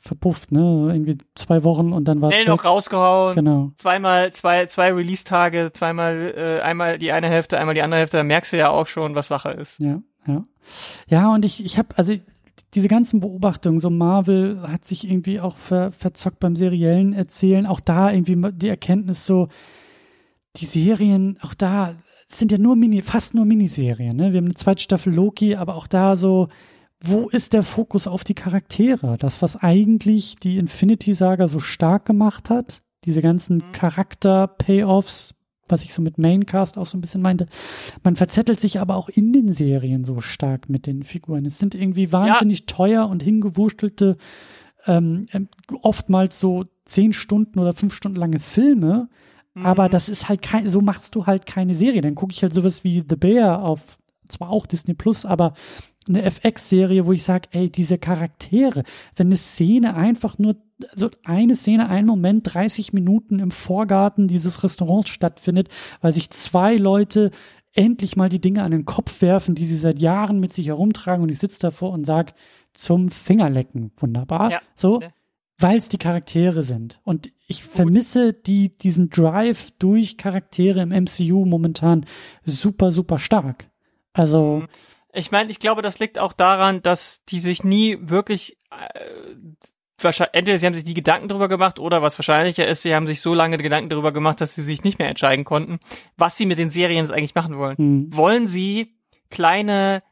verpufft, ne? Irgendwie 2 Wochen und dann war es schnell noch rausgehauen. Genau. Zwei Release-Tage, einmal die eine Hälfte, einmal die andere Hälfte, da merkst du ja auch schon, was Sache ist. Ja. Ja, und ich habe, also diese ganzen Beobachtungen, so Marvel hat sich irgendwie auch verzockt beim seriellen Erzählen, auch da irgendwie die Erkenntnis so, die Serien, auch da sind ja fast nur Miniserien, ne? Wir haben eine zweite Staffel Loki, aber auch da so, wo ist der Fokus auf die Charaktere? Das, was eigentlich die Infinity-Saga so stark gemacht hat, diese ganzen Charakter-Payoffs, was ich so mit Maincast auch so ein bisschen meinte. Man verzettelt sich aber auch in den Serien so stark mit den Figuren. Es sind irgendwie wahnsinnig teuer und hingewurstelte, oftmals so 10 Stunden oder 5 Stunden lange Filme. Aber das ist halt so machst du halt keine Serie. Dann gucke ich halt sowas wie The Bear auf, zwar auch Disney Plus, aber eine FX-Serie, wo ich sage, ey, diese Charaktere, wenn eine Szene einfach nur, so eine Szene, ein Moment, 30 Minuten im Vorgarten dieses Restaurants stattfindet, weil sich 2 Leute endlich mal die Dinge an den Kopf werfen, die sie seit Jahren mit sich herumtragen und ich sitze davor und sage, zum Fingerlecken, wunderbar, so, weil es die Charaktere sind. Und ich vermisse diesen Drive durch Charaktere im MCU momentan super, super stark. Also ich meine, ich glaube, das liegt auch daran, dass die sich nie wirklich entweder sie haben sich die Gedanken drüber gemacht oder was wahrscheinlicher ist, sie haben sich so lange Gedanken darüber gemacht, dass sie sich nicht mehr entscheiden konnten, was sie mit den Serien jetzt eigentlich machen wollen. Wollen sie kleine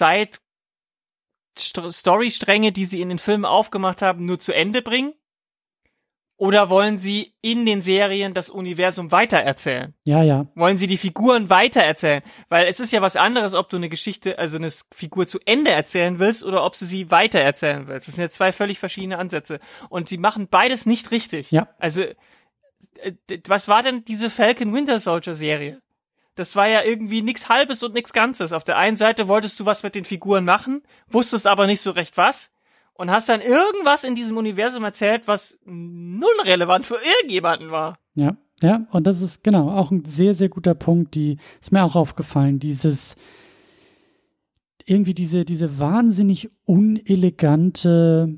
Side-Story-Stränge, die sie in den Filmen aufgemacht haben, nur zu Ende bringen? Oder wollen sie in den Serien das Universum weitererzählen? Ja. Wollen sie die Figuren weitererzählen? Weil es ist ja was anderes, ob du eine Geschichte, also eine Figur zu Ende erzählen willst oder ob du sie weitererzählen willst. Das sind ja 2 völlig verschiedene Ansätze. Und sie machen beides nicht richtig. Ja. Also, was war denn diese Falcon Winter Soldier Serie? Das war ja irgendwie nix Halbes und nix Ganzes. Auf der einen Seite wolltest du was mit den Figuren machen, wusstest aber nicht so recht was. Und hast dann irgendwas in diesem Universum erzählt, was null relevant für irgendjemanden war. Ja, und das ist genau auch ein sehr, sehr guter Punkt, die ist mir auch aufgefallen, diese wahnsinnig unelegante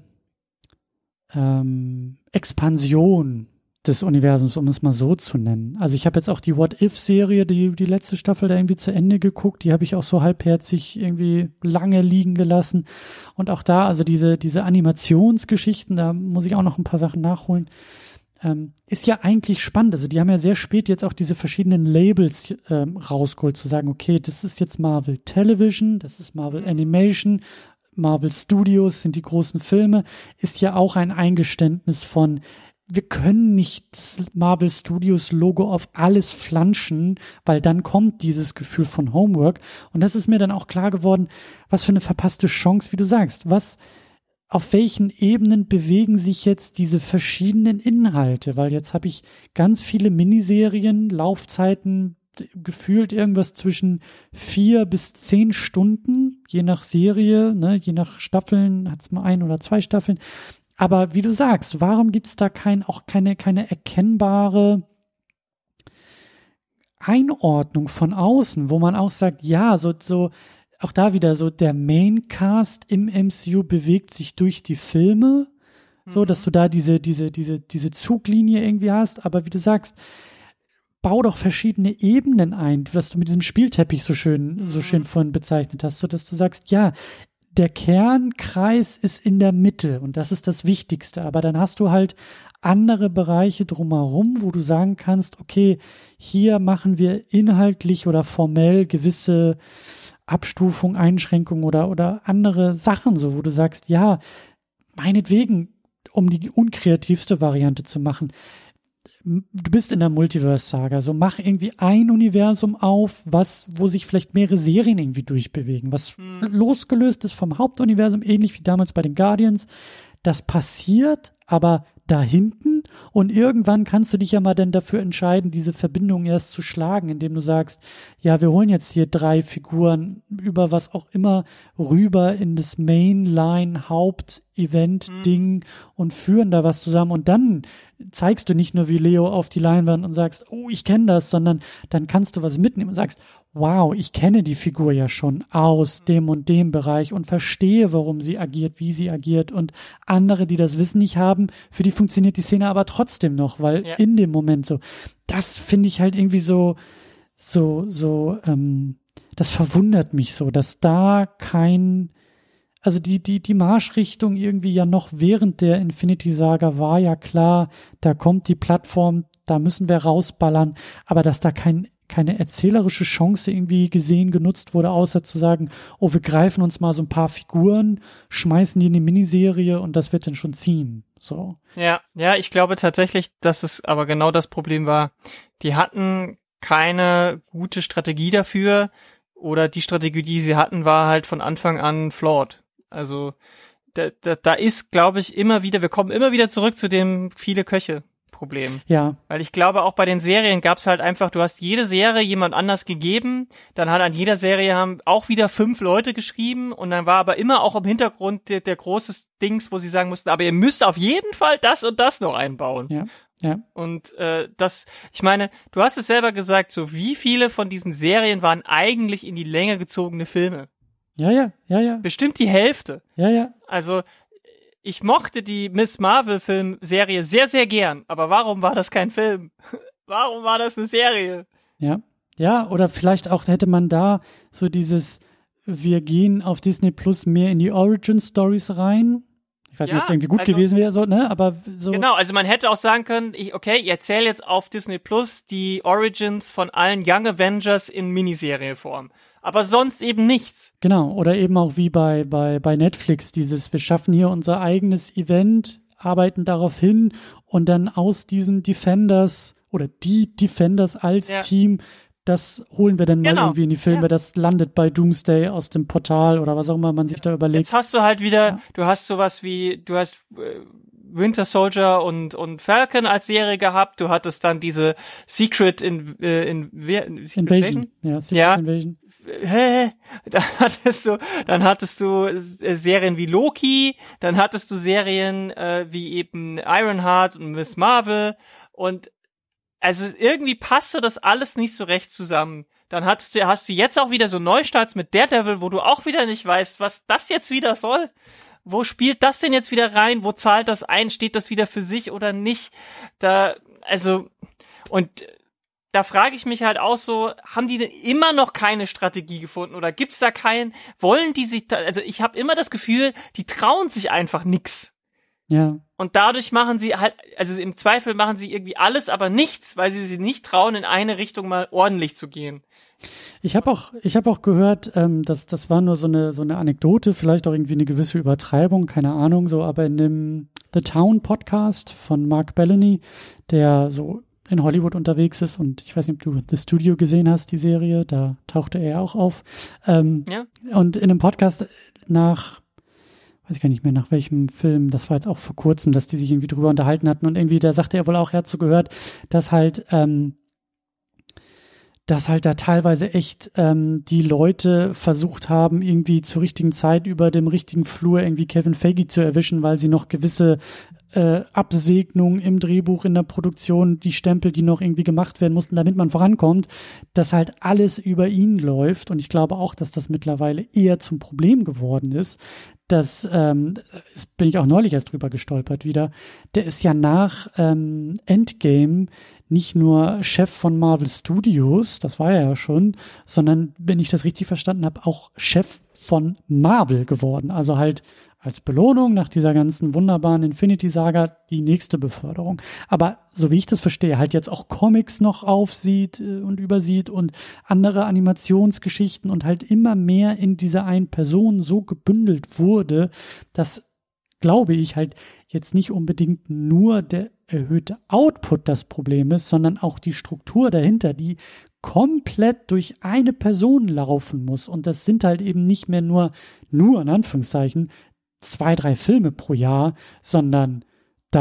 Expansion des Universums, um es mal so zu nennen. Also ich habe jetzt auch die What-If-Serie, die letzte Staffel da irgendwie zu Ende geguckt, die habe ich auch so halbherzig irgendwie lange liegen gelassen und auch da, also diese Animationsgeschichten, da muss ich auch noch ein paar Sachen nachholen, ist ja eigentlich spannend, also die haben ja sehr spät jetzt auch diese verschiedenen Labels rausgeholt, zu sagen, okay, das ist jetzt Marvel Television, das ist Marvel Animation, Marvel Studios sind die großen Filme, ist ja auch ein Eingeständnis von wir können nicht das Marvel Studios Logo auf alles flanschen, weil dann kommt dieses Gefühl von Homework. Und das ist mir dann auch klar geworden, was für eine verpasste Chance, wie du sagst. Auf welchen Ebenen bewegen sich jetzt diese verschiedenen Inhalte? Weil jetzt habe ich ganz viele Miniserien, Laufzeiten, gefühlt irgendwas zwischen 4 bis 10 Stunden, je nach Serie, ne, je nach Staffeln, hat es mal 1 oder 2 Staffeln. Aber wie du sagst, warum gibt es da keine erkennbare Einordnung von außen, wo man auch sagt, ja, so auch da wieder so der Maincast im MCU bewegt sich durch die Filme, so dass du da diese Zuglinie irgendwie hast, aber wie du sagst, bau doch verschiedene Ebenen ein, was du mit diesem Spielteppich so schön vorhin bezeichnet hast, so dass du sagst, ja, der Kernkreis ist in der Mitte und das ist das Wichtigste. Aber dann hast du halt andere Bereiche drumherum, wo du sagen kannst, okay, hier machen wir inhaltlich oder formell gewisse Abstufung, Einschränkungen oder andere Sachen, so wo du sagst, ja, meinetwegen, um die unkreativste Variante zu machen. Du bist in der Multiverse-Saga, so mach irgendwie ein Universum auf, wo sich vielleicht mehrere Serien irgendwie durchbewegen, was losgelöst ist vom Hauptuniversum, ähnlich wie damals bei den Guardians. Das passiert, aber da hinten und irgendwann kannst du dich ja mal dann dafür entscheiden, diese Verbindung erst zu schlagen, indem du sagst, ja, wir holen jetzt hier 3 Figuren über was auch immer rüber in das Mainline-Haupt-Event-Ding und führen da was zusammen und dann zeigst du nicht nur wie Leo auf die Leinwand und sagst, oh, ich kenne das, sondern dann kannst du was mitnehmen und sagst, wow, ich kenne die Figur ja schon aus dem und dem Bereich und verstehe, warum sie agiert, wie sie agiert und andere, die das Wissen nicht haben, für die funktioniert die Szene aber trotzdem noch, weil in dem Moment so, das finde ich halt irgendwie das verwundert mich so, dass da also die Marschrichtung irgendwie ja noch während der Infinity-Saga war ja klar, da kommt die Plattform, da müssen wir rausballern, aber dass da keine erzählerische Chance irgendwie genutzt wurde, außer zu sagen, oh, wir greifen uns mal so ein paar Figuren, schmeißen die in die Miniserie und das wird dann schon ziehen. So. Ja, ich glaube tatsächlich, dass es aber genau das Problem war. Die hatten keine gute Strategie dafür oder die Strategie, die sie hatten, war halt von Anfang an flawed. Also da ist, glaube ich, wir kommen immer wieder zurück zu dem viele Köche Problem. Ja. Weil ich glaube, auch bei den Serien gab's halt einfach, du hast jede Serie jemand anders gegeben, dann hat an jeder Serie haben auch wieder 5 Leute geschrieben und dann war aber immer auch im Hintergrund der große Dings, wo sie sagen mussten, aber ihr müsst auf jeden Fall das und das noch einbauen. Ja. Ja. Und ich meine, du hast es selber gesagt, so wie viele von diesen Serien waren eigentlich in die Länge gezogene Filme? Ja. Bestimmt die Hälfte. Ja. Also ich mochte die Miss Marvel-Film-Serie sehr, sehr gern, aber warum war das kein Film? Warum war das eine Serie? Ja, oder vielleicht auch hätte man da so wir gehen auf Disney Plus mehr in die Origin-Stories rein. Ich weiß nicht, ob es irgendwie gut gewesen wäre, so, ne? Aber so. Genau, also man hätte auch sagen können, ich erzähle jetzt auf Disney Plus die Origins von allen Young Avengers in Miniserienform. Aber sonst eben nichts. Genau, oder eben auch wie bei Netflix wir schaffen hier unser eigenes Event, arbeiten darauf hin und dann aus diesen Defenders oder die Defenders als Team, das holen wir dann mal irgendwie in die Filme, das landet bei Doomsday aus dem Portal oder was auch immer man sich da überlegt. Jetzt hast du halt wieder, du hast sowas wie, Winter Soldier und Falcon als Serie gehabt, du hattest dann diese Secret Invasion. Ja, Secret Invasion. Dann hattest du Serien wie Loki, dann hattest du Serien wie eben Ironheart und Miss Marvel und also irgendwie passte das alles nicht so recht zusammen. Dann hast du jetzt auch wieder so Neustarts mit Daredevil, wo du auch wieder nicht weißt, was das jetzt wieder soll. Wo spielt das denn jetzt wieder rein? Wo zahlt das ein? Steht das wieder für sich oder nicht? Da frage ich mich halt auch so, haben die denn immer noch keine Strategie gefunden oder gibt's da wollen die sich also ich habe immer das Gefühl, die trauen sich einfach nix. Ja. Und dadurch machen sie halt, also im Zweifel machen sie irgendwie alles, aber nichts, weil sie sich nicht trauen, in eine Richtung mal ordentlich zu gehen. Ich habe auch gehört, das war nur so eine Anekdote, vielleicht auch irgendwie eine gewisse Übertreibung, keine Ahnung, so, aber in dem The Town Podcast von Mark Bellany, der so in Hollywood unterwegs ist und ich weiß nicht, ob du The Studio gesehen hast, die Serie, da tauchte er auch auf. Und in einem Podcast weiß ich gar nicht mehr, nach welchem Film, das war jetzt auch vor kurzem, dass die sich irgendwie drüber unterhalten hatten und irgendwie, da sagte er wohl auch, er hat so gehört, dass halt da teilweise echt die Leute versucht haben, irgendwie zur richtigen Zeit über dem richtigen Flur irgendwie Kevin Feige zu erwischen, weil sie noch gewisse Absegnungen im Drehbuch, in der Produktion, die Stempel, die noch irgendwie gemacht werden mussten, damit man vorankommt, dass halt alles über ihn läuft. Und ich glaube auch, dass das mittlerweile eher zum Problem geworden ist. Das bin ich auch neulich erst drüber gestolpert wieder. Der ist ja nach Endgame nicht nur Chef von Marvel Studios, das war er ja schon, sondern, wenn ich das richtig verstanden habe, auch Chef von Marvel geworden. Also halt als Belohnung nach dieser ganzen wunderbaren Infinity-Saga die nächste Beförderung. Aber so wie ich das verstehe, halt jetzt auch Comics noch aufsieht und übersieht und andere Animationsgeschichten und halt immer mehr in dieser einen Person so gebündelt wurde, dass, glaube ich, halt jetzt nicht unbedingt nur der erhöhte Output das Problem ist, sondern auch die Struktur dahinter, die komplett durch eine Person laufen muss. Und das sind halt eben nicht mehr nur in Anführungszeichen 2, 3 Filme pro Jahr, sondern das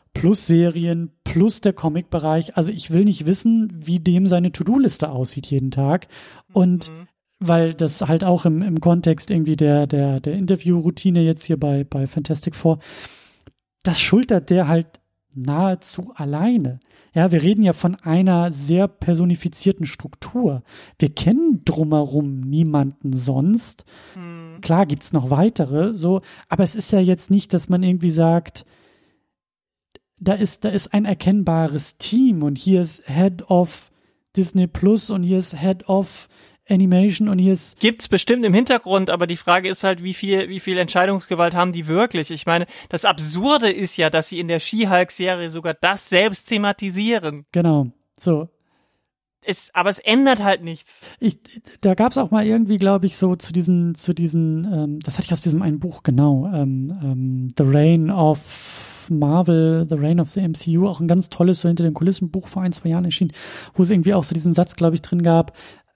plus Serien, plus der Comic-Bereich. Also ich will nicht wissen, wie dem seine To-Do-Liste aussieht jeden Tag. Und weil das halt auch im Kontext irgendwie der Interview-Routine jetzt hier bei Fantastic Four, das schultert der halt nahezu alleine. Ja, wir reden ja von einer sehr personifizierten Struktur. Wir kennen drumherum niemanden sonst. Klar gibt's noch weitere, so, aber es ist ja jetzt nicht, dass man irgendwie sagt, da ist ein erkennbares Team und hier ist Head of Disney Plus und hier ist Head of Animation und hier ist... Gibt's bestimmt im Hintergrund, aber die Frage ist halt, wie viel Entscheidungsgewalt haben die wirklich? Ich meine, das Absurde ist ja, dass sie in der She-Hulk-Serie sogar das selbst thematisieren. Genau, so. Aber es ändert halt nichts. Da gab's auch mal irgendwie, glaube ich, so zu diesen, das hatte ich aus diesem einen Buch, genau, The Reign of Marvel, The Reign of the MCU, auch ein ganz tolles, so hinter den Kulissen Buch vor 1-2 Jahren erschienen, wo es irgendwie auch so diesen Satz, glaube ich, drin gab,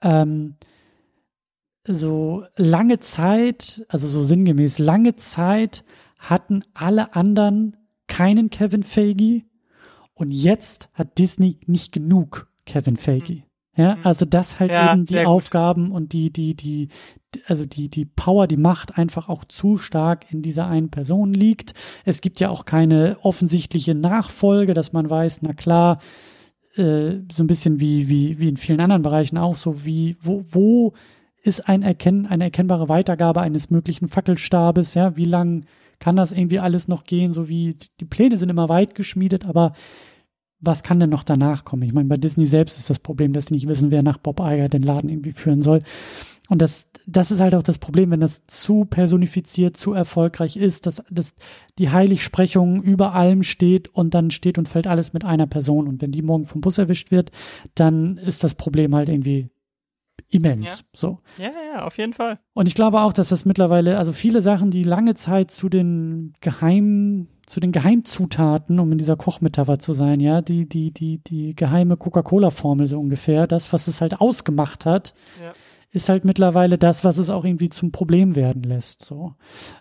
so lange Zeit, also so sinngemäß, lange Zeit hatten alle anderen keinen Kevin Feige und jetzt hat Disney nicht genug Kevin Feige. Ja, also das halt eben die Aufgaben und die Power, die Macht einfach auch zu stark in dieser einen Person liegt. Es gibt ja auch keine offensichtliche Nachfolge, dass man weiß, na klar, so ein bisschen wie in vielen anderen Bereichen auch, so wie, wo ist eine erkennbare Weitergabe eines möglichen Fackelstabes, ja, wie lang kann das irgendwie alles noch gehen, so wie, die Pläne sind immer weit geschmiedet, aber was kann denn noch danach kommen? Ich meine, bei Disney selbst ist das Problem, dass sie nicht wissen, wer nach Bob Iger den Laden irgendwie führen soll. Und das ist halt auch das Problem, wenn das zu personifiziert, zu erfolgreich ist, dass die Heiligsprechung über allem steht und dann steht und fällt alles mit einer Person. Und wenn die morgen vom Bus erwischt wird, dann ist das Problem halt irgendwie immens. Ja. So. Ja, auf jeden Fall. Und ich glaube auch, dass das mittlerweile, also viele Sachen, die lange Zeit zu den Geheimzutaten, um in dieser Kochmetapher zu sein, ja, die geheime Coca-Cola-Formel so ungefähr, das, was es halt ausgemacht hat, ist halt mittlerweile das, was es auch irgendwie zum Problem werden lässt. So.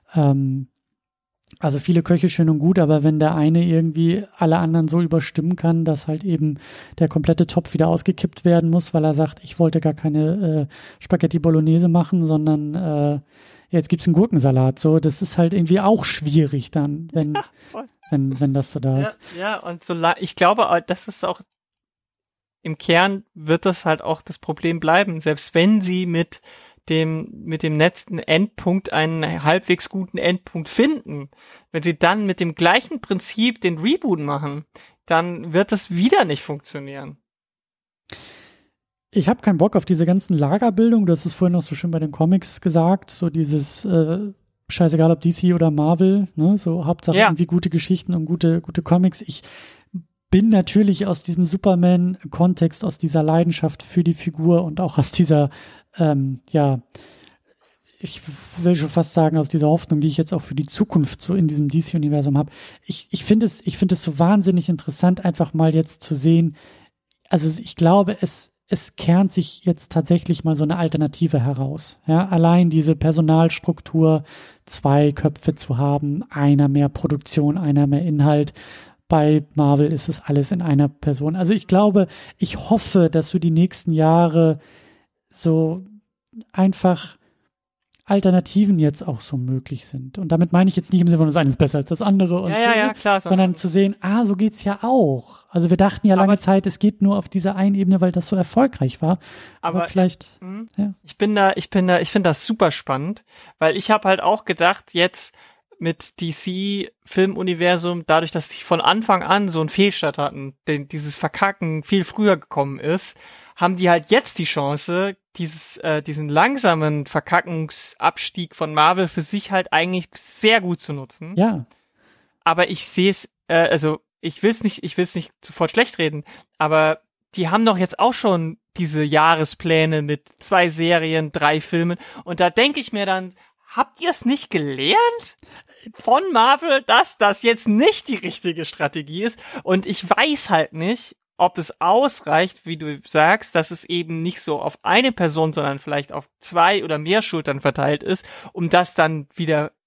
Also viele Köche schön und gut, aber wenn der eine irgendwie alle anderen so überstimmen kann, dass halt eben der komplette Topf wieder ausgekippt werden muss, weil er sagt, ich wollte gar keine Spaghetti Bolognese machen, sondern jetzt gibt's einen Gurkensalat. So, das ist halt irgendwie auch schwierig dann, wenn das so da ist. Ja, und ich glaube, das ist auch im Kern wird das halt auch das Problem bleiben, selbst wenn sie mit dem letzten Endpunkt einen halbwegs guten Endpunkt finden. Wenn sie dann mit dem gleichen Prinzip den Reboot machen, dann wird das wieder nicht funktionieren. Ich habe keinen Bock auf diese ganzen Lagerbildung, du hast es vorhin noch so schön bei den Comics gesagt, so dieses scheißegal ob DC oder Marvel, ne, so Hauptsache irgendwie gute Geschichten und gute Comics. Ich bin natürlich aus diesem Superman-Kontext, aus dieser Leidenschaft für die Figur und auch aus dieser, ich will schon fast sagen, aus dieser Hoffnung, die ich jetzt auch für die Zukunft so in diesem DC-Universum habe. Ich finde es so wahnsinnig interessant, einfach mal jetzt zu sehen. Also ich glaube, es kernt sich jetzt tatsächlich mal so eine Alternative heraus. Ja, allein diese Personalstruktur, 2 Köpfe zu haben, einer mehr Produktion, einer mehr Inhalt. Bei Marvel ist es alles in einer Person. Also ich glaube, ich hoffe, dass so die nächsten Jahre so einfach Alternativen jetzt auch so möglich sind. Und damit meine ich jetzt nicht im Sinne von, das eine ist besser als das andere. Und klar. Sondern zu sehen, so geht's ja auch. Also wir dachten ja lange Zeit, es geht nur auf dieser einen Ebene, weil das so erfolgreich war. Aber vielleicht, Ich finde das super spannend, weil ich habe halt auch gedacht, jetzt mit DC-Filmuniversum, dadurch, dass sie von Anfang an so einen Fehlstart hatten, dieses Verkacken viel früher gekommen ist, haben die halt jetzt die Chance, diesen langsamen Verkackungsabstieg von Marvel für sich halt eigentlich sehr gut zu nutzen. Ja. Aber ich sehe es, ich will's nicht sofort schlecht reden, aber die haben doch jetzt auch schon diese Jahrespläne mit 2 Serien, 3 Filmen und da denke ich mir dann, habt ihr es nicht gelernt von Marvel, dass das jetzt nicht die richtige Strategie ist? Und ich weiß halt nicht, ob es ausreicht, wie du sagst, dass es eben nicht so auf eine Person, sondern vielleicht auf 2 oder mehr Schultern verteilt ist, um das dann wieder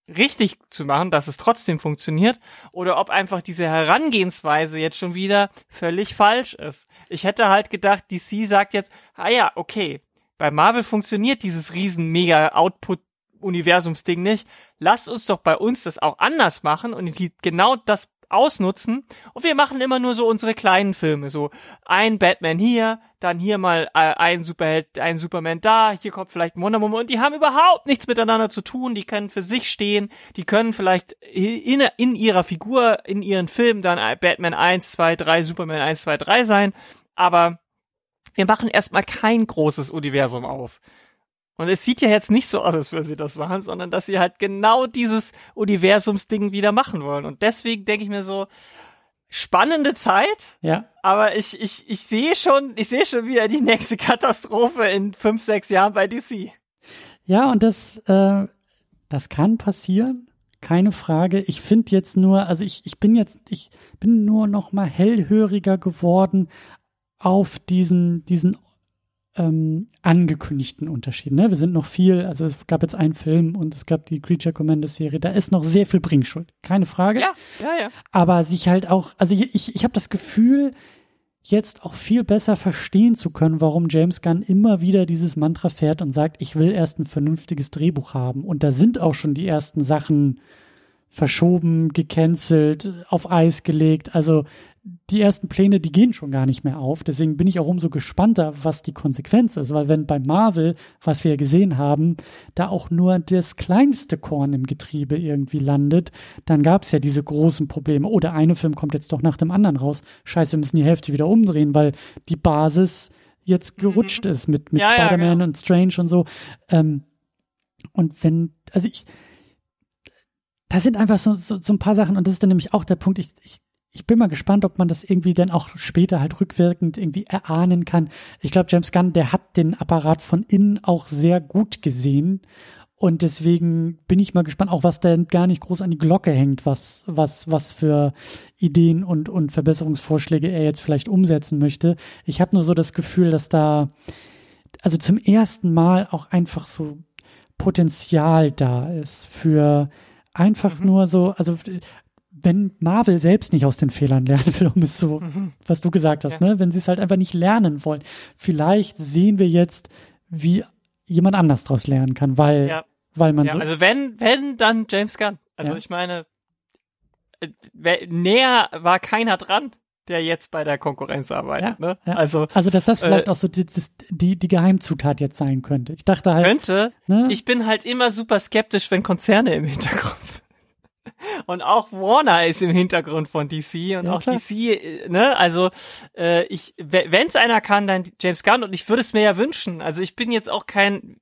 richtig zu machen, dass es trotzdem funktioniert, oder ob einfach diese Herangehensweise jetzt schon wieder völlig falsch ist. Ich hätte halt gedacht, DC sagt jetzt, ja, okay, bei Marvel funktioniert dieses riesen Mega-Output-Universumsding nicht. Lasst uns doch bei uns das auch anders machen und genau das ausnutzen. Und wir machen immer nur so unsere kleinen Filme. So ein Batman hier, dann hier mal ein Superheld, ein Superman da, hier kommt vielleicht ein Wonder Woman. Und die haben überhaupt nichts miteinander zu tun. Die können für sich stehen. Die können vielleicht in ihrer Figur, in ihren Filmen dann Batman 1, 2, 3, Superman 1, 2, 3 sein. Aber wir machen erstmal kein großes Universum auf. Und es sieht ja jetzt nicht so aus, als würden sie das machen, sondern dass sie halt genau dieses Universumsding wieder machen wollen. Und deswegen denke ich mir so, spannende Zeit. Ja. Aber ich sehe schon wieder die nächste Katastrophe in 5, 6 Jahren bei DC. Ja, und das kann passieren. Keine Frage. Ich finde jetzt nur, also ich bin nur noch mal hellhöriger geworden auf diesen angekündigten Unterschied. Ne? Wir sind noch viel, also es gab jetzt einen Film und es gab die Creature Commandos Serie, da ist noch sehr viel Bringschuld, keine Frage. Ja. Aber sich halt auch, also ich habe das Gefühl, jetzt auch viel besser verstehen zu können, warum James Gunn immer wieder dieses Mantra fährt und sagt, ich will erst ein vernünftiges Drehbuch haben. Und da sind auch schon die ersten Sachen verschoben, gecancelt, auf Eis gelegt. Also die ersten Pläne, die gehen schon gar nicht mehr auf. Deswegen bin ich auch umso gespannter, was die Konsequenz ist. Weil wenn bei Marvel, was wir ja gesehen haben, da auch nur das kleinste Korn im Getriebe irgendwie landet, dann gab es ja diese großen Probleme. Oh, der eine Film kommt jetzt doch nach dem anderen raus. Scheiße, wir müssen die Hälfte wieder umdrehen, weil die Basis jetzt gerutscht ist mit Spider-Man und Strange und so. Und wenn, also da sind einfach so ein paar Sachen, und das ist dann nämlich auch der Punkt, ich bin mal gespannt, ob man das irgendwie dann auch später halt rückwirkend irgendwie erahnen kann. Ich glaube, James Gunn, der hat den Apparat von innen auch sehr gut gesehen, und deswegen bin ich mal gespannt, auch was da gar nicht groß an die Glocke hängt, was für Ideen und Verbesserungsvorschläge er jetzt vielleicht umsetzen möchte. Ich habe nur so das Gefühl, dass da also zum ersten Mal auch einfach so Potenzial da ist für einfach nur so, also wenn Marvel selbst nicht aus den Fehlern lernen will, um es so, was du gesagt hast, ne, wenn sie es halt einfach nicht lernen wollen, vielleicht sehen wir jetzt, wie jemand anders daraus lernen kann, weil man so. Also wenn dann James Gunn. Also ich meine, näher war keiner dran, der jetzt bei der Konkurrenz arbeitet. Ne? Ja. Also dass das vielleicht auch so die Geheimzutat jetzt sein könnte. Ich dachte halt. Könnte. Ne? Ich bin halt immer super skeptisch, wenn Konzerne im Hintergrund. Und auch Warner ist im Hintergrund von DC und auch klar. DC, ne, also wenn es einer kann, dann James Gunn, und ich würde es mir ja wünschen. Also ich bin jetzt auch kein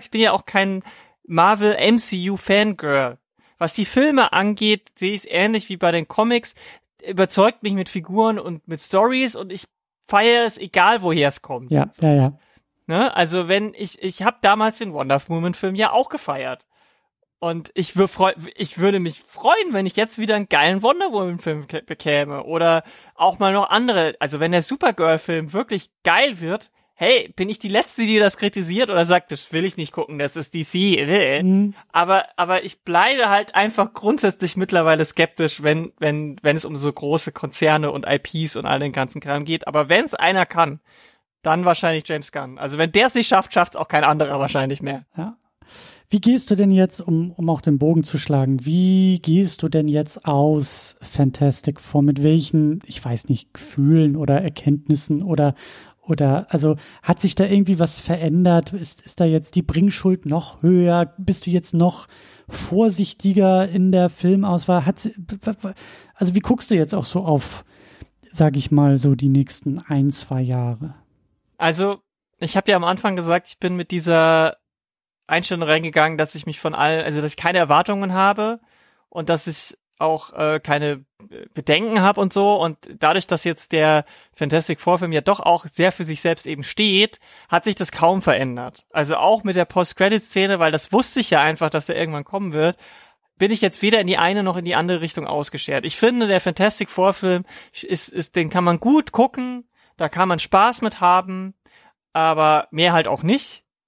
Marvel MCU Fangirl. Was die Filme angeht, sehe ich es ähnlich wie bei den Comics. Überzeugt mich mit Figuren und mit Stories, und ich feiere es, egal woher es kommt. Ja. Ne, also wenn ich habe damals den Wonder Woman Film ja auch gefeiert. Und ich würde mich freuen, wenn ich jetzt wieder einen geilen Wonder Woman-Film bekäme. Oder auch mal noch andere. Also wenn der Supergirl-Film wirklich geil wird, hey, bin ich die Letzte, die das kritisiert oder sagt, das will ich nicht gucken, das ist DC. Aber ich bleibe halt einfach grundsätzlich mittlerweile skeptisch, wenn es um so große Konzerne und IPs und all den ganzen Kram geht. Aber wenn es einer kann, dann wahrscheinlich James Gunn. Also wenn der es nicht schafft, schafft es auch kein anderer wahrscheinlich mehr. Ja. Wie gehst du denn jetzt, um auch den Bogen zu schlagen, wie gehst du denn jetzt aus Fantastic vor? Mit welchen, ich weiß nicht, Gefühlen oder Erkenntnissen oder also hat sich da irgendwie was verändert? Ist da jetzt die Bringschuld noch höher? Bist du jetzt noch vorsichtiger in der Filmauswahl? Also wie guckst du jetzt auch so auf, sag ich mal, so die nächsten 1, 2 Jahre? Also ich habe ja am Anfang gesagt, ich bin mit dieser Einstellung reingegangen, dass ich mich dass ich keine Erwartungen habe und dass ich auch keine Bedenken habe und so, und dadurch, dass jetzt der Fantastic Four Film ja doch auch sehr für sich selbst eben steht, hat sich das kaum verändert. Also auch mit der Post-Credit-Szene, weil das wusste ich ja einfach, dass der irgendwann kommen wird, bin ich jetzt weder in die eine noch in die andere Richtung ausgeschert. Ich finde, der Fantastic Four Film den kann man gut gucken, da kann man Spaß mit haben, aber mehr halt auch nicht.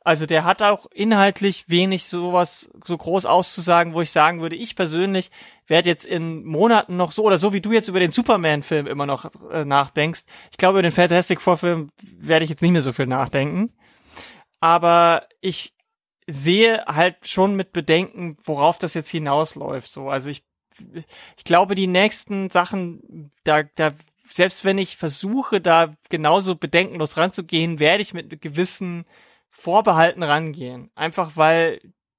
Also der hat auch inhaltlich wenig sowas so groß auszusagen, wo ich sagen würde, ich persönlich werde jetzt in Monaten noch so, oder so wie du jetzt über den Superman-Film immer noch nachdenkst. Ich glaube, über den Fantastic Four-Film werde ich jetzt nicht mehr so viel nachdenken. Aber ich sehe halt schon mit Bedenken, worauf das jetzt hinausläuft. So, also ich glaube, die nächsten Sachen, da selbst wenn ich versuche, da genauso bedenkenlos ranzugehen, werde ich mit gewissen Vorbehalten rangehen. Einfach weil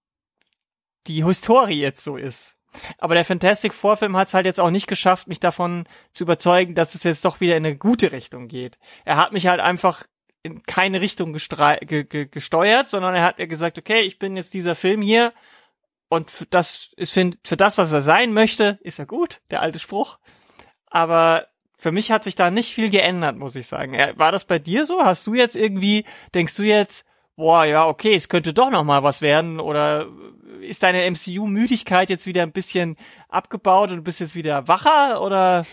die Historie jetzt so ist. Aber der Fantastic Four-Film hat es halt jetzt auch nicht geschafft, mich davon zu überzeugen, dass es jetzt doch wieder in eine gute Richtung geht. Er hat mich halt einfach in keine Richtung gesteuert, sondern er hat mir gesagt, okay, ich bin jetzt dieser Film hier und für das, was er sein möchte, ist er gut, der alte Spruch. Aber für mich hat sich da nicht viel geändert, muss ich sagen. War das bei dir so? Denkst du jetzt, boah, ja, okay, es könnte doch noch mal was werden, oder ist deine MCU-Müdigkeit jetzt wieder ein bisschen abgebaut und du bist jetzt wieder wacher, oder?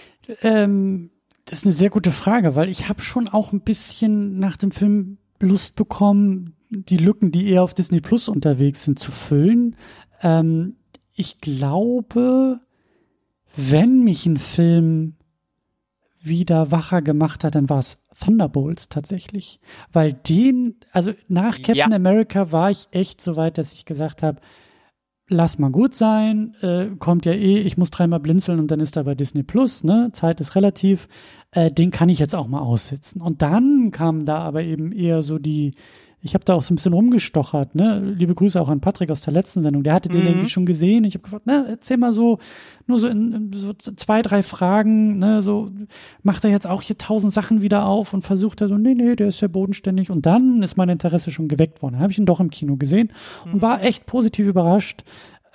Das ist eine sehr gute Frage, weil ich habe schon auch ein bisschen nach dem Film Lust bekommen, die Lücken, die eher auf Disney Plus unterwegs sind, zu füllen. Ich glaube, wenn mich ein Film wieder wacher gemacht hat, dann war es Thunderbolts tatsächlich. Weil nach Captain America war ich echt so weit, dass ich gesagt habe, lass mal gut sein, kommt ja ich muss 3-mal blinzeln und dann ist er bei Disney Plus, ne, Zeit ist relativ, den kann ich jetzt auch mal aussitzen. Und dann kam da aber eben eher so ich habe da auch so ein bisschen rumgestochert, ne, liebe Grüße auch an Patrick aus der letzten Sendung, der hatte den irgendwie schon gesehen, ich habe gefragt, erzähl mal so, nur so in so 2-3 Fragen, ne, so, macht er jetzt auch hier 1000 Sachen wieder auf und versucht er so, nee, der ist ja bodenständig, und dann ist mein Interesse schon geweckt worden, dann habe ich ihn doch im Kino gesehen und war echt positiv überrascht,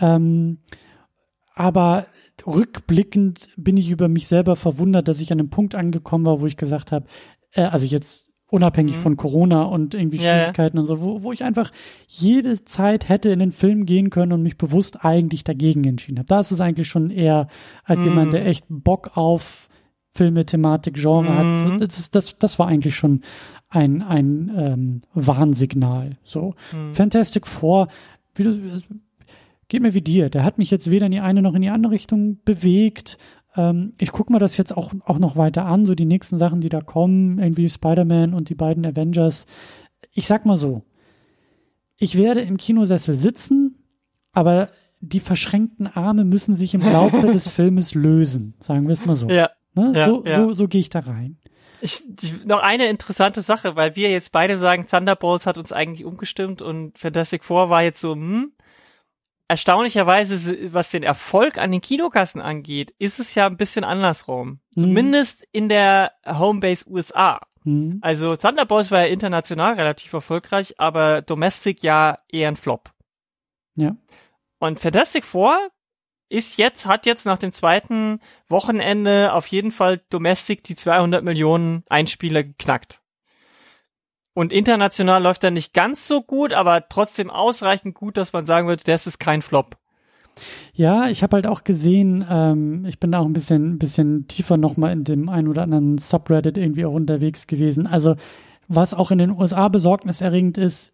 aber rückblickend bin ich über mich selber verwundert, dass ich an einem Punkt angekommen war, wo ich gesagt habe, also jetzt unabhängig von Corona und irgendwie Schwierigkeiten und so, wo ich einfach jede Zeit hätte in den Film gehen können und mich bewusst eigentlich dagegen entschieden habe. Da ist es eigentlich schon eher als jemand, der echt Bock auf Filme, Thematik, Genre hat. Das war eigentlich schon ein Warnsignal. So. Fantastic Four, geht mir wie dir. Der hat mich jetzt weder in die eine noch in die andere Richtung bewegt. Ich gucke mir das jetzt auch noch weiter an, so die nächsten Sachen, die da kommen, irgendwie Spider-Man und die beiden Avengers. Ich sag mal so, ich werde im Kinosessel sitzen, aber die verschränkten Arme müssen sich im Laufe des Filmes lösen, sagen wir es mal so. Ja. Ne? So gehe ich da rein. Noch eine interessante Sache, weil wir jetzt beide sagen, Thunderbolts hat uns eigentlich umgestimmt und Fantastic Four war jetzt so, erstaunlicherweise, was den Erfolg an den Kinokassen angeht, ist es ja ein bisschen andersrum. Zumindest in der Homebase USA. Also Thunderbolts war ja international relativ erfolgreich, aber Domestic ja eher ein Flop. Ja. Und Fantastic Four hat jetzt nach dem zweiten Wochenende auf jeden Fall Domestic die 200 Millionen Einspieler geknackt. Und international läuft er nicht ganz so gut, aber trotzdem ausreichend gut, dass man sagen würde, das ist kein Flop. Ja, ich habe halt auch gesehen, ich bin da auch ein bisschen tiefer nochmal in dem einen oder anderen Subreddit irgendwie auch unterwegs gewesen. Also was auch in den USA besorgniserregend ist,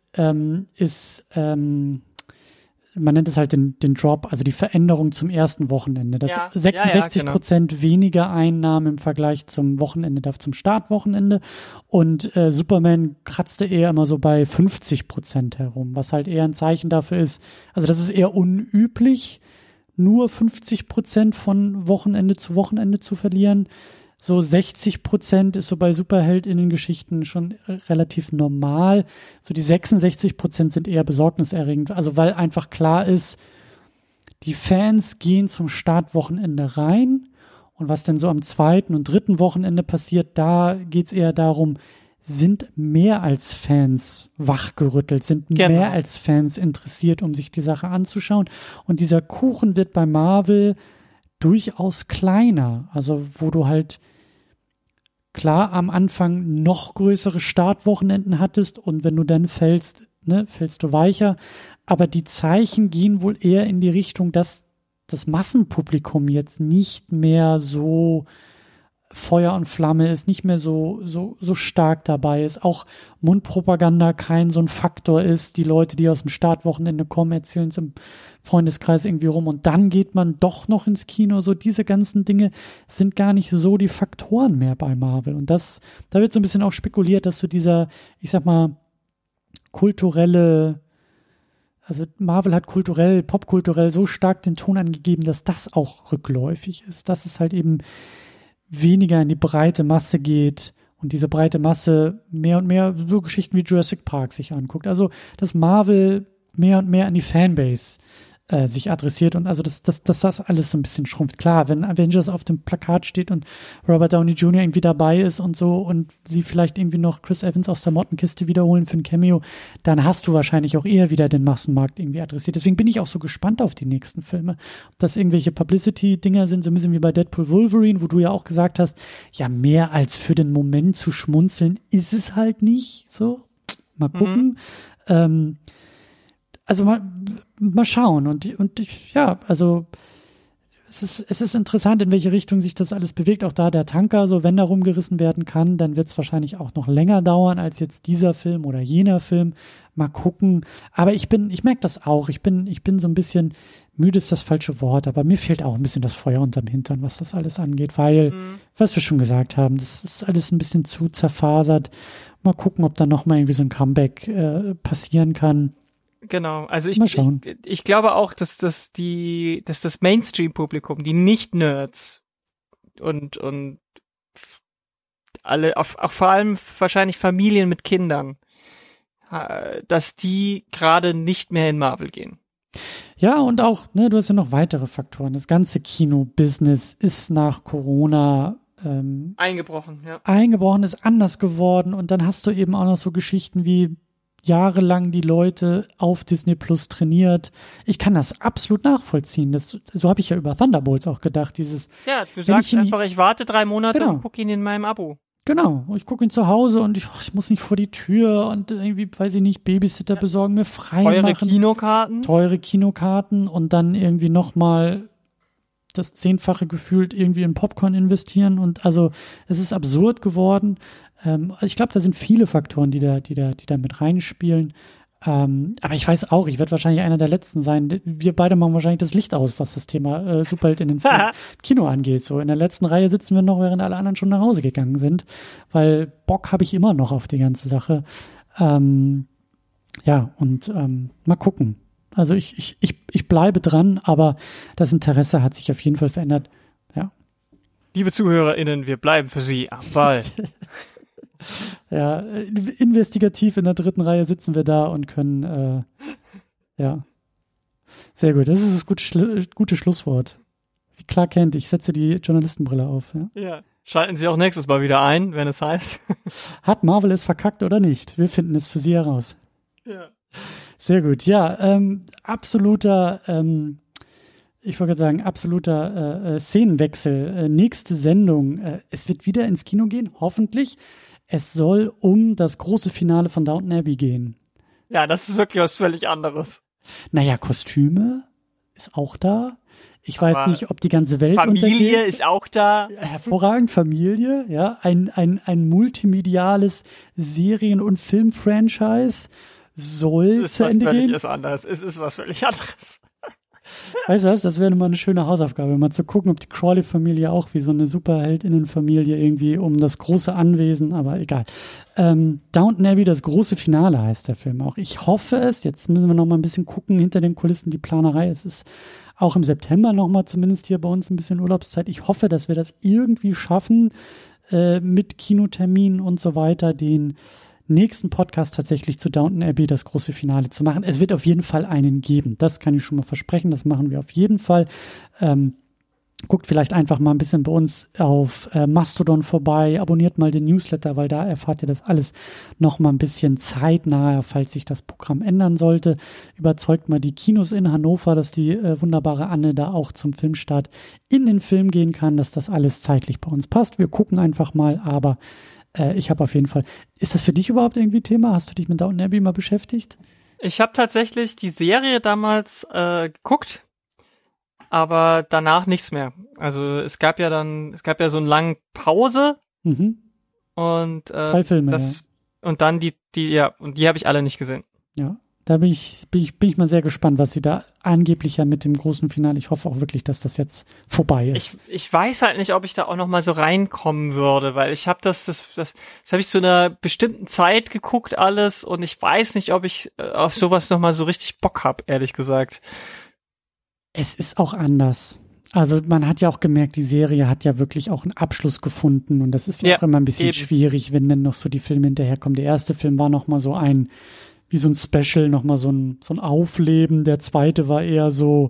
man nennt es halt den Drop, also die Veränderung zum ersten Wochenende. Das 66% weniger Einnahmen im Vergleich zum Wochenende, zum Startwochenende. Und Superman kratzte eher immer so bei 50% herum, was halt eher ein Zeichen dafür ist. Also das ist eher unüblich, nur 50% von Wochenende zu verlieren. So 60% ist so bei SuperheldInnen-Geschichten schon relativ normal. So die 66% sind eher besorgniserregend. Also weil einfach klar ist, die Fans gehen zum Startwochenende rein. Und was denn so am zweiten und dritten Wochenende passiert, da geht's eher darum, sind mehr als Fans wachgerüttelt, sind mehr als Fans interessiert, um sich die Sache anzuschauen. Und dieser Kuchen wird bei Marvel durchaus kleiner. Also wo du halt klar am Anfang noch größere Startwochenenden hattest und wenn du dann fällst du weicher. Aber die Zeichen gehen wohl eher in die Richtung, dass das Massenpublikum jetzt nicht mehr so Feuer und Flamme ist, nicht mehr so stark dabei ist, auch Mundpropaganda kein so ein Faktor ist, die Leute, die aus dem Startwochenende kommen, erzählen es im Freundeskreis irgendwie rum und dann geht man doch noch ins Kino, so diese ganzen Dinge sind gar nicht so die Faktoren mehr bei Marvel und da wird so ein bisschen auch spekuliert, dass so dieser, ich sag mal, also Marvel hat popkulturell so stark den Ton angegeben, dass das auch rückläufig ist, dass es halt eben weniger in die breite Masse geht und diese breite Masse mehr und mehr so Geschichten wie Jurassic Park sich anguckt. Also, dass Marvel mehr und mehr an die Fanbase sich adressiert und also, dass das alles so ein bisschen schrumpft. Klar, wenn Avengers auf dem Plakat steht und Robert Downey Jr. irgendwie dabei ist und so und sie vielleicht irgendwie noch Chris Evans aus der Mottenkiste wiederholen für ein Cameo, dann hast du wahrscheinlich auch eher wieder den Massenmarkt irgendwie adressiert. Deswegen bin ich auch so gespannt auf die nächsten Filme. Ob das irgendwelche Publicity-Dinger sind, so ein bisschen wie bei Deadpool Wolverine, wo du ja auch gesagt hast, ja, mehr als für den zu schmunzeln ist es halt nicht. So, mal gucken. Also mal schauen und ja, also es ist interessant, in welche Richtung sich das alles bewegt. Auch da der Tanker, so wenn da rumgerissen werden kann, dann wird es wahrscheinlich auch noch länger dauern als jetzt dieser Film oder jener Film. Mal gucken. Aber ich merke das auch. Ich bin so ein bisschen, müde ist das falsche Wort, aber mir fehlt auch ein bisschen das Feuer unterm Hintern, was das alles angeht, weil, was wir schon gesagt haben, das ist alles ein bisschen zu zerfasert. Mal gucken, ob da noch mal irgendwie so ein Comeback passieren kann. Genau, also ich glaube auch, dass das Mainstream-Publikum, die Nicht-Nerds und alle, auch vor allem wahrscheinlich Familien mit Kindern, dass die gerade nicht mehr in Marvel gehen. Ja, und auch, du hast ja noch weitere Faktoren. Das ganze Kino-Business ist nach Corona eingebrochen, ja. Eingebrochen, ist anders geworden und dann hast du eben auch noch so Geschichten wie jahrelang die Leute auf Disney Plus trainiert. Ich kann das absolut nachvollziehen. So habe ich ja über Thunderbolts auch gedacht. Du sagst einfach, ich warte 3 Monate und gucke ihn in meinem Abo. Genau, ich gucke ihn zu Hause und ich muss nicht vor die Tür und irgendwie, weiß ich nicht, Babysitter besorgen, mir frei machen. Teure Kinokarten und dann irgendwie nochmal das 10-fache gefühlt irgendwie in Popcorn investieren und also es ist absurd geworden. Also ich glaube, da sind viele Faktoren, die da mit reinspielen. Aber ich weiß auch, ich werde wahrscheinlich einer der Letzten sein. Wir beide machen wahrscheinlich das Licht aus, was das Thema Superheld in den Kino angeht. So in der letzten Reihe sitzen wir noch, während alle anderen schon nach Hause gegangen sind, weil Bock habe ich immer noch auf die ganze Sache. Mal gucken. Also ich bleibe dran, aber das Interesse hat sich auf jeden Fall verändert. Ja. Liebe ZuhörerInnen, wir bleiben für Sie am Ball. Ja, investigativ in der 3. Reihe sitzen wir da und können, sehr gut. Das ist das gute Schlusswort. Wie Clark Kent, ich setze die Journalistenbrille auf. Ja. Schalten Sie auch nächstes Mal wieder ein, wenn es heißt. Hat Marvel es verkackt oder nicht? Wir finden es für Sie heraus. Ja. Sehr gut. Ja, absoluter Szenenwechsel. Nächste Sendung. Es wird wieder ins Kino gehen, hoffentlich. Es soll um das große Finale von Downton Abbey gehen. Ja, das ist wirklich was völlig anderes. Naja, Kostüme ist auch da. Ich weiß nicht, ob die ganze Welt Familie ist auch da. Hervorragend, Familie, ja. Ein multimediales Serien- und Film-Franchise soll zu Ende gehen. Es ist was völlig anderes. Weißt du was, das wäre mal eine schöne Hausaufgabe, mal zu gucken, ob die Crawley-Familie auch wie so eine Superheldinnenfamilie irgendwie um das große Anwesen, aber egal. Downton Abbey, das große Finale heißt der Film auch. Ich hoffe es, jetzt müssen wir noch mal ein bisschen gucken hinter den Kulissen, die Planerei. Es ist auch im September noch mal zumindest hier bei uns ein bisschen Urlaubszeit. Ich hoffe, dass wir das irgendwie schaffen, mit Kinoterminen und so weiter, den nächsten Podcast tatsächlich zu Downton Abbey das große Finale zu machen. Es wird auf jeden Fall einen geben. Das kann ich schon mal versprechen. Das machen wir auf jeden Fall. Guckt vielleicht einfach mal ein bisschen bei uns auf Mastodon vorbei. Abonniert mal den Newsletter, weil da erfahrt ihr das alles noch mal ein bisschen zeitnah, falls sich das Programm ändern sollte. Überzeugt mal die Kinos in Hannover, dass die wunderbare Anne da auch zum Filmstart in den Film gehen kann, dass das alles zeitlich bei uns passt. Wir gucken einfach mal, aber ich habe auf jeden Fall. Ist das für dich überhaupt irgendwie Thema? Hast du dich mit Downton Abbey mal beschäftigt? Ich habe tatsächlich die Serie damals geguckt, aber danach nichts mehr. Also es gab ja so eine lange Pause und 2 Filme. Und dann die habe ich alle nicht gesehen. Ja, da bin ich mal sehr gespannt, was sie da angeblich ja mit dem großen Finale. Ich hoffe auch wirklich, dass das jetzt vorbei ist. Ich weiß halt nicht, ob ich da auch noch mal so reinkommen würde, weil ich habe das habe ich zu einer bestimmten Zeit geguckt alles und ich weiß nicht, ob ich auf sowas noch mal so richtig Bock habe, ehrlich gesagt. Es ist auch anders. Also man hat ja auch gemerkt, die Serie hat ja wirklich auch einen Abschluss gefunden und das ist ja auch immer ein bisschen schwierig, wenn dann noch so die Filme hinterherkommen. Der erste Film war noch mal so wie so ein Special, noch mal so ein Aufleben. Der zweite war eher so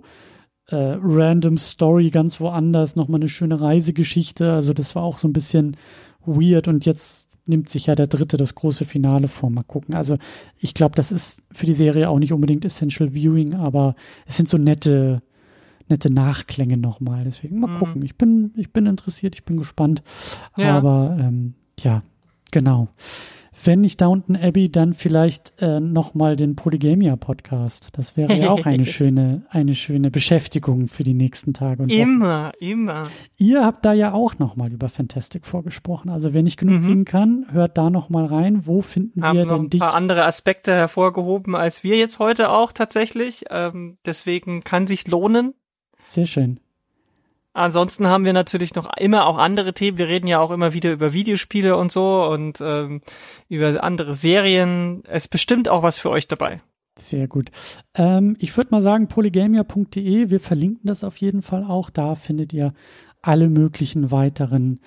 random Story, ganz woanders, noch mal eine schöne Reisegeschichte. Also das war auch so ein bisschen weird und jetzt nimmt sich ja der dritte das große Finale vor. Mal gucken. Also ich glaube, das ist für die Serie auch nicht unbedingt Essential Viewing, aber es sind so nette Nachklänge nochmal. Deswegen mal gucken. Ich bin interessiert, ich bin gespannt. Ja. Aber ja, genau. Wenn nicht Downton Abbey, dann vielleicht nochmal den Polygamia-Podcast. Das wäre ja auch eine schöne Beschäftigung für die nächsten Tage und Wochen. Immer. Ihr habt da ja auch nochmal über Fantastic vorgesprochen. Also wer nicht genug kriegen kann, hört da nochmal rein. Wo finden wir denn dich? Haben noch ein paar andere Aspekte hervorgehoben, als wir jetzt heute auch tatsächlich. Deswegen kann sich lohnen. Sehr schön. Ansonsten haben wir natürlich noch immer auch andere Themen. Wir reden ja auch immer wieder über Videospiele und so und über andere Serien. Es ist bestimmt auch was für euch dabei. Sehr gut. Ich würde mal sagen, polygamia.de. Wir verlinken das auf jeden Fall auch. Da findet ihr alle möglichen weiteren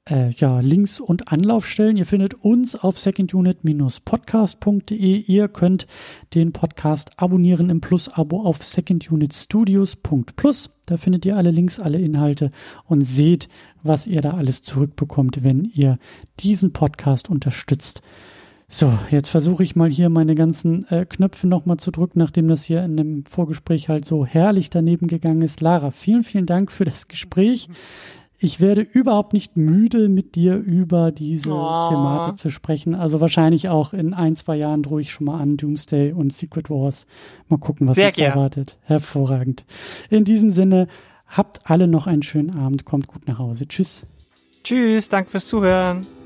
Links und Anlaufstellen. Ihr findet uns auf secondunit-podcast.de. Ihr könnt den Podcast abonnieren im Plus-Abo auf secondunitstudios.plus. Da findet ihr alle Links, alle Inhalte und seht, was ihr da alles zurückbekommt, wenn ihr diesen Podcast unterstützt. So, jetzt versuche ich mal hier meine ganzen Knöpfe nochmal zu drücken, nachdem das hier in dem Vorgespräch halt so herrlich daneben gegangen ist. Lara, vielen, vielen Dank für das Gespräch. Ich werde überhaupt nicht müde, mit dir über diese Thematik zu sprechen. Also wahrscheinlich auch in 1-2 Jahren drohe ich schon mal an Doomsday und Secret Wars. Mal gucken, was uns erwartet. Hervorragend. In diesem Sinne, habt alle noch einen schönen Abend. Kommt gut nach Hause. Tschüss. Tschüss, danke fürs Zuhören.